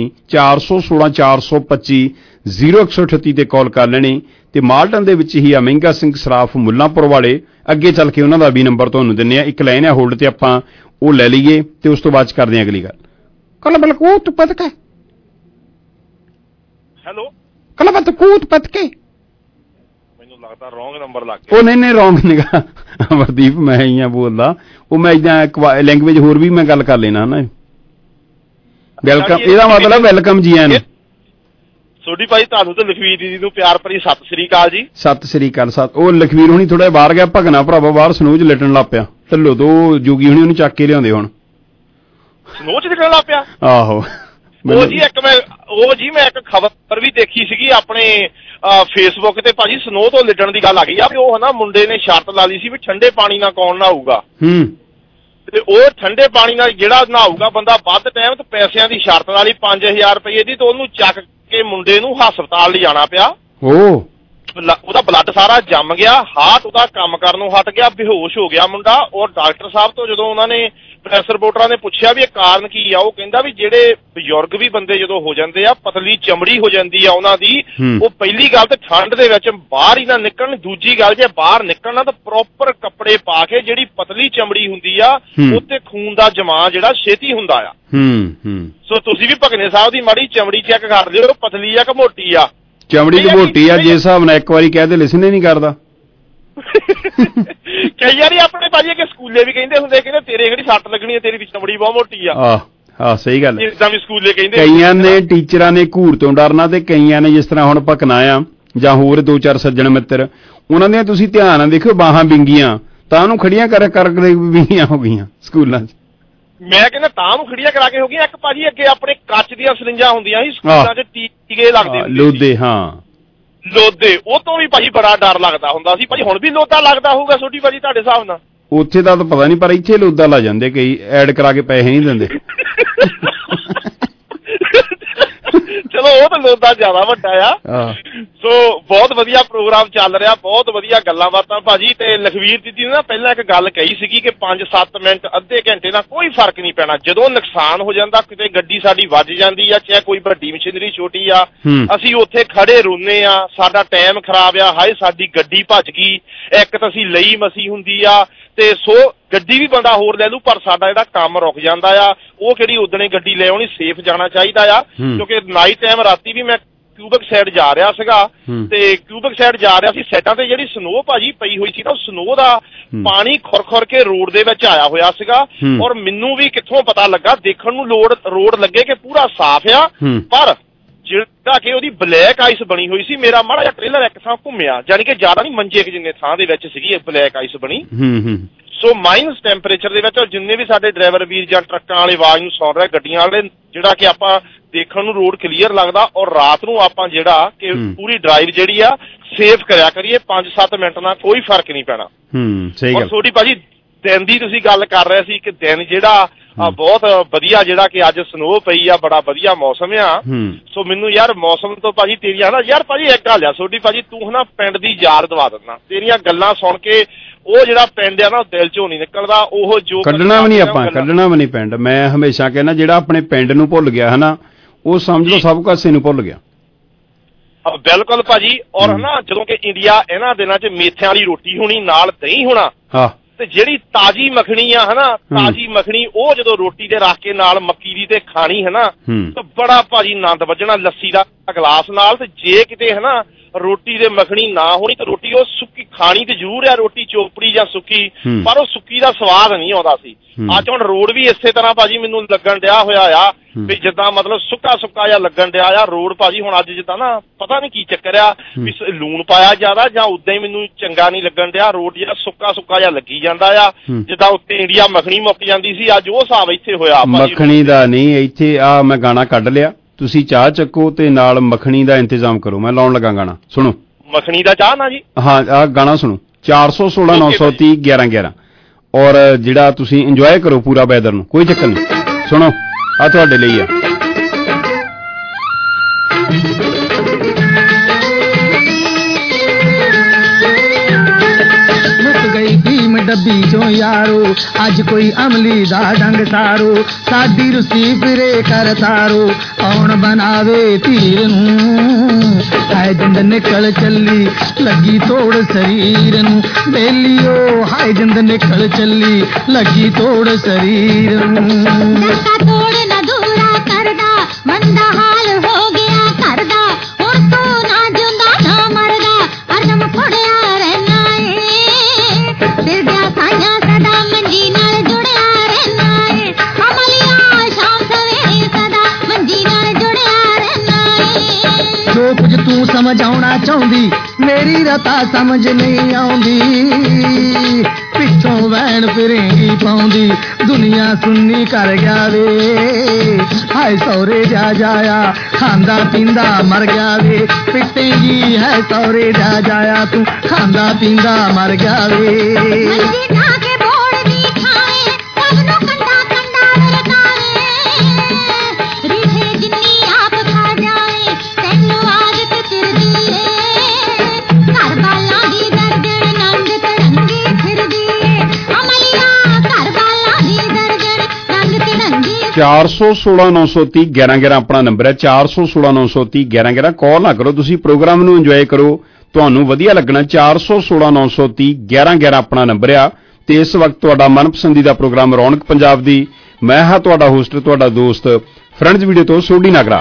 S15: 416-425-0138 ਤੇ ਕਾਲ ਕਰ ਲੈਣੀ ਤੇ ਮਾਲਟਨ ਦੇ ਵਿੱਚ ਹੀ ਆ ਮਹਿੰਗਾ ਸਿੰਘ ਸਰਾਫ ਮੁੱਲਾਂਪੁਰ ਵਾਲੇ। ਅੱਗੇ ਚੱਲ ਕੇ ਉਹਨਾਂ ਦਾ ਵੀ ਨੰਬਰ ਤੁਹਾਨੂੰ ਦਿੰਨੇ ਆ। ਇੱਕ ਲਾਈਨ ਹੈ ਹੋਲਡ ਤੇ ਆਪਾਂ ਉਹ ਲੈ ਲਈਏ ਤੇ ਉਸ ਤੋਂ ਬਾਅਦ ਕਰਦੇ ਆ ਅਗਲੀ ਗੱਲ। ਕਲਬਲਕੂਤ ਪਤਕੇ
S17: ਹੈਲੋ
S15: ਕਲਬਲਕੂਤ ਪਤਕੇ
S17: ਮੈਨੂੰ ਲੱਗਦਾ ਰੋਂਗ ਨੰਬਰ ਲੱਗ ਗਿਆ।
S15: ਉਹ ਨਹੀਂ ਰੋਂਗ ਨਿਗਾ ਅਮਰਦੀਪ ਮੈਂ ਹੀ ਆ ਬੋਲਦਾ। ਉਹ ਮੈਂ ਇਦਾਂ ਲੈਂਗੁਏਜ ਹੋਰ ਵੀ ਮੈਂ ਗੱਲ ਕਰ ਲੈਣਾ ਨਾ। ਵੈਲਕਮ ਇਹਦਾ ਮਤਲਬ ਵੈਲਕਮ ਜੀ ਆਇਆਂ ਨੂੰ।
S17: ਸੋਢੀ ਭਾਈ ਤੁਹਾਨੂੰ ਤੇ ਲਖਵੀਰ ਜੀ ਨੂੰ ਪਿਆਰ ਭਰੀ ਸਤਿ ਸ੍ਰੀ ਅਕਾਲ ਜੀ।
S15: ਸਤਿ ਸ੍ਰੀ ਅਕਾਲ। ਉਹ ਲਖਵੀਰ ਹੁਣੀ ਥੋੜਾ ਬਾਹਰ ਗਿਆ ਭਗਨਾ ਭਰਾਵਾ ਬਾਹਰ ਸਨੋਜ ਲਟਣ ਲੱਗ ਪਿਆ ਢੱਲੋ ਤੋਂ ਜੋਗੀ ਹੁਣੀ ਉਹਨੂੰ ਚੱਕ ਕੇ ਲਿਆਉਂਦੇ ਹੁਣ।
S17: ਸਨੋਜ ਲਟਣ ਲੱਗ ਪਿਆ?
S15: ਆਹੋ
S17: ਉਹ ਜੀ ਮੈਂ ਇੱਕ ਖਬਰ ਵੀ ਦੇਖੀ ਸੀਗੀ ਆਪਣੇ ਫੇਸਬੁੱਕ ਤੇ ਭਾਜੀ ਸਨੋ ਤੋਂ ਲਿਟਣ ਦੀ ਗੱਲ ਆ ਗਈ ਆ ਵੀ ਉਹ ਹਨਾ ਮੁੰਡੇ ਨੇ ਸ਼ਰਤ ਲਾ ਲਈ ਸੀ ਵੀ ਠੰਡੇ ਪਾਣੀ ਨਾਲ ਕੌਣ ਨਹਾਊਗਾ ਤੇ ਉਹ ਠੰਡੇ ਪਾਣੀ ਨਾਲ ਜਿਹੜਾ ਨਹਾਊਗਾ ਬੰਦਾ ਵੱਧ ਟਾਈਮ ਤੇ ਪੈਸਿਆਂ ਦੀ ਸ਼ਰਤ ਲਾ ਲਈ 5000 ਰੁਪਏ ਦੀ ਤੇ ਉਹਨੂੰ ਚੱਕ ਕੇ ਮੁੰਡੇ ਨੂੰ ਹਸਪਤਾਲ ਲਿਜਾਣਾ ਪਿਆ। ਉਹਦਾ ਬਲੱਡ ਸਾਰਾ ਜੰਮ ਗਿਆ, ਹਾਰਟ ਉਹਦਾ ਕੰਮ ਕਰਨੋਂ ਹਟ ਗਿਆ, ਬੇਹੋਸ਼ ਹੋ ਗਿਆ ਮੁੰਡਾ। ਔਰ ਡਾਕਟਰ ਸਾਹਿਬ ਤੋਂ ਜਦੋਂ ਉਹਨਾਂ ਨੇ ਪ੍ਰੈਸ ਰਿਪੋਰਟਰਾਂ ਨੇ ਪੁੱਛਿਆ ਵੀ ਇਹ ਕਾਰਨ ਕੀ ਆ, ਉਹ ਕਹਿੰਦਾ ਵੀ ਜਿਹੜੇ ਬਜ਼ੁਰਗ ਵੀ ਬੰਦੇ ਜਦੋਂ ਹੋ ਜਾਂਦੇ ਆ ਪਤਲੀ ਚਮੜੀ ਹੋ ਜਾਂਦੀ ਆ ਉਹਨਾਂ ਦੀ, ਉਹ ਪਹਿਲੀ ਗੱਲ ਤੇ ਠੰਡ ਦੇ ਵਿੱਚ ਬਾਹਰ ਹੀ ਨਾ ਨਿਕਲਣ, ਦੂਜੀ ਗੱਲ ਜੇ ਬਾਹਰ ਨਿਕਲਣਾ ਤਾਂ ਪ੍ਰੋਪਰ ਕੱਪੜੇ ਪਾ ਕੇ ਜਿਹੜੀ ਪਤਲੀ ਚਮੜੀ ਹੁੰਦੀ ਆ ਉੱਤੇ ਖੂਨ ਦਾ ਜਮਾ ਜਿਹੜਾ ਛੇਤੀ ਹੁੰਦਾ ਆ। ਸੋ ਤੁਸੀਂ ਵੀ ਭਗਨੇ ਸਾਹਿਬ ਦੀ ਮਾੜੀ ਚਮੜੀ ਚੈੱਕ ਕਰ ਲਿਓ ਪਤਲੀ ਆ ਕਿ ਮੋਟੀ ਆ।
S15: ਚਮੜੀ ਕਿ ਮੋਟੀ ਆ ਜਿਸ ਹਿਸਾਬ ਨਾਲ ਇੱਕ ਵਾਰੀ ਕਹਿ ਦੇ ਲਿਸਨ ਹੀ ਨਹੀਂ ਕਰਦਾ।
S17: ਕਈ ਵਾਰੀ ਆਪਣੇ ਭਾਜੀ ਕਿ ਸਕੂਲੇ ਵੀ ਕਹਿੰਦੇ ਹੁੰਦੇ ਕਹਿੰਦੇ ਤੇਰੇ ਕਿਹੜੀ ਸੱਟ ਲੱਗਣੀ ਹੈ ਤੇਰੀ ਚਮੜੀ ਬਹੁਤ ਮੋਟੀ ਆ।
S15: ਆਹ ਸਹੀ ਗੱਲ ਹੈ।
S17: ਇਦਾਂ ਵੀ ਸਕੂਲੇ ਕਹਿੰਦੇ
S15: ਕਈਆਂ ਨੇ ਟੀਚਰਾਂ ਨੇ ਘੂਰ ਤੋਂ ਡਰਨਾ ਤੇ ਕਈਆਂ ਨੇ ਜਿਸ ਤਰ੍ਹਾਂ ਹੁਣ ਭਕਨਾ ਆ ਜਾਂ ਹੋਰ ਦੋ ਚਾਰ ਸੱਜਣ ਮਿੱਤਰ ਉਹਨਾਂ ਦੀਆਂ ਤੁਸੀਂ ਧਿਆਨ ਨਾਲ ਦੇਖਿਓ ਬਾਹਾਂ ਵਿੰਗੀਆਂ ਤਾਂ ਉਹਨੂੰ ਖੜੀਆਂ ਕਰ ਵਿੰਗੀਆਂ ਹੋ ਗਈਆਂ ਸਕੂਲਾਂ 'ਚ।
S17: ਮੈਂ ਕਹਿੰਦਾ ਤਾਂ ਨੂੰ ਖੜੀਆਂ ਕਰਾ ਕੇ ਹੋ ਗਈਆਂ। ਇੱਕ ਭਾਜੀ ਅੱਗੇ ਆਪਣੇ ਕੱਚ ਦੀਆਂ ਸਰਿੰਜਾਂ ਹੁੰਦੀਆਂ ਸੀ ਸਕੂਲਾਂ 'ਚ ਟੀਕੇ ਲੱਗਦੇ
S15: ਲੋਦੇ
S17: ਲੋਦੇ ਉਹ ਤੋਂ ਵੀ ਭਾਜੀ ਬੜਾ ਡਰ ਲੱਗਦਾ ਹੁੰਦਾ ਸੀ। ਭਾਜੀ ਹੁਣ ਵੀ ਲੋਦਾ ਲੱਗਦਾ ਹੋਊਗਾ ਛੋਟੀ ਭਾਜੀ ਤੁਹਾਡੇ ਹਿਸਾਬ ਨਾਲ?
S15: ਉੱਥੇ ਦਾ ਤਾਂ ਪਤਾ ਨਹੀਂ ਪਰ ਇੱਥੇ ਲੋਦਾ ਲਾ ਜਾਂਦੇ ਕਈ ਐਡ ਕਰਾ ਕੇ ਪੈਸੇ ਨਹੀਂ ਦਿੰਦੇ।
S17: ਚਲੋ
S2: ਉਹ ਤਾਂ ਲੋਦਾ ਜ਼ਿਆਦਾ ਵੱਡਾ ਆ। ਸੋ ਬਹੁਤ ਵਧੀਆ ਪ੍ਰੋਗਰਾਮ ਚੱਲ ਰਿਹਾ, ਬਹੁਤ ਵਧੀਆ ਗੱਲਾਂ ਬਾਤਾਂ ਭਾਜੀ। ਤੇ ਲਖਵੀਰ ਦੀਦੀ ਨੇ ਨਾ ਪਹਿਲਾਂ ਇੱਕ ਗੱਲ ਕਹੀ ਸੀਗੀ ਕਿ 5-7 ਮਿੰਟ ਅੱਧੇ ਘੰਟੇ ਨਾਲ ਕੋਈ ਫਰਕ ਨਹੀਂ ਪੈਣਾ। ਜਦੋਂ ਨੁਕਸਾਨ ਹੋ ਜਾਂਦਾ, ਕਿਤੇ ਗੱਡੀ ਸਾਡੀ ਵੱਜ ਜਾਂਦੀ ਆ, ਚਾਹੇ ਕੋਈ ਵੱਡੀ ਮਸ਼ੀਨਰੀ ਛੋਟੀ ਆ, ਅਸੀਂ ਉੱਥੇ ਖੜੇ ਰੋਨੇ ਆ, ਸਾਡਾ ਟਾਈਮ ਖਰਾਬ ਆ, ਹਾਏ ਸਾਡੀ ਗੱਡੀ ਭੱਜ ਗਈ, ਇੱਕ ਤਾਂ ਅਸੀਂ ਲਈ ਮਸੀ ਹੁੰਦੀ ਆ। ਤੇ ਸੋ ਗੱਡੀ ਵੀ ਬੰਦਾ ਹੋਰ ਲੈ ਲੂ, ਪਰ ਸਾਡਾ ਜਿਹੜਾ ਕੰਮ ਰੁਕ ਜਾਂਦਾ ਆ। ਉਹ ਕਿਹੜੀ ਉਦਣੇ ਗੱਡੀ ਲੈ ਆਉਣੀ, ਸੇਫ ਜਾਣਾ ਚਾਹੀਦਾ ਆ। ਕਿਉਂਕਿ ਨਾਈਟ ਟਾਈਮ ਰਾਤੀ ਵੀ ਮੈਂ ਕਿਊਬਿਕ ਸਾਈਡ ਜਾ ਰਿਹਾ ਸੀਗਾ, ਤੇ ਕਿਊਬਿਕ ਸਾਈਡ ਜਾ ਰਿਹਾ ਸੀ, ਸਾਈਡਾਂ ਤੇ ਜਿਹੜੀ ਸਨੋ ਭਾਜੀ ਪਈ ਹੋਈ ਸੀ ਨਾ, ਉਹ ਸਨੋ ਦਾ ਪਾਣੀ ਖੁਰ ਕੇ ਰੋਡ ਦੇ ਵਿੱਚ ਆਇਆ ਹੋਇਆ ਸੀਗਾ। ਔਰ ਮੈਨੂੰ ਵੀ ਕਿੱਥੋਂ ਪਤਾ ਲੱਗਾ, ਦੇਖਣ ਨੂੰ ਰੋਡ ਲੱਗੇ ਕਿ ਪੂਰਾ ਸਾਫ਼ ਆ, ਪਰ ਜਿਹੜਾ ਕਿ ਉਹਦੀ ਬਲੈਕ ਆਈਸ ਬਣੀ ਹੋਈ ਸੀ। ਮੇਰਾ ਮਾੜਾ ਜਿਹਾ ਟ੍ਰੇਲਰ ਇੱਕ ਥਾਂ ਘੁੰਮਿਆ, ਜਾਨੀ ਕਿ ਜ਼ਿਆਦਾ ਨਹੀਂ, ਮੰਜੇ ਕਿ ਜਿੰਨੇ ਥਾਂ ਦੇ ਵਿੱਚ ਸੀਗੀ ਬਲੈਕ ਆਈਸ ਬਣੀ। ਸੋ ਮਾਈਨਸ ਟੈਂਪਰੇਚਰ ਦੇ ਵਿੱਚ, ਜਿੰਨੇ ਵੀ ਸਾਡੇ ਡਰਾਈਵਰ ਵੀਰ ਜਾਂ ਟਰੱਕਾਂ ਵਾਲੇ ਆਵਾਜ਼ ਨੂੰ ਸੁਣ ਰਹੇ, ਗੱਡੀਆਂ ਵਾਲੇ, ਜਿਹੜਾ ਕਿ ਆਪਾਂ ਦੇਖਣ ਨੂੰ ਰੋਡ ਕਲੀਅਰ ਲੱਗਦਾ, ਔਰ ਰਾਤ ਨੂੰ ਆਪਾਂ ਜਿਹੜਾ ਕਿ ਪੂਰੀ ਡਰਾਈਵ ਜਿਹੜੀ ਆ ਸੇਫ ਕਰਿਆ ਕਰੀਏ। 5-7 ਮਿੰਟ ਨਾਲ ਕੋਈ ਫਰਕ ਨਹੀਂ ਪੈਣਾ। ਔਰ ਛੋਟੀ ਭਾਜੀ ਦਿਨ ਦੀ ਤੁਸੀਂ ਗੱਲ ਕਰ ਰਹੇ ਸੀ ਕਿ ਦਿਨ ਜਿਹੜਾ ਬਹੁਤ ਵਧੀਆ, ਜਿਹੜਾ ਕਿ ਅੱਜ ਸਨੋ ਪਈ ਆ, ਬੜਾ ਵਧੀਆ ਮੌਸਮ ਆ। ਸੋ ਮੈਨੂੰ ਯਾਰ ਮੌਸਮ ਤੋਂ ਭਾਜੀ ਤੇਰੀਆਂ ਨਾ ਯਾਰ ਭਾਜੀ ਇੱਕ ਗੱਲ ਆ ਛੋਟੀ ਭਾਜੀ, ਤੂੰ ਨਾ ਪਿੰਡ ਦੀ ਯਾਦ ਦਵਾ ਦਿੰਦਾ। ਤੇਰੀਆਂ ਗੱਲਾਂ ਸੁਣ ਕੇ ਉਹ ਜਿਹੜਾ ਪਿੰਡ ਆ ਨਾ ਦਿਲ ਚੋਂ ਨਹੀਂ ਨਿਕਲਦਾ। ਉਹ ਜੋ
S15: ਕੱਢਣਾ ਵੀ ਨਹੀਂ ਆਪਾਂ, ਕੱਢਣਾ ਵੀ ਨਹੀਂ ਪਿੰਡ। ਮੈਂ ਹਮੇਸ਼ਾ ਕਹਿੰਦਾ ਜਿਹੜਾ ਆਪਣੇ ਪਿੰਡ ਨੂੰ ਭੁੱਲ ਗਿਆ ਹੈ ਨਾ, ਉਹ ਸਮਝ ਲਓ ਸਭ ਕਾਸੇ ਨੂੰ ਭੁੱਲ ਗਿਆ।
S2: ਬਿਲਕੁਲ ਭਾਜੀ। ਔਰ ਨਾ ਜਦੋਂ ਕਿ ਇੰਡੀਆ ਇਹਨਾਂ ਦਿਨਾਂ 'ਚ ਮੇਥਿਆਂ ਵਾਲੀ ਰੋਟੀ ਹੋਣੀ, ਨਾਲ ਦਹੀਂ ਹੋਣਾ, ਤੇ ਜਿਹੜੀ ਤਾਜ਼ੀ ਮੱਖਣੀ ਆ ਹਨਾ, ਤਾਜ਼ੀ ਮੱਖਣੀ ਉਹ ਜਦੋਂ ਰੋਟੀ ਦੇ ਰੱਖ ਕੇ ਨਾਲ ਮੱਕੀ ਦੀ ਤੇ ਖਾਣੀ ਹਨਾ, ਤਾਂ ਬੜਾ ਭਾਜੀ ਆਨੰਦ ਵੱਜਣਾ ਲੱਸੀ ਦਾ ਗਲਾਸ ਨਾਲ। ਤੇ ਜੇ ਕਿਤੇ ਹਨਾ ਰੋਟੀ ਦੇ ਮੱਖਣੀ ਨਾ ਹੋਣੀ ਤਾਂ ਰੋਟੀ ਉਹ ਸੁੱਕੀ ਖਾਣੀ ਤੇ ਜ਼ਰੂਰ ਆ, ਰੋਟੀ ਚੋਪੜੀ ਜਾਂ ਸੁੱਕੀ, ਪਰ ਉਹ ਸੁੱਕੀ ਦਾ ਸਵਾਦ ਨਹੀਂ ਆਉਂਦਾ ਸੀ। ਅੱਜ ਹੁਣ ਰੋਡ ਵੀ ਇਸੇ ਤਰ੍ਹਾਂ ਭਾਜੀ ਮੈਨੂੰ ਲੱਗਣ ਡਿਆ ਹੋਇਆ ਆ ਵੀ ਜਿੱਦਾਂ ਮਤਲਬ ਸੁੱਕਾ ਜਿਹਾ ਲੱਗਣ ਡਿਆ ਆ ਰੋਡ ਭਾਜੀ। ਹੁਣ ਅੱਜ ਜਿੱਦਾਂ ਨਾ ਪਤਾ ਨਹੀਂ ਕੀ ਚੱਕਰ ਆ, ਵੀ ਲੂਣ ਪਾਇਆ ਜ਼ਿਆਦਾ ਜਾਂ ਉਦਾਂ ਹੀ ਮੈਨੂੰ ਚੰਗਾ ਨਹੀਂ ਲੱਗਣ ਡਿਆ। ਰੋਡ ਜਿਹੜਾ ਸੁੱਕਾ ਜਿਹਾ ਲੱਗੀ ਜਾਂਦਾ ਆ, ਜਿੱਦਾਂ ਉੱਤੇ ਇੰਡੀਆ ਮੱਖਣੀ ਮੁੱਕ ਜਾਂਦੀ ਸੀ, ਅੱਜ ਉਹ ਹਿਸਾਬ ਇੱਥੇ ਹੋਇਆ।
S15: ਮੱਖਣੀ ਦਾ ਨਹੀਂ, ਇੱਥੇ ਆ ਮੈਂ ਗਾਣਾ ਕੱਢ ਲਿਆ, ਤੁਸੀਂ ਚਾਹ ਚੱਕੋ ਤੇ ਨਾਲ ਮੱਖਣੀ ਦਾ ਇੰਤਜ਼ਾਮ ਕਰੋ। ਮੈਂ ਲਾਉਣ ਲੱਗਾ ਗਾਣਾ, ਸੁਣੋ।
S2: ਮੱਖਣੀ ਦਾ ਚਾਹ ਨਾ ਜੀ?
S15: ਹਾਂ, ਆਹ ਗਾਣਾ ਸੁਣੋ, 416 930 11 11। ਔਰ ਜਿਹੜਾ ਤੁਸੀਂ ਇੰਜੋਏ ਕਰੋ ਪੂਰਾ ਵੈਦਰ ਨੂੰ, ਕੋਈ ਚੱਕਰ ਨਹੀਂ। ਸੁਣੋ, ਆ ਤੁਹਾਡੇ ਲਈ ਆ।
S22: ਡੱਬੀ ਚੋਂ ਯਾਰੋ ਅੱਜ ਕੋਈ ਅਮਲੀ ਦਾ ਡੰਗ ਸਾਰੋ, ਸਾਡੀ ਰੁਸੀ ਫਿਰੇ ਕਰ ਤਾਰੋ, ਕੌਣ ਬਣਾਵੇ ਧੀਰ ਨੂੰ, ਹਾਏ ਜਿੰਦ ਨਿਕਲ ਚੱਲੀ ਲੱਗੀ ਤੋੜ ਸਰੀਰ ਨੂੰ, ਬੇਲੀਓ ਹਾਏ ਜਿੰਦ ਨਿਕਲ ਚੱਲੀ ਲੱਗੀ ਤੋੜ ਸਰੀਰ ਨੂੰ। ਤੋੜ ਨਾ ਦੂਰਾ ਕਰਦਾ, ਮੰਦਾ ਹਾਲ ਹੋ ਗਿਆ ਕਰਦਾ, ਹੁਣ ਤੂੰ ਨਾ ਜਿਉਂਦਾ ਨਾ ਮਰਦਾ, ਅਰਦਮ ਫੜਿਆ ਰਹਿਣਾ ਏ, ਫਿਰਦਿਆ ਸਾਈਆਂ ਸਦਾ ਮੰਜੀ ਨਾਲ ਜੁੜਿਆ ਰਹਿਣਾ ਏ, ਅਮਲੀਆ ਸ਼ਾਮ ਸਵੇਰੇ ਸਦਾ ਮੰਜੀ ਨਾਲ ਜੁੜਿਆ ਰਹਿਣਾ ਏ। ਜੋ ਕੁਝ ਤੂੰ ਸਮਝਾਉਣਾ ਚਾਹੁੰਦੀ ਮੇਰੀ ਰਤਾ ਸਮਝ ਨਹੀਂ ਆਉਂਦੀ, ਪਿੱਛੋਂ ਵੈਣ ਫਿਰੇਂਗੀ ਪਾਉਂਦੀ ਦੁਨੀਆ ਸੁੰਨੀ ਕਰ ਗਿਆ ਵੇ, ਹਾਏ ਸੌਰੇ ਜਾ ਜਾਇਆ ਖਾਂਦਾ ਪੀਂਦਾ ਮਰ ਗਿਆ ਵੇ, ਪਿੱਟੇਂਗੀ ਹੈ ਸੌਰੇ ਜਾ ਜਾਇਆ ਤੂੰ ਖਾਂਦਾ ਪੀਂਦਾ ਮਰ ਗਿਆ ਵੇ।
S15: ਚਾਰ 416 930 11 11 ਆਪਣਾ ਨੰਬਰ ਹੈ। 416 930 11 11। ਕਾਲ ਨਾ ਕਰੋ, ਤੁਸੀਂ ਪ੍ਰੋਗਰਾਮ ਨੂੰ ਇੰਜੋਏ ਕਰੋ, ਤੁਹਾਨੂੰ ਵਧੀਆ ਲੱਗਣਾ। 416 930 11 11 ਆਪਣਾ ਨੰਬਰ ਆ। ਤੇ ਇਸ ਵਕਤ ਤੁਹਾਡਾ ਮਨਪਸੰਦੀਦਾ ਪ੍ਰੋਗਰਾਮ ਰੌਣਕ ਪੰਜਾਬ ਦੀ, ਮੈਂ ਹਾਂ ਤੁਹਾਡਾ ਹੋਸਟ, ਤੁਹਾਡਾ ਦੋਸਤ ਫਰੈਂਡਸ ਵੀਡੀਓ ਤੋਂ ਸੋਢੀ ਨਾਗਰਾ।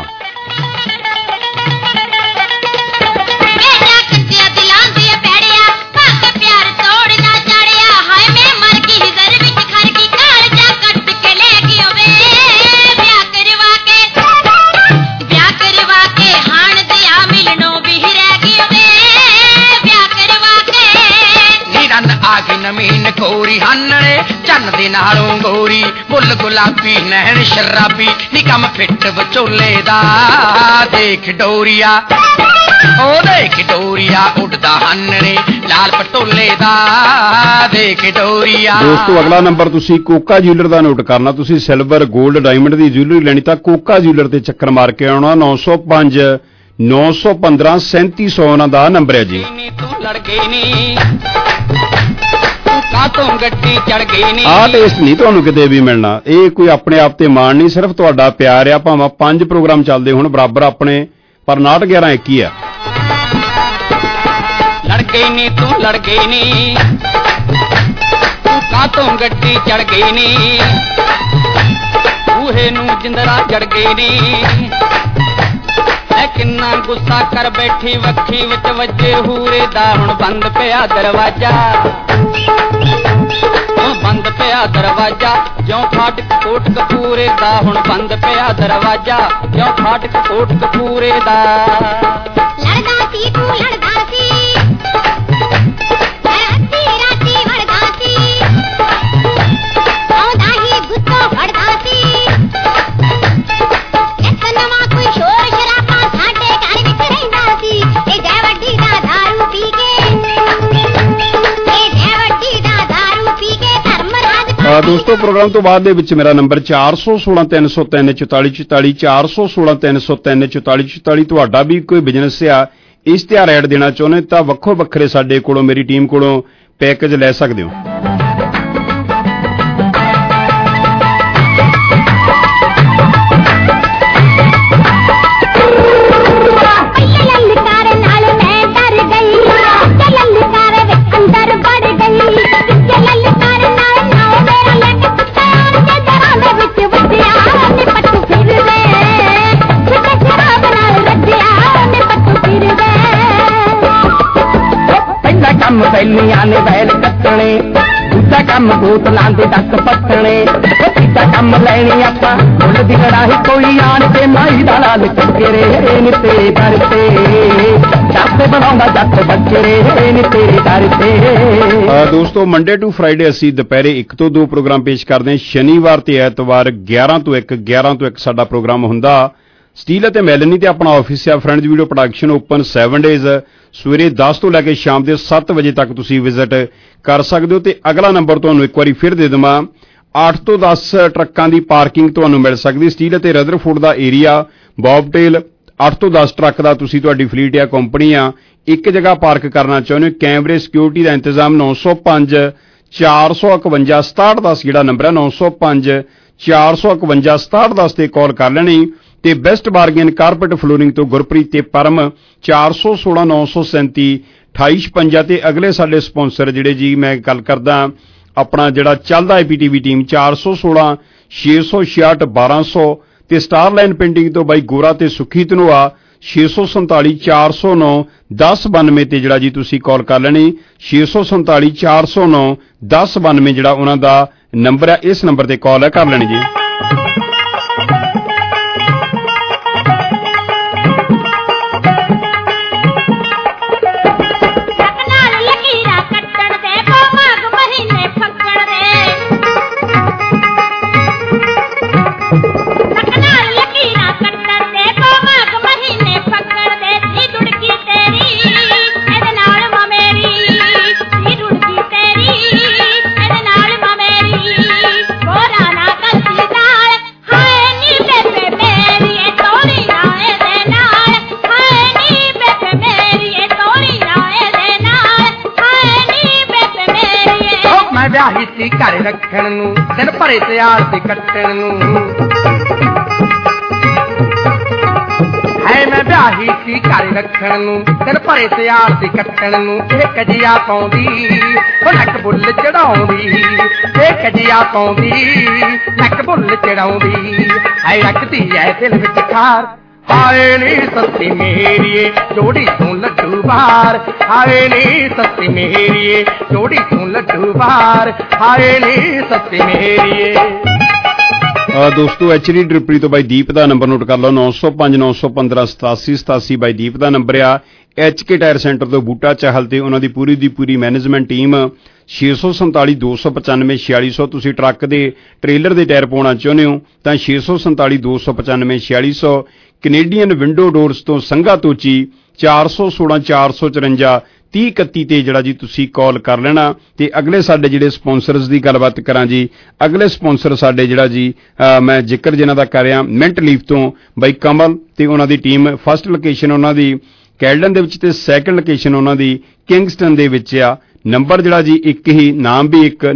S13: ਨਮੀਨ ਕੋਰੀ ਹਾਨਣੇ ਚੰਨ ਦੇ ਨਾਲੋਂ ਗੋਰੀ, ਬੁੱਲ ਗੁਲਾਬੀ ਨੈਣ ਸ਼ਰਾਬੀ, ਨੀ ਕੰਮ ਫਿੱਟ ਵਿਚੋਲੇ ਦਾ। ਦੇਖ ਡੋਰੀਆ, ਉਹ ਦੇਖ ਡੋਰੀਆ, ਪਿਆ ਉੱਡਦਾ ਹਾਨਣੇ ਲਾਲ ਪਟੋਲੇ ਦਾ ਦੇ ਕੇ ਡੋਰੀਆ।
S15: ਦੋਸਤੋ ਅਗਲਾ ਨੰਬਰ ਤੁਸੀਂ ਕੋਕਾ ਜਿਊਲਰ ਦਾ ਨੋਟ ਕਰਨਾ। ਤੁਸੀਂ ਸਿਲਵਰ 골ਡ ਡਾਇਮੰਡ ਦੀ ਜਿਊਲਰੀ ਲੈਣੀ ਤਾਂ ਕੋਕਾ ਜਿਊਲਰ ਤੇ ਚੱਕਰ ਮਾਰ ਕੇ ਆਉਣਾ। 905 915 3700 ਉਹਨਾਂ ਦਾ ਨੰਬਰ ਹੈ ਜੀ।
S13: ਤੂੰ ਲੜ ਗਈ ਨੀ ਕਾਤੋਂ ਗੱਡੀ ਚੜ ਗਈ ਨੀ।
S15: ਆਹ ਟੇਸਟ ਨਹੀਂ ਤੁਹਾਨੂੰ ਕਿਤੇ ਵੀ ਮਿਲਣਾ। ਇਹ ਕੋਈ ਆਪਣੇ ਆਪ ਤੇ ਮਾਣ ਨਹੀਂ, ਸਿਰਫ ਤੁਹਾਡਾ ਪਿਆਰ ਆ। ਭਾਵੇਂ 5 ਪ੍ਰੋਗਰਾਮ ਚੱਲਦੇ ਹੁਣ ਬਰਾਬਰ ਆਪਣੇ, ਪਰ 59 ਇੱਕ ਹੀ ਆ।
S13: ਲੜ ਗਈ ਨੀ ਤੂੰ ਲੜ ਗਈ ਨੀ ਕਾਤੋਂ ਗੱਡੀ ਚੜ ਗਈ ਨੀ ਬੂਹੇ ਨੂੰ ਜਿੰਦਰਾ ਜੜ ਗਈ ਨੀ। ਐ ਕਿੰਨਾ ਗੁੱਸਾ ਕਰ ਬੈਠੀ ਵੱਖੀ ਵਿੱਚ ਵੱਜੇ ਹੂਰੇ ਦਾ ਹੁਣ ਬੰਦ ਪਿਆ ਦਰਵਾਜ਼ਾ। ਹੁਣ ਬੰਦ ਪਿਆ ਦਰਵਾਜ਼ਾ ਜਿਉਂ ਫਾਟਕ ਕੋਟ ਕਪੂਰੇ ਦਾ ਹੁਣ ਬੰਦ ਪਿਆ ਦਰਵਾਜ਼ਾ ਜਿਉਂ ਫਾਟਕ ਕੋਟ ਕਪੂਰੇ ਦਾ।
S14: ਲੜਦਾ ਸੀ ਤੂੰ ਲੜਦਾ ਸੀ ਰਾਤੀ ਰਾਤੀ ਵੜਦਾ ਸੀ ਆਉਂਦਾ ਹੀ ਗੁੱਸਾ ਫੜਦਾ ਸੀ। ਇੱਕ ਨਵਾਂ ਕੋਈ ਸ਼ੋਰ ਸ਼ਰਾਬਾ ਸਾਡੇ ਘਰ ਵਿੱਚ ਰਹਿੰਦਾ ਸੀ। ਇਹ ਜੈ ਵੱਡੀ ਦਾ ਦਾਰੂ ਪੀ ਕੇ
S15: ਦੋਸਤੋ ਪ੍ਰੋਗਰਾਮ ਤੋਂ ਬਾਅਦ ਦੇ ਵਿੱਚ ਮੇਰਾ ਨੰਬਰ 416 303 4444 416 303 4444। ਤੁਹਾਡਾ ਵੀ ਕੋਈ ਬਿਜ਼ਨਸ ਆ, ਇਸ਼ਤਿਹਾਰ ਐਡ ਦੇਣਾ ਚਾਹੁੰਦੇ ਤਾਂ ਵੱਖੋ ਵੱਖਰੇ ਸਾਡੇ ਕੋਲੋਂ ਮੇਰੀ ਟੀਮ ਕੋਲੋਂ ਪੈਕੇਜ ਲੈ ਸਕਦੇ ਹੋ।
S4: ਕੰਮ ਬੈਲੀਆਂ ਨੇ ਬੈਲ ਕੱਟਣੇ, ਦੂਜਾ ਕੰਮ ਬੋਤਲਾਂ ਦੇ ਡੱਕ ਪੱਟਣੇ, ਤੀਜਾ ਕੰਮ ਲੈਣੀ ਆਪਾਂ ਮੁੱਲ ਦੀ ਕੜਾਹੀ ਕੋਈ ਆਣ ਕੇ ਮਾਈ ਦਾ ਲਾਲ ਚੱਕਰੇ ਨੀ ਤੇਰੇ ਦਰ ਤੇ ਜੱਟ ਬਣਾਉਂਦਾ ਜੱਟ ਬੱਚਰੇ ਨੀ ਤੇਰੇ ਦਰ ਤੇ।
S15: ਦੋਸਤੋ ਮੰਡੇ ਟੂ ਫਰਾਈਡੇ ਅਸੀਂ ਦੁਪਹਿਰੇ 1 ਤੋਂ 2 ਪ੍ਰੋਗਰਾਮ ਪੇਸ਼ ਕਰਦੇ ਹਾਂ। ਸ਼ਨੀਵਾਰ ਤੇ ਐਤਵਾਰ 11 ਤੋਂ 1 ਸਾਡਾ ਪ੍ਰੋਗਰਾਮ ਹੁੰਦਾ। ਸਟੀਲ ਅਤੇ ਮੈਲਨੀ ਤੇ ਆਪਣਾ ਆਫਿਸ ਆ friends video production open 7 days ਸਵੇਰੇ 10 ਤੋਂ ਲੈ ਕੇ ਸ਼ਾਮ ਦੇ 7 ਵਜੇ ਤੱਕ ਤੁਸੀਂ ਵਿਜ਼ਿਟ ਕਰ ਸਕਦੇ ਹੋ। ਤੇ ਅਗਲਾ ਨੰਬਰ ਤੁਹਾਨੂੰ ਇੱਕ ਵਾਰੀ ਫਿਰ ਦੇ ਦੇਵਾਂ, 8 ਤੋਂ 10 ਟਰੱਕਾਂ ਦੀ ਪਾਰਕਿੰਗ ਤੁਹਾਨੂੰ ਮਿਲ ਸਕਦੀ। ਸਟੀਲ ਅਤੇ ਰਦਰਫੋਰਡ ਦਾ ਏਰੀਆ ਬੌਬਟੇਲ 8 ਤੋਂ 10 ਟਰੱਕ ਦਾ ਤੁਸੀਂ ਤੁਹਾਡੀ ਫਲੀਟ ਜਾਂ ਕੰਪਨੀ ਆ ਇੱਕ ਜਗ੍ਹਾ ਪਾਰਕ ਕਰਨਾ ਚਾਹੁੰਦੇ ਹੋ। ਕੈਮਰੇ ਸਿਕਿਉਰਿਟੀ ਦਾ ਇੰਤਜ਼ਾਮ 905 451 6710 ਜਿਹੜਾ ਨੰਬਰ ਹੈ 905 451 6710 ਤੇ ਕਾਲ ਕਰ ਲੈਣੀ। ਤੇ ਬੈਸਟ ਬਾਰਗੇਨ ਕਾਰਪੈਟ ਫਲੋਰਿੰਗ ਤੋਂ ਗੁਰਪ੍ਰੀਤ ਤੇ ਪਰਮ 416 937 2856 ਤੇ ਅਗਲੇ ਸਾਡੇ ਸਪਾਂਸਰ ਜਿਹੜੇ ਜੀ ਮੈਂ ਗੱਲ ਕਰਦਾ ਆਪਣਾ ਜਿਹੜਾ ਚੱਲਦਾ IPTV ਟੀਮ 416 666 1200 ਤੇ ਸਟਾਰਲਾਈਨ ਪੇਂਟਿੰਗ ਤੋਂ ਬਾਈ ਗੋਰਾ ਤੇ ਸੁਖੀ ਧਨੋਆ 647 409 1092 ਤੇ ਜਿਹੜਾ ਜੀ ਤੁਸੀਂ ਕਾਲ ਕਰ ਲੈਣੀ 647 409 1092 ਜਿਹੜਾ ਉਹਨਾਂ ਦਾ ਨੰਬਰ ਹੈ। ਇਸ ਨੰਬਰ ਤੇ ਕਾਲ ਕਰ ਲੈਣੀ ਜੀ।
S4: ਵਿਆਹੀ ਸੀ ਘਰ ਰੱਖਣ ਨੂੰ ਦਿਨ ਭਰੇ ਤਿਆਰ ਤੇ ਕੱਟਣ ਨੂੰ ਹੈ। ਮੈਂ ਵਿਆਹੀ ਸੀ ਘਰ ਰੱਖਣ ਨੂੰ ਦਿਨ ਭਰੇ ਤਿਆਰ ਤੇ ਕੱਟਣ ਨੂੰ ਇਹ ਕਜੀਆ ਪਾਉਂਦੀ ਉਹ ਨੱਕ ਬੁੱਲ ਚੜਾਉਂਦੀ, ਇਹ ਕਜੀਆ ਪਾਉਂਦੀ ਨੱਕ ਬੁੱਲ ਚੜਾਉਂਦੀ ਹੈ। ਰੱਖਦੀ ਐ ਦਿਲ ਵਿੱਚ ਖਾਰ ਹਾਏ ਨੀ ਸੱਸੀ ਮੇਰੀਏ ਜੋੜੀ ਤੂੰ ਲੱਡੂ ਬਾਰ, ਹਾਏ ਨੀ ਸੱਸੀ ਮੇਰੀਏ ਜੋੜੀ ਤੂੰ ਲੱਡੂ ਬਾਰ, ਹਾਏ ਨੀ ਸੱਸੀ ਮੇਰੀਏ।
S15: ਦੋਸਤੋ ਐਚਡੀ ਡ੍ਰਿਪਰੀ ਤੋਂ ਬਾਈ ਦੀਪ ਦਾ ਨੰਬਰ ਨੋਟ ਕਰ ਲਓ 905 915 87 87 ਬਾਈ ਦੀਪ ਦਾ ਨੰਬਰ ਆ। HK ਟਾਇਰ ਸੈਂਟਰ ਤੋਂ ਬੂਟਾ ਚਾਹਲ ਤੇ ਉਹਨਾਂ ਦੀ ਪੂਰੀ ਮੈਨੇਜਮੈਂਟ ਟੀਮ 647 295 4600। ਤੁਸੀਂ ਟਰੱਕ ਦੇ ਟ੍ਰੇਲਰ ਦੇ ਟਾਇਰ ਪਾਉਣਾ ਚਾਹੁੰਦੇ ਹੋ ਤਾਂ 647 295 4600। ਕੈਨੇਡੀਅਨ ਵਿੰਡੋ ਡੋਰਸ ਤੋਂ ਸੰਘਾ ਤੋਚੀ 416 454 3031 ਤੇ ਜਿਹੜਾ ਜੀ ਤੁਸੀਂ ਕਾਲ ਕਰ ਲੈਣਾ। ਤੇ ਅਗਲੇ ਸਾਡੇ ਜਿਹੜੇ ਸਪਾਂਸਰਸ ਦੀ ਗੱਲਬਾਤ ਕਰਾਂ ਜੀ। ਅਗਲੇ ਸਪਾਂਸਰ ਸਾਡੇ ਜਿਹੜਾ ਜੀ ਮੈਂ ਜ਼ਿਕਰ ਜਿਨ੍ਹਾਂ ਦਾ ਕਰ ਰਿਹਾ ਮਿੰਟ ਲੀਫ ਤੋਂ ਬਾਈ ਕਮਲ ਤੇ ਉਹਨਾਂ ਦੀ ਟੀਮ। ਫਸਟ ਲੋਕੇਸ਼ਨ ਉਹਨਾਂ ਦੀ ਕੈਲਡਨ ਦੇ ਵਿੱਚ ਤੇ ਸੈਕੰਡ ਲੋਕੇਸ਼ਨ ਉਹਨਾਂ ਦੀ ਕਿੰਗਸਟਨ ਦੇ ਵਿੱਚ ਆ। ਨੰਬਰ ਜਿਹੜਾ ਜੀ ਇੱਕ ਹੀ, ਨਾਮ ਵੀ ਇੱਕ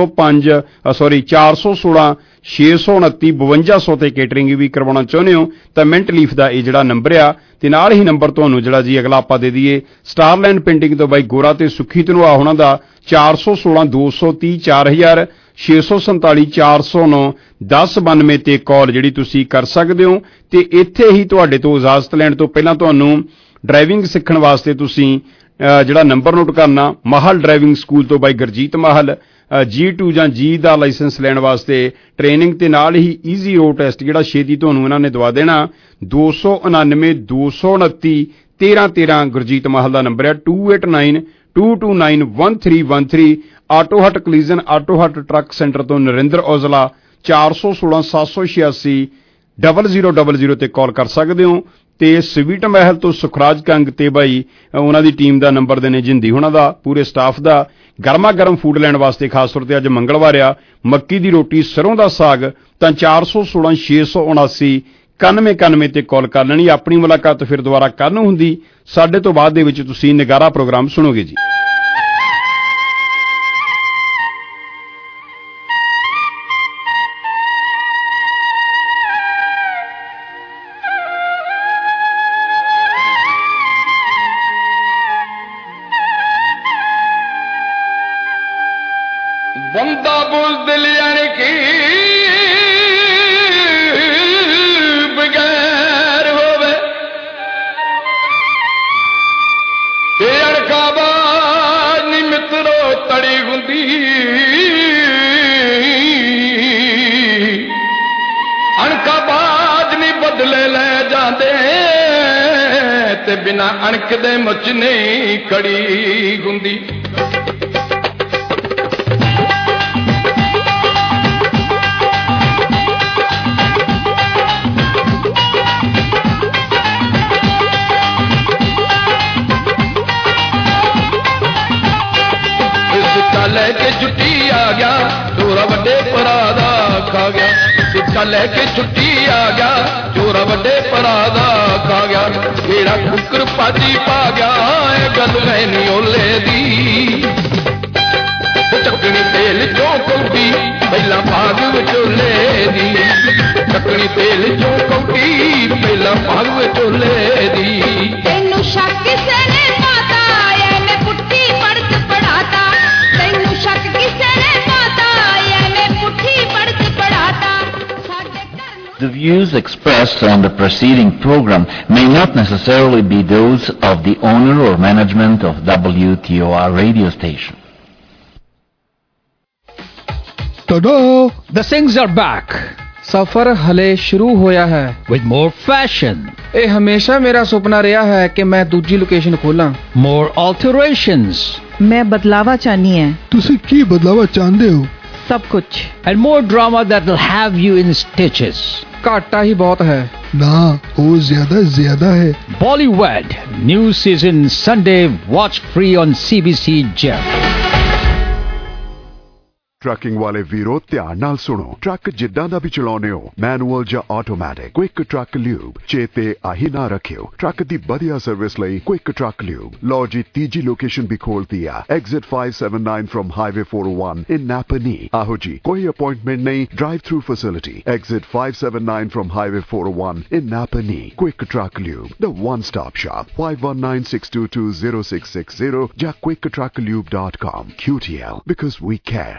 S15: 416 629 5200 ਤੇ ਕੇਟਰਿੰਗ ਵੀ ਕਰਵਾਉਣਾ ਚਾਹੁੰਦੇ ਹੋ ਤਾਂ ਮਿੰਟ ਲੀਫ ਦਾ ਇਹ ਜਿਹੜਾ ਨੰਬਰ ਆ। ਤੇ ਨਾਲ ਹੀ ਨੰਬਰ ਤੁਹਾਨੂੰ ਜਿਹੜਾ ਜੀ ਅਗਲਾ ਆਪਾਂ ਦੇ ਦਈਏ ਸਟਾਰਲੈਂਡ ਪੇਂਟਿੰਗ ਤੋਂ ਬਾਈ ਗੋਰਾ ਤੇ ਸੁੱਖੀ ਧਨੋਆ ਉਹਨਾਂ ਦਾ 416 230 4000 647 409 1092 ਤੇ ਕਾਲ ਜਿਹੜੀ ਤੁਸੀਂ ਕਰ ਸਕਦੇ ਹੋ। ਤੇ ਇੱਥੇ ਹੀ ਤੁਹਾਡੇ ਤੋਂ ਇਜਾਜ਼ਤ ਲੈਣ ਤੋਂ ਪਹਿਲਾਂ ਤੁਹਾਨੂੰ ਡਰਾਈਵਿੰਗ ਸਿੱਖਣ ਵਾਸਤੇ ਤੁਸੀਂ ਜਿਹੜਾ ਨੰਬਰ ਨੋਟ ਕਰਨਾ, ਮਾਹਲ ਡਰਾਈਵਿੰਗ ਸਕੂਲ ਤੋਂ ਬਾਈ ਗੁਰਜੀਤ ਮਾਹਲ G2 ਜਾਂ G ਦਾ ਲਾਇਸੈਂਸ ਲੈਣ ਵਾਸਤੇ ਟ੍ਰੇਨਿੰਗ ਤੇ ਨਾਲ ਹੀ ਈਜ਼ੀ ਰੋਡ ਟੈਸਟ ਜਿਹੜਾ ਛੇਤੀ ਤੁਹਾਨੂੰ ਇਹਨਾਂ ਨੇ ਦਵਾ ਦੇਣਾ। 299 229 1313 ਗੁਰਜੀਤ ਮਾਹਲ ਦਾ ਨੰਬਰ ਹੈ। 289229 1313 auto hut collision auto hut truck centre ਤੋਂ ਨਰਿੰਦਰ ਔਜਲਾ 416 786 0000 ਤੇ ਕਾਲ ਕਰ ਸਕਦੇ ਹੋ। ਤੇ ਸਵੀਟ ਮਹਿਲ ਤੋਂ ਸੁਖਰਾਜ ਕੰਗ ਤੇ ਬਾਈ ਉਹਨਾਂ ਦੀ ਟੀਮ ਦਾ ਨੰਬਰ ਦੇਣੇ ਜਿੰਦੀ ਉਹਨਾਂ ਦਾ ਪੂਰੇ ਸਟਾਫ ਦਾ। ਗਰਮਾ ਗਰਮ ਫੂਡ ਲੈਣ ਵਾਸਤੇ ਖਾਸ ਤੌਰ ਤੇ ਅੱਜ ਮੰਗਲਵਾਰ ਆ, ਮੱਕੀ ਦੀ ਰੋਟੀ ਸਰੋਂ ਦਾ ਸਾਗ ਤਾਂ 416 679 9191 ਤੇ ਕਾਲ ਕਰ ਲੈਣੀ। ਆਪਣੀ ਮੁਲਾਕਾਤ ਫਿਰ ਦੁਬਾਰਾ ਕੱਲ੍ਹ ਨੂੰ ਹੁੰਦੀ। ਸਾਡੇ ਤੋਂ ਬਾਅਦ ਦੇ ਵਿੱਚ ਤੁਸੀਂ ਨਗਾਰਾ ਪ੍ਰੋਗਰਾਮ ਸੁਣੋਗੇ ਜੀ।
S13: ਬੰਦਾ ਬੁਲਦਿਲ ਯਾਨੀ ਕਿ ਬਗੈਰ ਹੋਵੇ ਤੇ ਅਣਕਾਬਾਜ਼ ਨੀ ਮਿੱਤਰੋ ਤੜੀ ਹੁੰਦੀ। ਅਣਕਾਬਾਜ਼ ਨੀ ਬਦਲੇ ਲੈ ਜਾਂਦੇ ਤੇ ਬਿਨਾ ਅਣਕ ਦੇ ਮੁੱਚ ਨਹੀਂ ਖੜੀ ਹੁੰਦੀ। ਲੈ ਕੇ ਛੁੱਟੀ ਆ ਗਿਆ ਚੋਰਾ ਵੱਡੇ ਭਰਾ ਦਾ ਖਾ ਗਿਆ। ਸਿੱਕਾ ਲੈ ਕੇ ਛੁੱਟੀ ਆ ਗਿਆ ਚੋਰਾ ਵੱਡੇ ਭਰਾ ਦਾ ਖਾ ਗਿਆ। ਜਿਹੜਾ ਕੁੱਕਰ ਭਾਜੀ ਪਾ ਗਿਆ ਇਹ ਗੱਲ ਹੈ ਨੀ ਓਲੇ ਦੀ। ਚੱਕਣੀ ਤੇਲ ਚੋਂ ਕੌਡੀ ਪਹਿਲਾਂ ਭਾਗ ਵਿਚੋਲੇ ਦੀ। ਚੱਕਣੀ ਤੇਲ ਚੋਂ ਕੌਡੀ ਪਹਿਲਾਂ ਭਾਗ ਵਿਚੋਲੇ ਦੀ।
S14: ਤੈਨੂੰ ਸ਼ੱਕ ਕਿਸੇ ਨੇ ਪਾਤਾ ਐਵੇਂ ਪੁੱਠੀ ਪੜਤ ਪੜਾਤਾ। ਤੈਨੂੰ ਸ਼ੱਕ ਕਿਸੇ ਨੇ ਪਾਤਾ ਐਵੇਂ ਪੁੱਠੀ ਪੜਤ ਪੜਾਤਾ।
S8: The views expressed on the preceding program may not necessarily be those of the owner or management of WTOR radio station.
S10: Todo, the Singhs are back.
S23: ਸਫ਼ਰ ਹਲੇ ਸ਼ੁਰੂ ਹੋਇਆ ਹੈ
S10: with more fashion.
S23: ਇਹ ਹਮੇਸ਼ਾ ਮੇਰਾ ਸੁਪਨਾ ਰਿਹਾ ਹੈ ਕਿ ਮੈਂ ਦੂਜੀ ਲੋਕੇਸ਼ਨ ਖੋਲਾਂ।
S10: more alterations.
S24: ਮੈਂ ਬਦਲਾਵਾ ਚਾਹਨੀ ਹੈ।
S10: ਤੁਸੀਂ ਕੀ ਬਦਲਾਵਾ ਚਾਹੁੰਦੇ ਹੋ?
S24: ਸਭ ਕੁਝ।
S10: and more drama that will have you in stitches.
S23: ਘਾਟਾ ਹੀ ਬਹੁਤ ਹੈ।
S10: ਨਾ, ਉਹ ਜ਼ਿਆਦਾ ਹੈ। Bollywood new season Sunday, watch free on CBC Gem.
S25: Trucking ਵਾਲੇ ਵੀਰੋ ਧਿਆਨ ਨਾਲ ਸੁਣੋ। ਟਰੱਕ ਜਿੱਦਾਂ ਦਾ ਵੀ ਚਲਾਉਨੇ ਹੋ, ਮੈਨੂਅਲ ਜਾਂ ਆਟੋਮੈਟਿਕ, ਕੁਇਕ ਟਰੱਕ ਲਿਊਬ ਚੇਤੇ ਆਹੀ ਨਾ ਰੱਖਿਓ। ਟਰੱਕ ਦੀ ਵਧੀਆ ਸਰਵਿਸ ਲਈ ਕੁਇਕ ਟਰੱਕ ਲਿਊਬ। ਲਓ ਜੀ ਤੀਜੀ ਲੋਕੇਸ਼ਨ ਵੀ ਖੋਲਤੀ ਆ, exit 579 from highway 401 in Napanee. ਆਹੋ ਜੀ, ਕੋਈ ਅਪਾਇੰਟਮੈਂਟ ਨਹੀਂ, drive through facility. Exit 579 from highway 401 in Napanee. Quick truck lube, the one stop shop. 5196220660 ਜਾਂ quicktrucklube.com. QTL, because we care.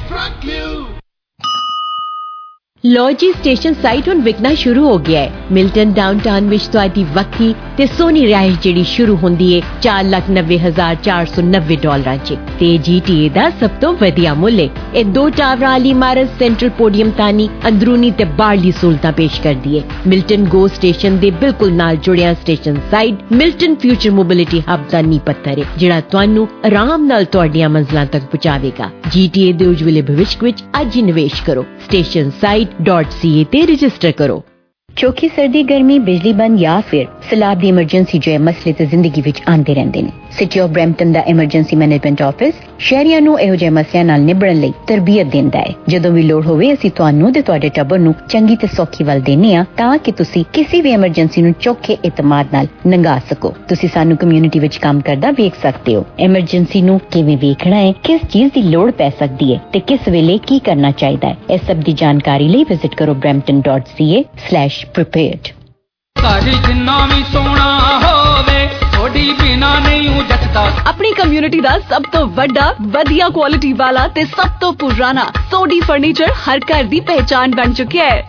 S26: ਲੋ ਜੀ ਸਟੇਸ਼ਨ ਸਾਈਟ ਹੁਣ ਵਿਕਣਾ ਸ਼ੁਰੂ ਹੋ ਗਿਆ ਹੈ। ਮਿਲਟਨ ਡਾਊਨਟਾਊਨ ਵਿੱਚ ਤੁਹਾਡੀ ਵੱਖਰੀ ਤੇ ਸੋਹਣੀ ਰਿਹਾਇਸ਼ ਜਿਹੜੀ ਸ਼ੁਰੂ ਹੁੰਦੀ ਹੈ $4,90,490 ਚ ਤੇ GTA ਦਾ ਸਭ ਤੋਂ ਵਧੀਆ ਮੁੱਲ ਹੈ। ਇਹ 2 ਟਾਵਰਾਂ ਵਾਲੀ ਇਮਾਰਤ ਸੈਂਟਰਲ ਪੋਡੀਅਮ ਤਾਨੀ ਅੰਦਰੂਨੀ ਤੇ ਬਾਹਰਲੀ ਸਹੂਲਤਾਂ ਪੇਸ਼ ਕਰਦੀ ਹੈ। ਮਿਲਟਨ ਗੋ ਸਟੇਸ਼ਨ ਦੇ ਬਿਲਕੁਲ ਨਾਲ ਜੁੜਿਆ station site Milton future mobility hub ਦਾ ਨੀਂਹ ਪੱਥਰ ਹੈ ਜਿਹੜਾ ਤੁਹਾਨੂੰ ਆਰਾਮ ਨਾਲ ਤੁਹਾਡੀਆਂ ਮੰਜ਼ਲਾਂ ਤੱਕ ਪਹੁੰਚਾਵੇਗਾ। GTA ਦੇ ਉਜਵਲੇ ਭਵਿੱਖ ਵਿੱਚ ਅੱਜ ਹੀ ਨਿਵੇਸ਼ ਕਰੋ। ਸਟੇਸ਼ਨ ਸਾਈਟ .ca ਤੇ ਰਜਿਸਟਰ ਕਰੋ। ਚੌਖੀ ਸਰਦੀ ਗਰਮੀ ਬਿਜਲੀ ਬੰਦ ਜਾਂ ਫਿਰ ਸਲਾਬ ਦੀ ਐਮਰਜੈਂਸੀ ਜਿਹੇ ਮਸਲੇ ਤੇ ਜ਼ਿੰਦਗੀ ਵਿੱਚ ਆਉਂਦੇ ਰਹਿੰਦੇ ਨੇ। ਸਿਟੀ ਆਫ ਬਰੈਂਪਟਨ ਦਾ ਐਮਰਜੈਂਸੀ ਮੈਨੇਜਮੈਂਟ ਆਫਿਸ ਸ਼ਹਿਰੀਆਂ ਨੂੰ ਇਹੋ ਜਿਹੇ ਮਸਲਿਆਂ ਨਾਲ ਨਿਬੜਨ ਲਈ ਤਰਬੀਅਤ ਦਿੰਦਾ ਹੈ। ਜਦੋਂ ਵੀ ਲੋੜ ਹੋਵੇ ਅਸੀਂ ਤੁਹਾਨੂੰ ਤੇ ਤੁਹਾਡੇ ਟੱਬਰ ਨੂੰ ਚੰਗੀ ਤੇ ਸੌਖੀ ਵੱਲ ਦੇਣੇ ਆ ਤਾਂ ਕਿ ਤੁਸੀਂ ਕਿਸੇ ਵੀ ਐਮਰਜੈਂਸੀ ਨੂੰ ਚੌਖੇ ਇਤਮਾਦ ਨਾਲ ਲੰਘਾ ਸਕੋ। ਤੁਸੀਂ ਸਾਨੂੰ ਕਮਿਊਨਿਟੀ ਵਿੱਚ ਕੰਮ ਕਰਦਾ ਵੇਖ ਸਕਦੇ ਹੋ। ਐਮਰਜੈਂਸੀ ਨੂੰ ਕਿਵੇਂ ਵੇਖਣਾ ਹੈ, ਕਿਸ ਚੀਜ਼ ਦੀ ਲੋੜ ਪੈ ਸਕਦੀ ਹੈ ਤੇ ਕਿਸ ਵੇਲੇ ਕੀ ਕਰਨਾ ਚਾਹੀਦਾ ਹੈ, ਇਸ ਸਭ ਦੀ ਜਾਣਕਾਰੀ ਲਈ ਵਿਜ਼ਿਟ ਕਰੋ brampton.ca/prepared।
S3: ਸਾਡੀ ਜਿੰਨਾ ਵੀ ਸੋਹਣਾ ਹੋਵੇ ਥੋੜੀ ਬਿਨਾ ਨਹੀਂ ਉਹ ਜੱਟਦਾ।
S6: ਆਪਣੀ ਕਮਿਊਨਿਟੀ ਦਾ ਸਭ ਤੋਂ ਵੱਡਾ, ਵਧੀਆ ਕੁਆਲਿਟੀ ਵਾਲਾ ਤੇ ਸਭ ਤੋਂ ਪੁਰਾਣਾ ਸੋਡੀ ਫਰਨੀਚਰ ਹਰ ਘਰ ਦੀ ਪਹਿਚਾਨ ਬਣ ਚੁੱਕਿਆ ਹੈ।